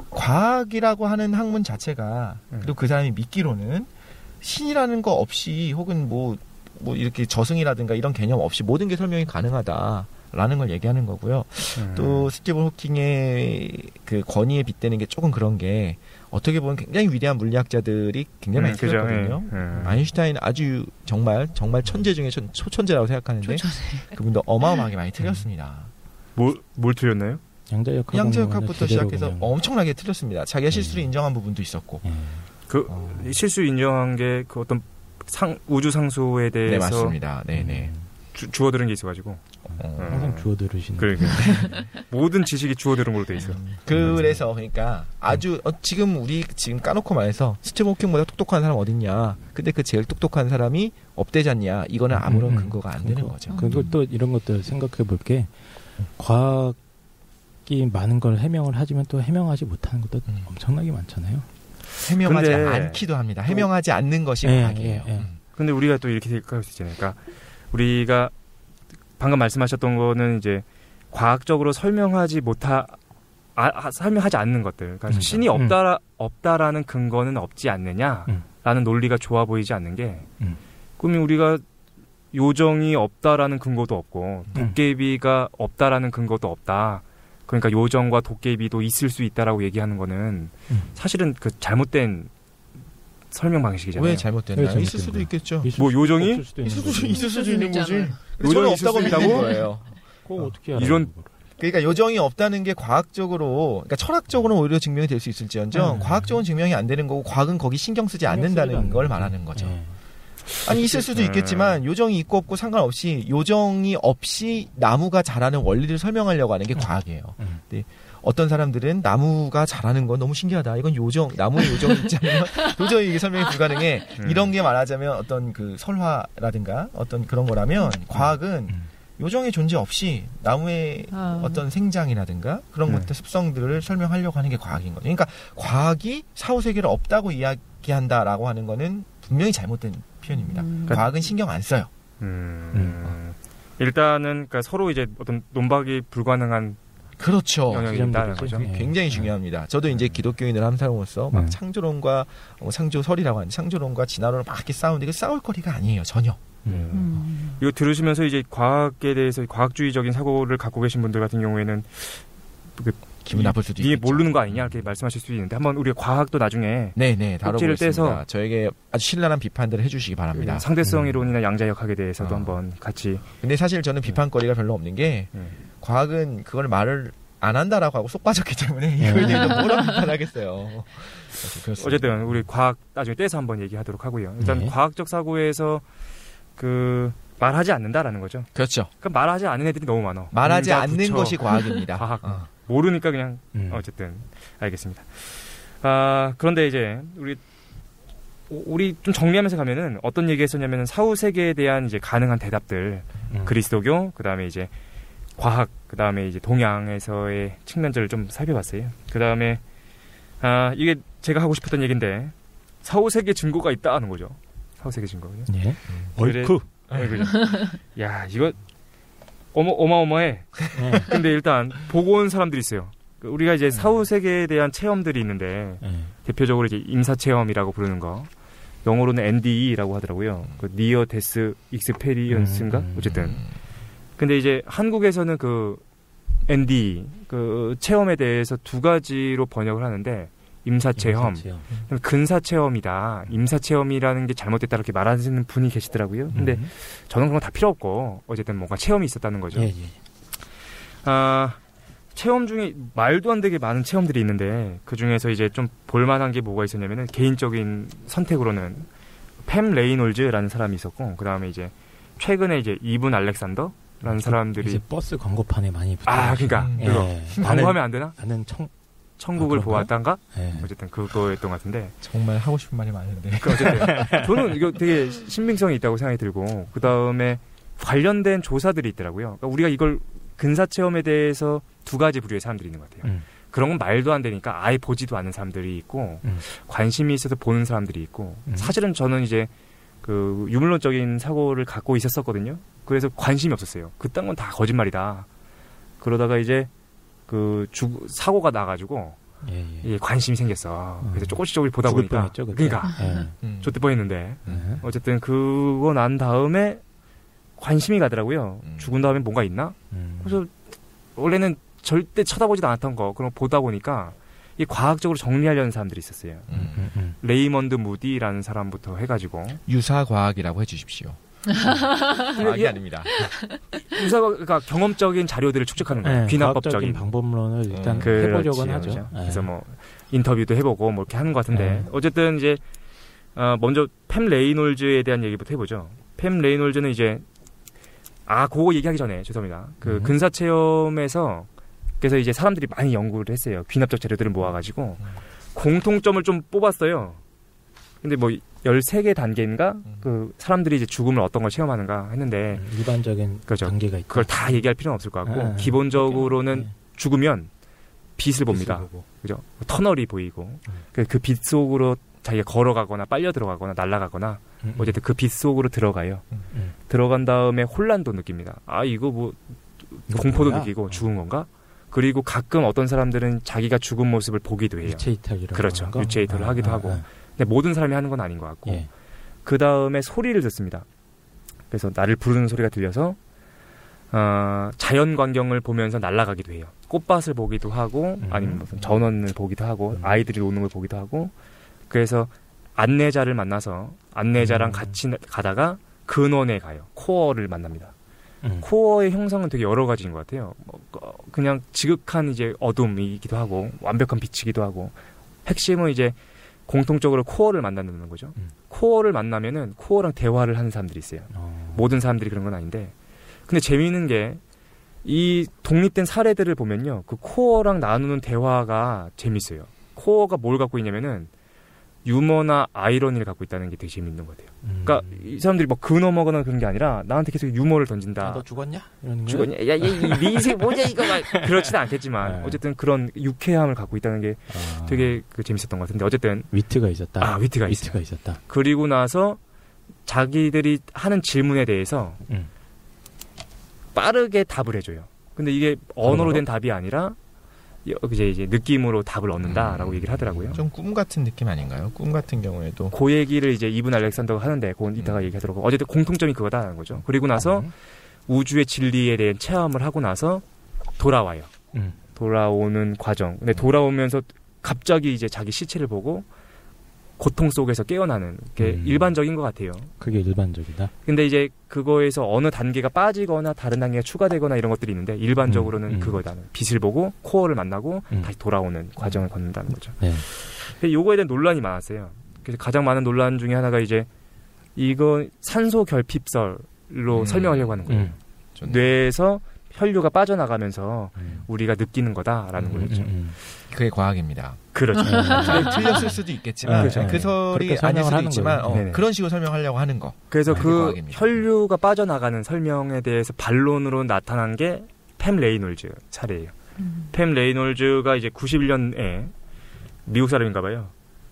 과학이라고 하는 학문 자체가 네. 그리고 그 사람이 믿기로는 신이라는 거 없이 혹은 뭐, 뭐 이렇게 저승이라든가 이런 개념 없이 모든 게 설명이 가능하다라는 걸 얘기하는 거고요. 음. 또 스티븐 호킹의 그 권위에 빗대는 게 조금 그런 게 어떻게 보면 굉장히 위대한 물리학자들이 굉장히 많이 음, 그죠. 틀렸거든요. 예, 예. 아인슈타인 아주 정말 정말 천재 중에 천, 초천재라고 생각하는데 초천재. 그분도 어마어마하게 많이 틀렸습니다. 뭘, 뭘 틀렸나요? 양자역학 양자역학부터 시작해서 그냥... 엄청나게 틀렸습니다. 자기가 실수를 음. 인정한 부분도 있었고. 예. 그 어. 실수 인정한 게 그 어떤 상, 우주 상수에 대해서 네 맞습니다. 네네. 주, 주워 들은 게 있어가지고 어. 항상 주워 들으시는. 그러니까 모든 지식이 주워 들은 걸로 돼 있어. 그래서 그러니까 아주 어, 지금 우리 지금 까놓고 말해서 스티븐 호킹보다 똑똑한 사람 어딨냐? 근데 그 제일 똑똑한 사람이 업되잖냐? 이거는 아무런 음, 음. 근거가 안 되는 거죠. 그리고 또 이런 것들 생각해 볼게. 과학이 많은 걸 해명을 하지만 또 해명하지 못하는 것도 음. 엄청나게 많잖아요. 해명하지 근데 않기도 합니다. 해명하지 않는 것이 예, 과학이에요. 예, 예. 음. 근데 우리가 또 이렇게 생각할 수 있잖아요. 그러니까 우리가 방금 말씀하셨던 거는 이제 과학적으로 설명하지 못하 아, 아, 설명하지 않는 것들. 그러니까 음. 신이 없다 없다라는 근거는 없지 않느냐라는 음. 논리가 좋아 보이지 않는 게 음. 그러면 우리가 요정이 없다라는 근거도 없고 도깨비가 없다라는 근거도 없다. 그러니까 요정과 도깨비도 있을 수 있다라고 얘기하는 거는 음. 사실은 그 잘못된 설명 방식이잖아요. 왜 잘못됐나요? 있을 수도 있겠죠. 있을 뭐 수도 요정이 없을 수도 있을 있는 수도 거지. 있을 수도 있는 거지. 요정이 요정이 있을 없다고 수 믿는 있다고? 거예요. 그거 어떻게 알아? 이런 그러니까 요정이 없다는 게 과학적으로, 그러니까 철학적으로는 오히려 증명이 될 수 있을지언정 음. 과학적으로는 증명이 안 되는 거고 과학은 거기 신경 쓰지 않는다는 걸 말하는 거죠. 네. 아니 있을 수도 음. 있겠지만 요정이 있고 없고 상관없이 요정이 없이 나무가 자라는 원리를 설명하려고 하는 게 과학이에요. 음. 근데 어떤 사람들은 나무가 자라는 건 너무 신기하다. 이건 요정, 나무의 요정이 있잖아요. 도저히 이게 설명이 불가능해. 음. 이런 게 말하자면 어떤 그 설화라든가 어떤 그런 거라면 과학은 음. 요정의 존재 없이 나무의 아. 어떤 생장이라든가 그런 음. 것들 습성들을 설명하려고 하는 게 과학인 거죠. 그러니까 과학이 사후세계를 없다고 이야기한다라고 하는 거는 분명히 잘못된 표현입니다. 음. 과학은 신경 안 써요. 음, 음. 일단은 그러니까 서로 이제 어떤 논박이 불가능한 그렇죠. 영역이 있다는 거죠. 예. 굉장히 중요합니다. 저도 이제 기독교인을 한 사람으로서 막 음. 창조론과 어, 창조설이라고 하는 창조론과 진화론을 막 이렇게 싸우는데 그 싸울 거리가 아니에요. 전혀. 음. 음. 이거 들으시면서 이제 과학에 대해서 과학주의적인 사고를 갖고 계신 분들 같은 경우에는 기분 나쁠 수도 이게 있겠죠. 모르는 거 아니냐 이렇게 말씀하실 수도 있는데 한번 우리가 과학도 나중에 네네 꼭지를 다뤄보겠습니다. 떼서 저에게 아주 신랄한 비판들을 해주시기 바랍니다. 그 상대성 이론이나 양자역학에 대해서도 어. 한번 같이 근데 사실 저는 비판거리가 별로 없는 게 음. 과학은 그걸 말을 안 한다라고 하고 쏙 빠졌기 때문에 이거에 대해서 뭐라 비판하겠어요. 그래서 그렇습니다. 어쨌든 우리 과학 나중에 떼서 한번 얘기하도록 하고요. 일단 네. 과학적 사고에서 그 말하지 않는다라는 거죠. 그렇죠. 그러니까 말하지 않는 애들이 너무 많아. 말하지 공자, 않는 부처, 것이 과학입니다. 과학. 어. 모르니까 그냥 음. 어쨌든 알겠습니다. 아 그런데 이제 우리 우리 좀 정리하면서 가면은 어떤 얘기했었냐면은 사후 세계에 대한 이제 가능한 대답들 음. 그리스도교 그다음에 이제 과학 그다음에 이제 동양에서의 측면들을 좀 살펴봤어요. 그다음에 아 이게 제가 하고 싶었던 얘기인데 사후 세계 증거가 있다는 거죠. 사후 세계 증거요. 예. 그래- 얼쿠. 네, 그죠. 야 이거 어마 어마어마해. 예. 근데 일단 보고 온 사람들이 있어요. 우리가 이제 사후 세계에 대한 체험들이 있는데 예. 대표적으로 이제 임사 체험이라고 부르는 거. 영어로는 엔디이라고 하더라고요. 그 니어 데스 익스페리언스인가? 음. 어쨌든. 근데 이제 한국에서는 그 엔디 그 체험에 대해서 두 가지로 번역을 하는데 임사 체험, 체험. 근사 체험이다. 임사 체험이라는 게 잘못됐다 이렇게 말하시는 분이 계시더라고요. 근데 음. 저는 그런 거 다 필요 없고 어쨌든 뭔가 체험이 있었다는 거죠. 예, 예. 아, 체험 중에 말도 안 되게 많은 체험들이 있는데 그 중에서 이제 좀 볼만한 게 뭐가 있었냐면은 개인적인 선택으로는 팸 레이놀즈라는 사람이 있었고 그 다음에 이제 최근에 이제 이분 알렉산더라는 사람들이 이제 버스 광고판에 많이 붙어. 아 그러니까 음. 이거 예. 광고하면 안 되나? 나는 청. 천국을 아, 그런가요? 보았단가? 예. 어쨌든 그거였던 것 같은데 정말 하고 싶은 말이 많은데. 그 어쨌든 저는 이거 되게 신빙성이 있다고 생각이 들고 그 다음에 관련된 조사들이 있더라고요. 그러니까 우리가 이걸 근사 체험에 대해서 두 가지 부류의 사람들이 있는 것 같아요. 음. 그런 건 말도 안 되니까 아예 보지도 않는 사람들이 있고 음. 관심이 있어서 보는 사람들이 있고 음. 사실은 저는 이제 그 유물론적인 사고를 갖고 있었었거든요. 그래서 관심이 없었어요. 그딴 건 다 거짓말이다. 그러다가 이제 그 주, 사고가 나가지고 예, 예. 이게 관심이 생겼어. 그래서 음. 조금씩 조금씩 보다 죽을 보니까 뻔했죠, 그때. 그러니까 예. 음. 좆대 뻔했는데 예. 어쨌든 그거 난 다음에 관심이 가더라고요. 음. 죽은 다음에 뭔가 있나? 음. 그래서 원래는 절대 쳐다보지도 않았던 거 그런 거 보다 보니까 이 과학적으로 정리하려는 사람들이 있었어요. 음. 음, 음. 레이먼드 무디라는 사람부터 해가지고 유사 과학이라고 해주십시오. 과학이 아닙니다. 유사가 그러니까 경험적인 자료들을 축적하는 거예요. 예, 귀납법적인 과학적인 방법론을 일단 음. 해보려고는 그렇지, 하죠. 그렇죠. 예. 그래서 뭐 인터뷰도 해보고 뭐 이렇게 하는 것 같은데 예. 어쨌든 이제 어, 먼저 팸 레이놀즈에 대한 얘기부터 해보죠. 팸 레이놀즈는 이제 아 그거 얘기하기 전에 죄송합니다. 그 음. 근사 체험에서 그래서 이제 사람들이 많이 연구를 했어요. 귀납적 자료들을 모아가지고 음. 공통점을 좀 뽑았어요. 근데 뭐 열세 개 단계인가 음. 그 사람들이 이제 죽음을 어떤 걸 체험하는가 했는데 음, 일반적인 그렇죠. 단계가 있다. 그걸 다 얘기할 필요는 없을 것 같고 아, 기본적으로는 예. 죽으면 빛을 봅니다. 빛을 보고. 그죠? 터널이 보이고 음. 그 빛 속으로 자기가 걸어가거나 빨려 들어가거나 날아가거나 음, 음. 어쨌든 그 빛 속으로 들어가요. 음. 들어간 다음에 혼란도 느낍니다. 아 이거 뭐 이거 공포도 뭐야? 느끼고 어. 죽은 건가? 그리고 가끔 어떤 사람들은 자기가 죽은 모습을 보기도 해요. 유체 이탈이라고 그렇죠. 하는 거? 유체 이탈을 아, 하기도 아, 하고. 아. 근데 모든 사람이 하는 건 아닌 것 같고 예. 그 다음에 소리를 듣습니다. 그래서 나를 부르는 소리가 들려서 어, 자연 광경을 보면서 날아가기도 해요. 꽃밭을 보기도 하고 음. 아니면 무슨 전원을 보기도 하고 음. 아이들이 노는 걸 보기도 하고 그래서 안내자를 만나서 안내자랑 음. 같이 가다가 근원에 가요. 코어를 만납니다. 음. 코어의 형상은 되게 여러 가지인 것 같아요. 뭐, 그냥 지극한 이제 어둠이기도 하고 완벽한 빛이기도 하고 핵심은 이제 공통적으로 코어를 만난다는 거죠. 음. 코어를 만나면은 코어랑 대화를 하는 사람들이 있어요. 어. 모든 사람들이 그런 건 아닌데 근데 재미있는 게 이 독립된 사례들을 보면요. 그 코어랑 나누는 대화가 재밌어요. 코어가 뭘 갖고 있냐면은 유머나 아이러니를 갖고 있다는 게 되게 재밌는 것 같아요. 음. 그러니까 이 사람들이 막 근어 먹거나 그런 게 아니라 나한테 계속 유머를 던진다. 아, 너 죽었냐? 이런 거. 죽었냐? 야, 얘 미세 뭐냐 이거 막 그렇지는 않겠지만 네. 어쨌든 그런 유쾌함을 갖고 있다는 게 아. 되게 그 재밌었던 것 같은데 어쨌든 위트가 있었다. 아 위트가, 위트가 있어요. 있었다. 그리고 나서 자기들이 하는 질문에 대해서 음. 빠르게 답을 해줘요. 근데 이게 언어로 된 답이 아니라 이제 이제 느낌으로 답을 얻는다라고 음. 얘기를 하더라고요. 좀 꿈 같은 느낌 아닌가요? 꿈 같은 경우에도 그 얘기를 이제 이분 알렉산더가 하는데 그건 이따가 음. 얘기하더라고. 어쨌든 공통점이 그거다라는 거죠. 그리고 나서 음. 우주의 진리에 대한 체험을 하고 나서 돌아와요. 음. 돌아오는 과정. 근데 돌아오면서 갑자기 이제 자기 시체를 보고 고통 속에서 깨어나는 게 음. 일반적인 것 같아요. 그게 일반적이다. 근데 이제 그거에서 어느 단계가 빠지거나 다른 단계가 추가되거나 이런 것들이 있는데 일반적으로는 음, 음. 그거다. 빛을 보고 코어를 만나고 음. 다시 돌아오는 과정을 걷는다는 거죠. 네. 근데 요거에 대한 논란이 많았어요. 그래서 가장 많은 논란 중에 하나가 이제 이거 산소 결핍설로 음. 설명하려고 하는 거예요. 음. 좀 뇌에서 혈류가 빠져나가면서 음. 우리가 느끼는 거다라는 음, 거였죠. 음, 음. 그게 과학입니다. 그렇죠. 근데 틀렸을 수도 있겠지만 네, 그 네. 설이 그렇게 아닐 설명을 수도 하는 있지만 거예요. 어, 네네. 그런 식으로 설명하려고 하는 거. 그래서 아, 그 과학입니다. 혈류가 빠져나가는 설명에 대해서 반론으로 나타난 게 팸 레이놀즈 사례예요. 음. 팸 레이놀즈가 이제 구십일 년에 미국 사람인가 봐요.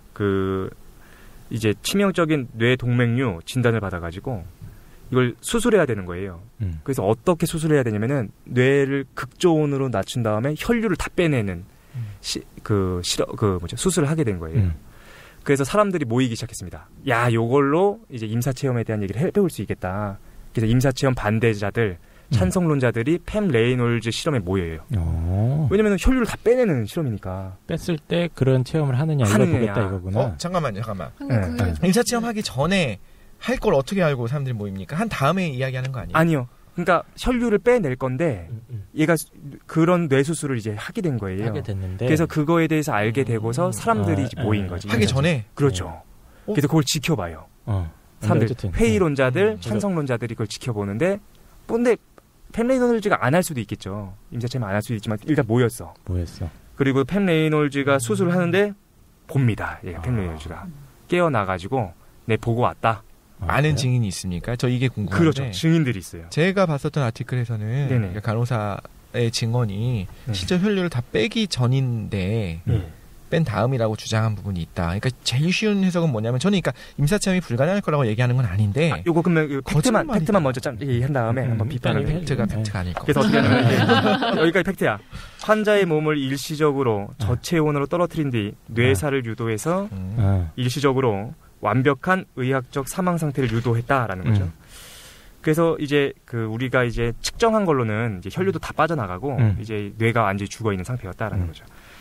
그 이제 치명적인 뇌 동맥류 진단을 받아가지고 이걸 수술해야 되는 거예요. 음. 그래서 어떻게 수술해야 되냐면은 뇌를 극저온으로 낮춘 다음에 혈류를 다 빼내는 시, 그 실어 그 뭐죠 수술을 하게 된 거예요. 음. 그래서 사람들이 모이기 시작했습니다. 야, 요걸로 이제 임사 체험에 대한 얘기를 해볼 수 있겠다. 그래서 임사 체험 반대자들, 찬성론자들이 팸 레이놀즈 실험에 모여요. 어. 왜냐면 혈류를 다 빼내는 실험이니까. 뺐을 때 그런 체험을 하느냐 이걸 하느냐. 보겠다 이거구나. 어 잠깐만요, 잠깐만. 근데 네. 그 인사 체험하기 전에 할 걸 어떻게 알고 사람들이 모입니까? 한 다음에 이야기하는 거 아니에요? 아니요. 그러니까 혈류를 빼낼 건데 음, 음. 얘가 수- 그런 뇌 수술을 이제 하게 된 거예요. 하게 됐는데. 그래서 그거에 대해서 알게 되고서 사람들이 아, 이제 모인 아, 거지. 하기 전에 그렇죠. 어? 그래서 그걸 지켜봐요. 어. 사람들 어쨌든. 회의론자들, 음. 찬성론자들이 그걸 지켜보는데, 근데 팸 레이놀즈가 안 할 수도 있겠죠. 임사체험 안 할 수도 있지만 일단 모였어. 뭐였어? 그리고 팸 레이놀즈가 수술을 하는데 봅니다. 예, 팸 아. 레이놀즈가 깨어나가지고 내 보고 왔다. 아, 아는 그래요? 증인이 있습니까? 저 이게 궁금한데. 그렇죠. 증인들이 있어요. 제가 봤었던 아티클에서는 네네. 그러니까 간호사의 증언이 네. 실제 혈류를 다 빼기 전인데 예. 뺀 다음이라고 주장한 부분이 있다. 그러니까 제일 쉬운 해석은 뭐냐면 저는 그러니까 임사 체험이 불가능할 거라고 얘기하는 건 아닌데 아, 요거 그러면 그 팩트만 거짓말이다. 팩트만 먼저 짠 얘기한 다음에 음, 한번 비판을 일단은 해. 팩트가 네. 팩트가 아닐 거. 그래서 어떻게 하냐면 이제 여기까지 팩트야. 환자의 몸을 일시적으로 저체온으로 떨어뜨린 뒤 뇌사를 유도해서 음. 아, 일시적으로 완벽한 의학적 사망 상태를 유도했다라는 거죠. 음. 그래서 이제 그 우리가 이제 측정한 걸로는 이제 혈류도 다 빠져나가고 음. 이제 뇌가 완전히 죽어 있는 상태였다라는 음. 거죠.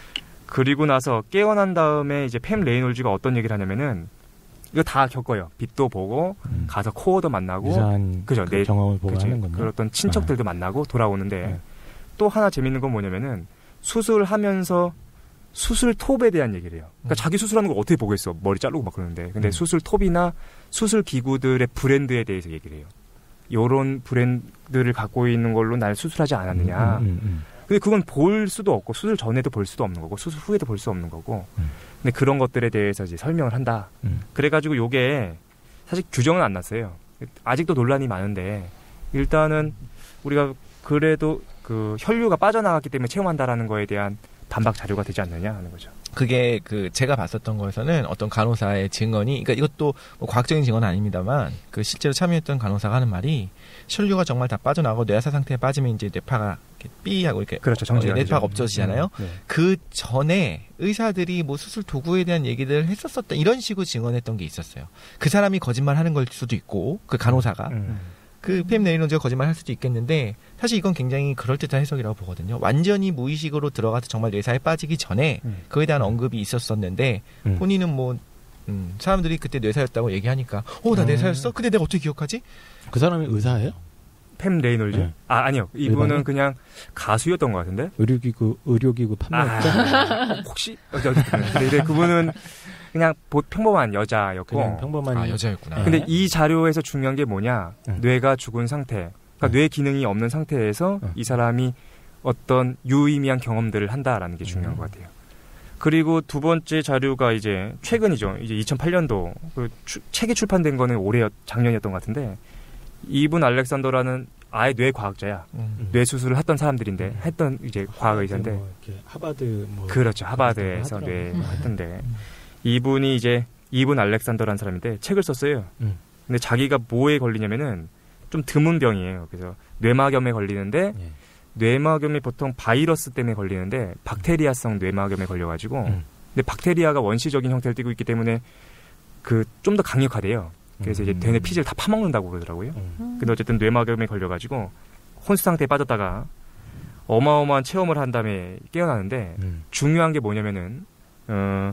그리고 나서 깨어난 다음에 이제 팸 레이놀즈가 어떤 얘기를 하냐면은 이거 다 겪어요. 빛도 보고 음. 가서 코어도 만나고 유사한 그죠. 그 내- 경험을 보고 그치? 하는 건데. 그랬던 친척들도 만나고 돌아오는데 네. 또 하나 재밌는 건 뭐냐면은 수술하면서 수술 톱에 대한 얘기를 해요. 그러니까 음. 자기 수술하는 걸 어떻게 보겠어. 머리 자르고 막 그러는데. 근데 음. 수술 톱이나 수술 기구들의 브랜드에 대해서 얘기를 해요. 요런 브랜드를 갖고 있는 걸로 날 수술하지 않았느냐. 음, 음, 음. 근데 그건 볼 수도 없고 수술 전에도 볼 수도 없는 거고 수술 후에도 볼 수 없는 거고. 음. 근데 그런 것들에 대해서 이제 설명을 한다. 음. 그래가지고 요게 사실 규정은 안 났어요. 아직도 논란이 많은데 일단은 우리가 그래도 그 혈류가 빠져나갔기 때문에 체험한다라는 거에 대한 반박 자료가 되지 않느냐 하는 거죠. 그게 그 제가 봤었던 거에서는 어떤 간호사의 증언이 그러니까 이것도 뭐 과학적인 증언은 아닙니다만 그 실제로 참여했던 간호사가 하는 말이 혈류가 정말 다 빠져나가고 뇌사 상태에 빠지면 이제 뇌파가 이렇게 삐하고 이렇게 그렇죠. 정지가 어, 되죠. 뇌파가 없어지잖아요. 음, 네. 그 전에 의사들이 뭐 수술 도구에 대한 얘기를 했었었다 이런 식으로 증언했던 게 있었어요. 그 사람이 거짓말하는 걸 수도 있고 그 간호사가 음. 그 팸 레이놀즈가 거짓말 할 수도 있겠는데 사실 이건 굉장히 그럴듯한 해석이라고 보거든요. 완전히 무의식으로 들어가서 정말 뇌사에 빠지기 전에 음. 그에 대한 언급이 있었었는데 음. 본인은 뭐 음, 사람들이 그때 뇌사였다고 얘기하니까 어, 나 음. 뇌사였어? 근데 내가 어떻게 기억하지? 그 사람이 의사예요? 팸 레이놀즈? 네. 아, 아니요. 이분은 일반인? 그냥 가수였던 것 같은데? 의료기구, 의료기구 판매업자? 아, 혹시? 근데 그분은 그냥 평범한 여자였고. 그냥 평범한 아, 여자였구나. 근데 이 자료에서 중요한 게 뭐냐? 응. 뇌가 죽은 상태. 그러니까 응. 뇌 기능이 없는 상태에서 응. 이 사람이 어떤 유의미한 경험들을 한다라는 게 중요한 응. 것 같아요. 그리고 두 번째 자료가 이제 최근이죠. 이제 이천팔 년도. 그 추, 책이 출판된 거는 올해, 작년이었던 것 같은데, 이분 알렉산더라는 아예 뇌 과학자야. 음. 뇌 수술을 했던 사람들인데 음. 했던 이제 과학 의사인데. 뭐 하버드 뭐 그렇죠. 하버드에서 뇌 음. 했던데 음. 이분이 이제 이분 알렉산더라는 사람인데 책을 썼어요. 음. 근데 자기가 뭐에 걸리냐면은 좀 드문 병이에요. 그래서 뇌막염에 걸리는데 예. 뇌막염이 보통 바이러스 때문에 걸리는데 박테리아성 뇌막염에 걸려가지고 음. 근데 박테리아가 원시적인 형태를 띠고 있기 때문에 그 좀 더 강력하대요. 그래서 음. 이제 뇌 피지를 다 파먹는다고 그러더라고요. 음. 근데 어쨌든 뇌막염에 걸려가지고 혼수 상태에 빠졌다가 어마어마한 체험을 한 다음에 깨어나는데 음. 중요한 게 뭐냐면은 어,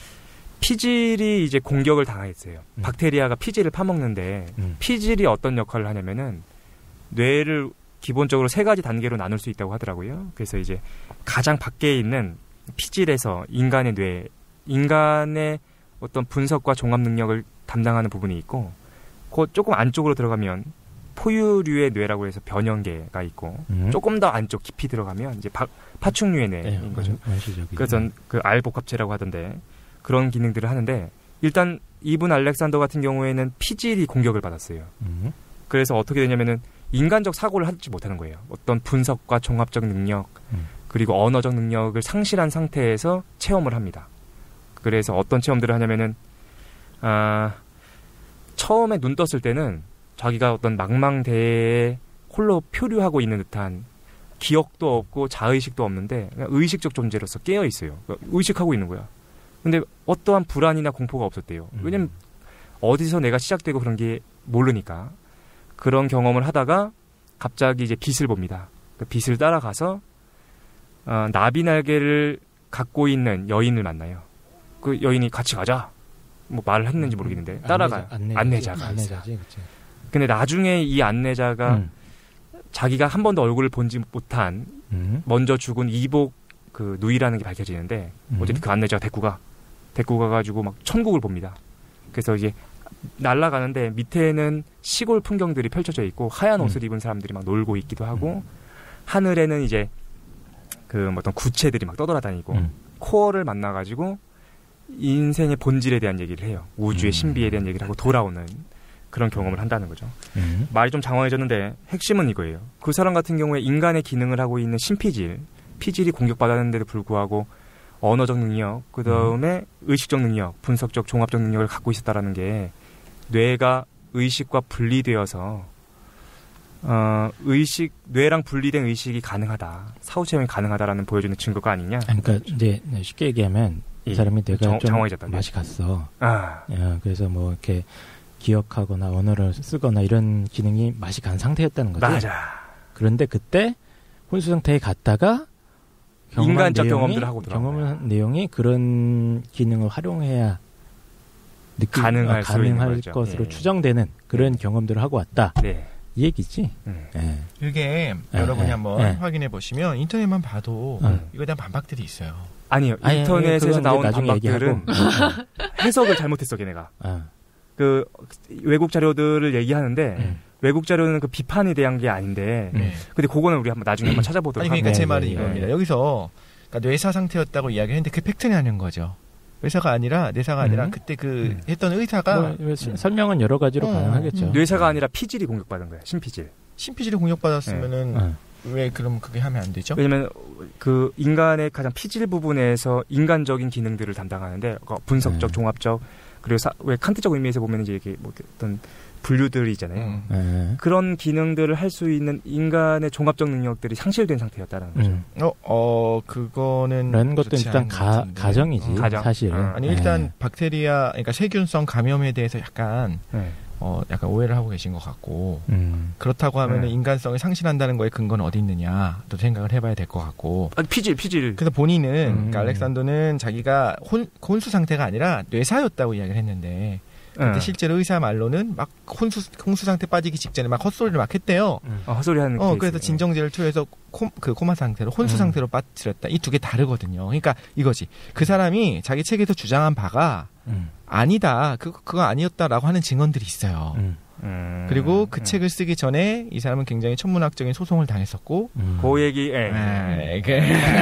피질이 이제 공격을 당했어요. 음. 박테리아가 피질을 파먹는데 음. 피질이 어떤 역할을 하냐면은 뇌를 기본적으로 세 가지 단계로 나눌 수 있다고 하더라고요. 그래서 이제 가장 밖에 있는 피질에서 인간의 뇌, 인간의 어떤 분석과 종합 능력을 담당하는 부분이 있고, 그 조금 안쪽으로 들어가면 포유류의 뇌라고 해서 변형계가 있고, 음. 조금 더 안쪽 깊이 들어가면 이제 파, 파충류의 뇌인 네, 거죠. 그래서 그 알복합체라고 하던데 그런 기능들을 하는데, 일단 이분 알렉산더 같은 경우에는 피질이 공격을 받았어요. 음. 그래서 어떻게 되냐면은 인간적 사고를 하지 못하는 거예요. 어떤 분석과 종합적 능력, 음. 그리고 언어적 능력을 상실한 상태에서 체험을 합니다. 그래서 어떤 체험들을 하냐면은 아, 처음에 눈 떴을 때는 자기가 어떤 망망대해에 홀로 표류하고 있는 듯한, 기억도 없고 자의식도 없는데 그냥 의식적 존재로서 깨어 있어요. 그러니까 의식하고 있는 거야. 근데 어떠한 불안이나 공포가 없었대요. 왜냐면 어디서 내가 시작되고 그런 게 모르니까. 그런 경험을 하다가 갑자기 이제 빛을 봅니다. 그 빛을 따라가서 어, 나비 날개를 갖고 있는 여인을 만나요. 그 여인이 같이 가자. 뭐 말을 했는지 모르겠는데 따라가요. 안내자, 안내자가. 안내자지, 그치. 근데 나중에 이 안내자가 음. 자기가 한 번도 얼굴을 본지 못한 음. 먼저 죽은 이복 그 누이라는 게 밝혀지는데 음. 어쨌든 그 안내자가 데리고 가. 데리고 가가지고 막 천국을 봅니다. 그래서 이제 날아가는데 밑에는 시골 풍경들이 펼쳐져 있고 하얀 옷을 음. 입은 사람들이 막 놀고 있기도 하고 음. 하늘에는 이제 그 어떤 구체들이 막 떠돌아다니고 음. 코어를 만나가지고 인생의 본질에 대한 얘기를 해요. 우주의 음. 신비에 대한 얘기를 하고 돌아오는 그런 경험을 한다는 거죠. 음. 말이 좀 장황해졌는데 핵심은 이거예요. 그 사람 같은 경우에 인간의 기능을 하고 있는 신피질, 피질이 공격받았는데도 불구하고 언어적 능력, 그 다음에 음. 의식적 능력, 분석적, 종합적 능력을 갖고 있었다라는 게 뇌가 의식과 분리되어서 어, 의식, 뇌랑 분리된 의식이 가능하다, 사후 체험이 가능하다라는 보여주는 증거가 아니냐. 그러니까 이제 쉽게 얘기하면 이 예. 사람이 뇌가 정, 좀 장황해졌다. 맛이 갔어. 아. 야, 그래서 뭐 이렇게 기억하거나 언어를 쓰거나 이런 기능이 맛이 간 상태였다는 거죠. 맞아. 그런데 그때 혼수 상태에 갔다가 인간적 경험들을 하고 경험한 내용이 그런 기능을 활용해야 느끼, 가능할, 아, 가능할 것으로 예. 추정되는 그런 예. 경험들을 하고 왔다. 네. 이 얘기지. 음. 예. 이게 예. 여러분이 예. 한번 예. 확인해 보시면 인터넷만 봐도 음. 이거에 대한 반박들이 있어요. 아니요. 아니, 인터넷에서 나온 반박들은 얘기하고. 해석을 잘못했어, 걔네가. 아. 그 외국 자료들을 얘기하는데 음. 외국 자료는 그 비판에 대한 게 아닌데 음. 근데 그거는 우리 한번 나중에 한번 찾아보도록 아니 그러니까 하고. 제 말은 이겁니다. 여기서 그러니까 뇌사 상태였다고 이야기했는데 그 팩트는 아닌 거죠. 뇌사가 아니라 뇌사가 아니라 음. 그때 그 음. 했던 의사가 뭐, 음. 설명은 여러 가지로 어. 가능하겠죠. 음. 뇌사가 아니라 피질이 공격받은 거야. 신피질. 신피질이 공격받았으면은 네. 왜 그럼 그게 하면 안 되죠? 왜냐면 그 인간의 가장 피질 부분에서 인간적인 기능들을 담당하는데 분석적, 네. 종합적, 그리고 사, 왜 칸트적 의미에서 보면 이제 이게 뭐 어떤 분류들이 있잖아요. 음. 네. 그런 기능들을 할 수 있는 인간의 종합적 능력들이 상실된 상태였다는 거죠. 음. 어, 어, 그거는 라는 것도 일단 가, 가정이지. 어. 가정. 사실. 어. 아니 일단 네. 박테리아, 그러니까 세균성 감염에 대해서 약간. 네. 어, 약간 오해를 하고 계신 것 같고 음. 그렇다고 하면 네. 인간성이 상실한다는 거에 근거는 어디 있느냐 또 생각을 해봐야 될 것 같고 아, 피질, 피질. 그래서 본인은 음. 그러니까 알렉산더는 자기가 혼, 혼수 상태가 아니라 뇌사였다고 이야기를 했는데 근데 네. 실제로 의사 말로는 막 혼수, 혼수 상태 빠지기 직전에 막 헛소리를 막 했대요. 아, 헛소리하는 어, 케이스. 그래서 진정제를 투여해서 코, 그 코마 상태로 혼수 음. 상태로 빠뜨렸다. 이 두 개 다르거든요. 그러니까 이거지. 그 사람이 자기 책에서 주장한 바가 음. 아니다. 그 그거 아니었다라고 하는 증언들이 있어요. 음. 음. 그리고 그 음. 책을 쓰기 전에 이 사람은 굉장히 천문학적인 소송을 당했었고. 음. 그 얘기, 예. 아, 그-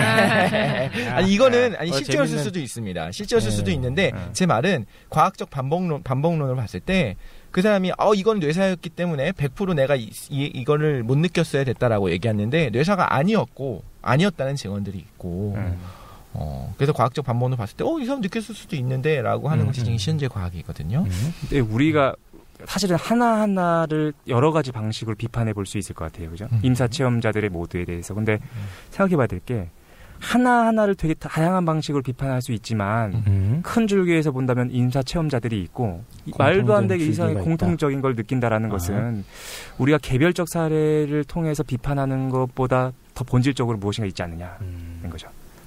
아니 이거는 아니 어, 실제였을 재밌는- 수도 있습니다. 실제였을 네. 수도 있는데 네. 제 말은 과학적 반복론 반복론을 봤을 때 그 사람이 어 이건 뇌사였기 때문에 백 퍼센트 내가 이, 이 이거를 못 느꼈어야 됐다라고 얘기했는데 뇌사가 아니었고 아니었다는 증언들이 있고 음. 어 그래서 과학적 반복론을 봤을 때 어 이 사람 느꼈을 수도 있는데라고 하는 음, 것이 음. 현재 과학이거든요. 음. 근데 우리가 사실은 하나하나를 여러 가지 방식으로 비판해 볼 수 있을 것 같아요. 그죠? 음. 임사 체험자들의 모드에 대해서. 근데 생각해 봐야 될 게 하나하나를 되게 다양한 방식으로 비판할 수 있지만 음. 큰 줄기에서 본다면 임사 체험자들이 있고 이 공통적인 말도 안 되게 이상하게 줄기가 공통적인 걸 느낀다라는 아. 것은 우리가 개별적 사례를 통해서 비판하는 것보다 더 본질적으로 무엇인가 있지 않느냐는 음. 거죠.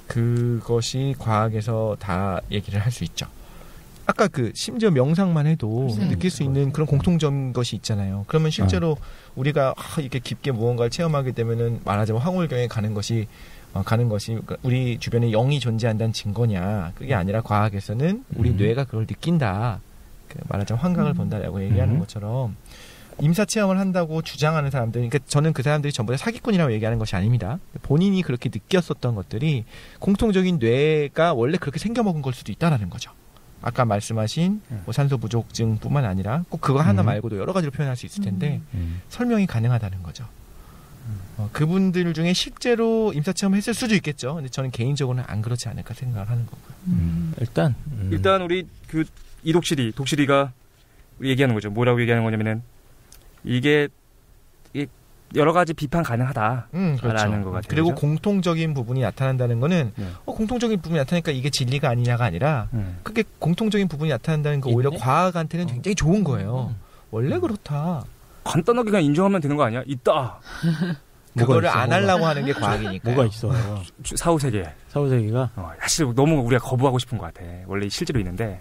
그것이 과학에서 다 얘기를 할 수 있죠. 아까 그 심지어 명상만 해도 네. 느낄 수 있는 그런 공통적인 것이 있잖아요. 그러면 실제로 우리가 아, 이렇게 깊게 무언가를 체험하게 되면은 말하자면 황홀경에 가는 것이 어, 가는 것이 그러니까 우리 주변에 영이 존재한다는 증거냐? 그게 아니라 과학에서는 우리 음. 뇌가 그걸 느낀다. 그 말하자면 환각을 음. 본다라고 얘기하는 음. 것처럼 임사 체험을 한다고 주장하는 사람들, 그러니까 저는 그 사람들이 전부 다 사기꾼이라고 얘기하는 것이 아닙니다. 본인이 그렇게 느꼈었던 것들이 공통적인 뇌가 원래 그렇게 생겨먹은 걸 수도 있다라는 거죠. 아까 말씀하신 뭐 산소 부족증뿐만 아니라 꼭 그거 하나 음. 말고도 여러 가지로 표현할 수 있을 텐데 음. 설명이 가능하다는 거죠. 어, 그분들 중에 실제로 임사 체험을 했을 수도 있겠죠. 근데 저는 개인적으로는 안 그렇지 않을까 생각을 하는 거고요. 음. 일단 음. 일단 우리 그 이독실이 독실이가 얘기하는 거죠. 뭐라고 얘기하는 거냐면은 이게, 이게 여러 가지 비판 가능하다. 음, 라는 것 같아요. 그리고 그렇죠? 공통적인 부분이 나타난다는 거는 네. 어, 공통적인 부분이 나타나니까 이게 진리가 아니냐가 아니라 음. 그게 공통적인 부분이 나타난다는 거 오히려 있네? 과학한테는 굉장히 좋은 거예요. 음. 원래 그렇다. 간단하게 그냥 인정하면 되는 거 아니야? 있다. 그거를 있어, 안 뭐가. 하려고 하는 게 과학이니까. 뭐가 있어? 사후세계. 사후세계가 어, 사실 너무 우리가 거부하고 싶은 것 같아. 원래 실제로 있는데.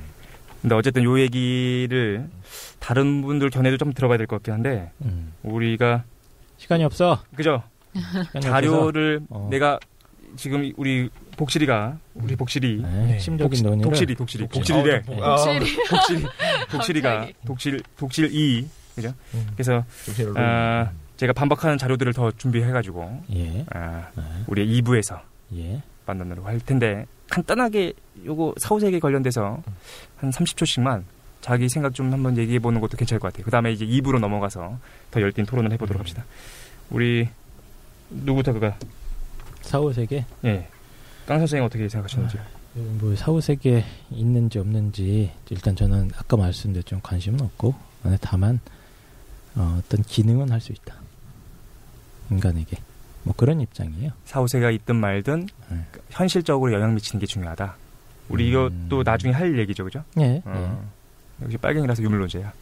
근데 어쨌든 요 얘기를 다른 분들 견해도 좀 들어봐야 될 것 같긴 한데 음. 우리가 시간이 없어. 그죠? 시간이 자료를 어. 내가 지금 우리 복실이가 우리 복실이 없어서. 네, 네. 핵심적인 독시, 논의를 독실이 독실이 독실이. 독실이래. 어, 네. 어, 독실이. 독실이 독실이가 갑자기. 독실 독실 이 그죠? 음, 그래서 조세로. 아, 제가 반박하는 자료들을 더 준비해가지고 예. 아, 네. 우리 이 부에서 예. 만나도록 할 텐데 간단하게 요거 사후세계 관련돼서 한 삼십 초씩만 자기 생각 좀 한번 얘기해 보는 것도 괜찮을 것 같아요. 그 다음에 이제 이 부로 넘어가서 더 열띤 토론을 해보도록 합시다. 우리 누구부터 그가 사후세계 예, 깡 선생님 어떻게 생각하시는지. 뭐 사후세계 있는지 없는지 일단 저는 아까 말씀드린 좀 관심은 없고 다만 어, 어떤 기능은 할 수 있다. 인간에게 뭐 그런 입장이에요. 사후세계가 있든 말든 네. 현실적으로 영향 미치는 게 중요하다. 우리 음. 이것도 나중에 할 얘기죠, 그죠? 예. 어. 역시 빨갱이라서 유물론자야.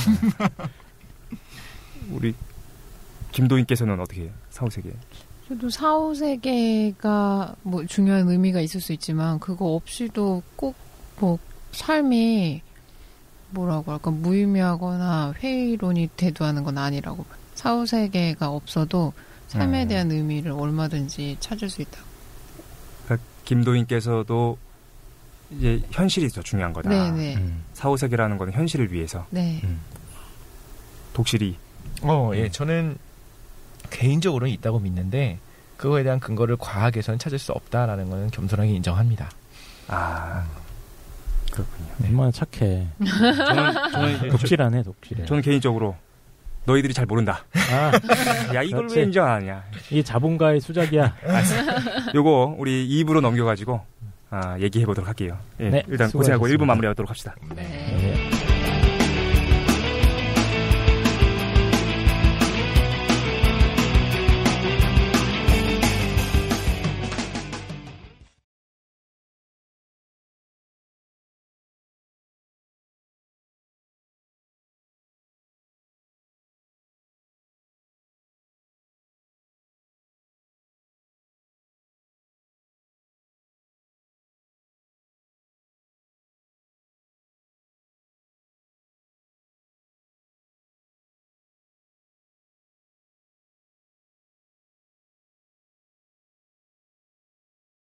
우리 김도인께서는 어떻게 해요? 사후세계? 저도 사후세계가 뭐 중요한 의미가 있을 수 있지만 그거 없이도 꼭 뭐 삶이 뭐라고 할까 무의미하거나 회의론이 대두하는 건 아니라고 봐요. 사후세계가 없어도 삶에 음. 대한 의미를 얼마든지 찾을 수 있다. 그러니까 김도인께서도 이제 현실이 더 중요한 거다. 네네. 음. 사후세계라는 거는 현실을 위해서. 네. 음. 독실이. 어, 예, 저는 개인적으로는 있다고 믿는데 그거에 대한 근거를 과학에서는 찾을 수 없다라는 거는 겸손하게 인정합니다. 아, 그렇군요. 얼마나 착해. 저는, 저는, 이제 독실하네, 독실해. 저는 개인적으로 너희들이 잘 모른다. 아, 야, 이걸 그렇지. 왜 인정 안 하냐. 이게 자본가의 수작이야. 요거 우리 이 부로 넘겨가지고 아, 얘기해 보도록 할게요. 예, 네, 일단 고생하고 일 부 수고하셨습니다. 마무리하도록 합시다. 네.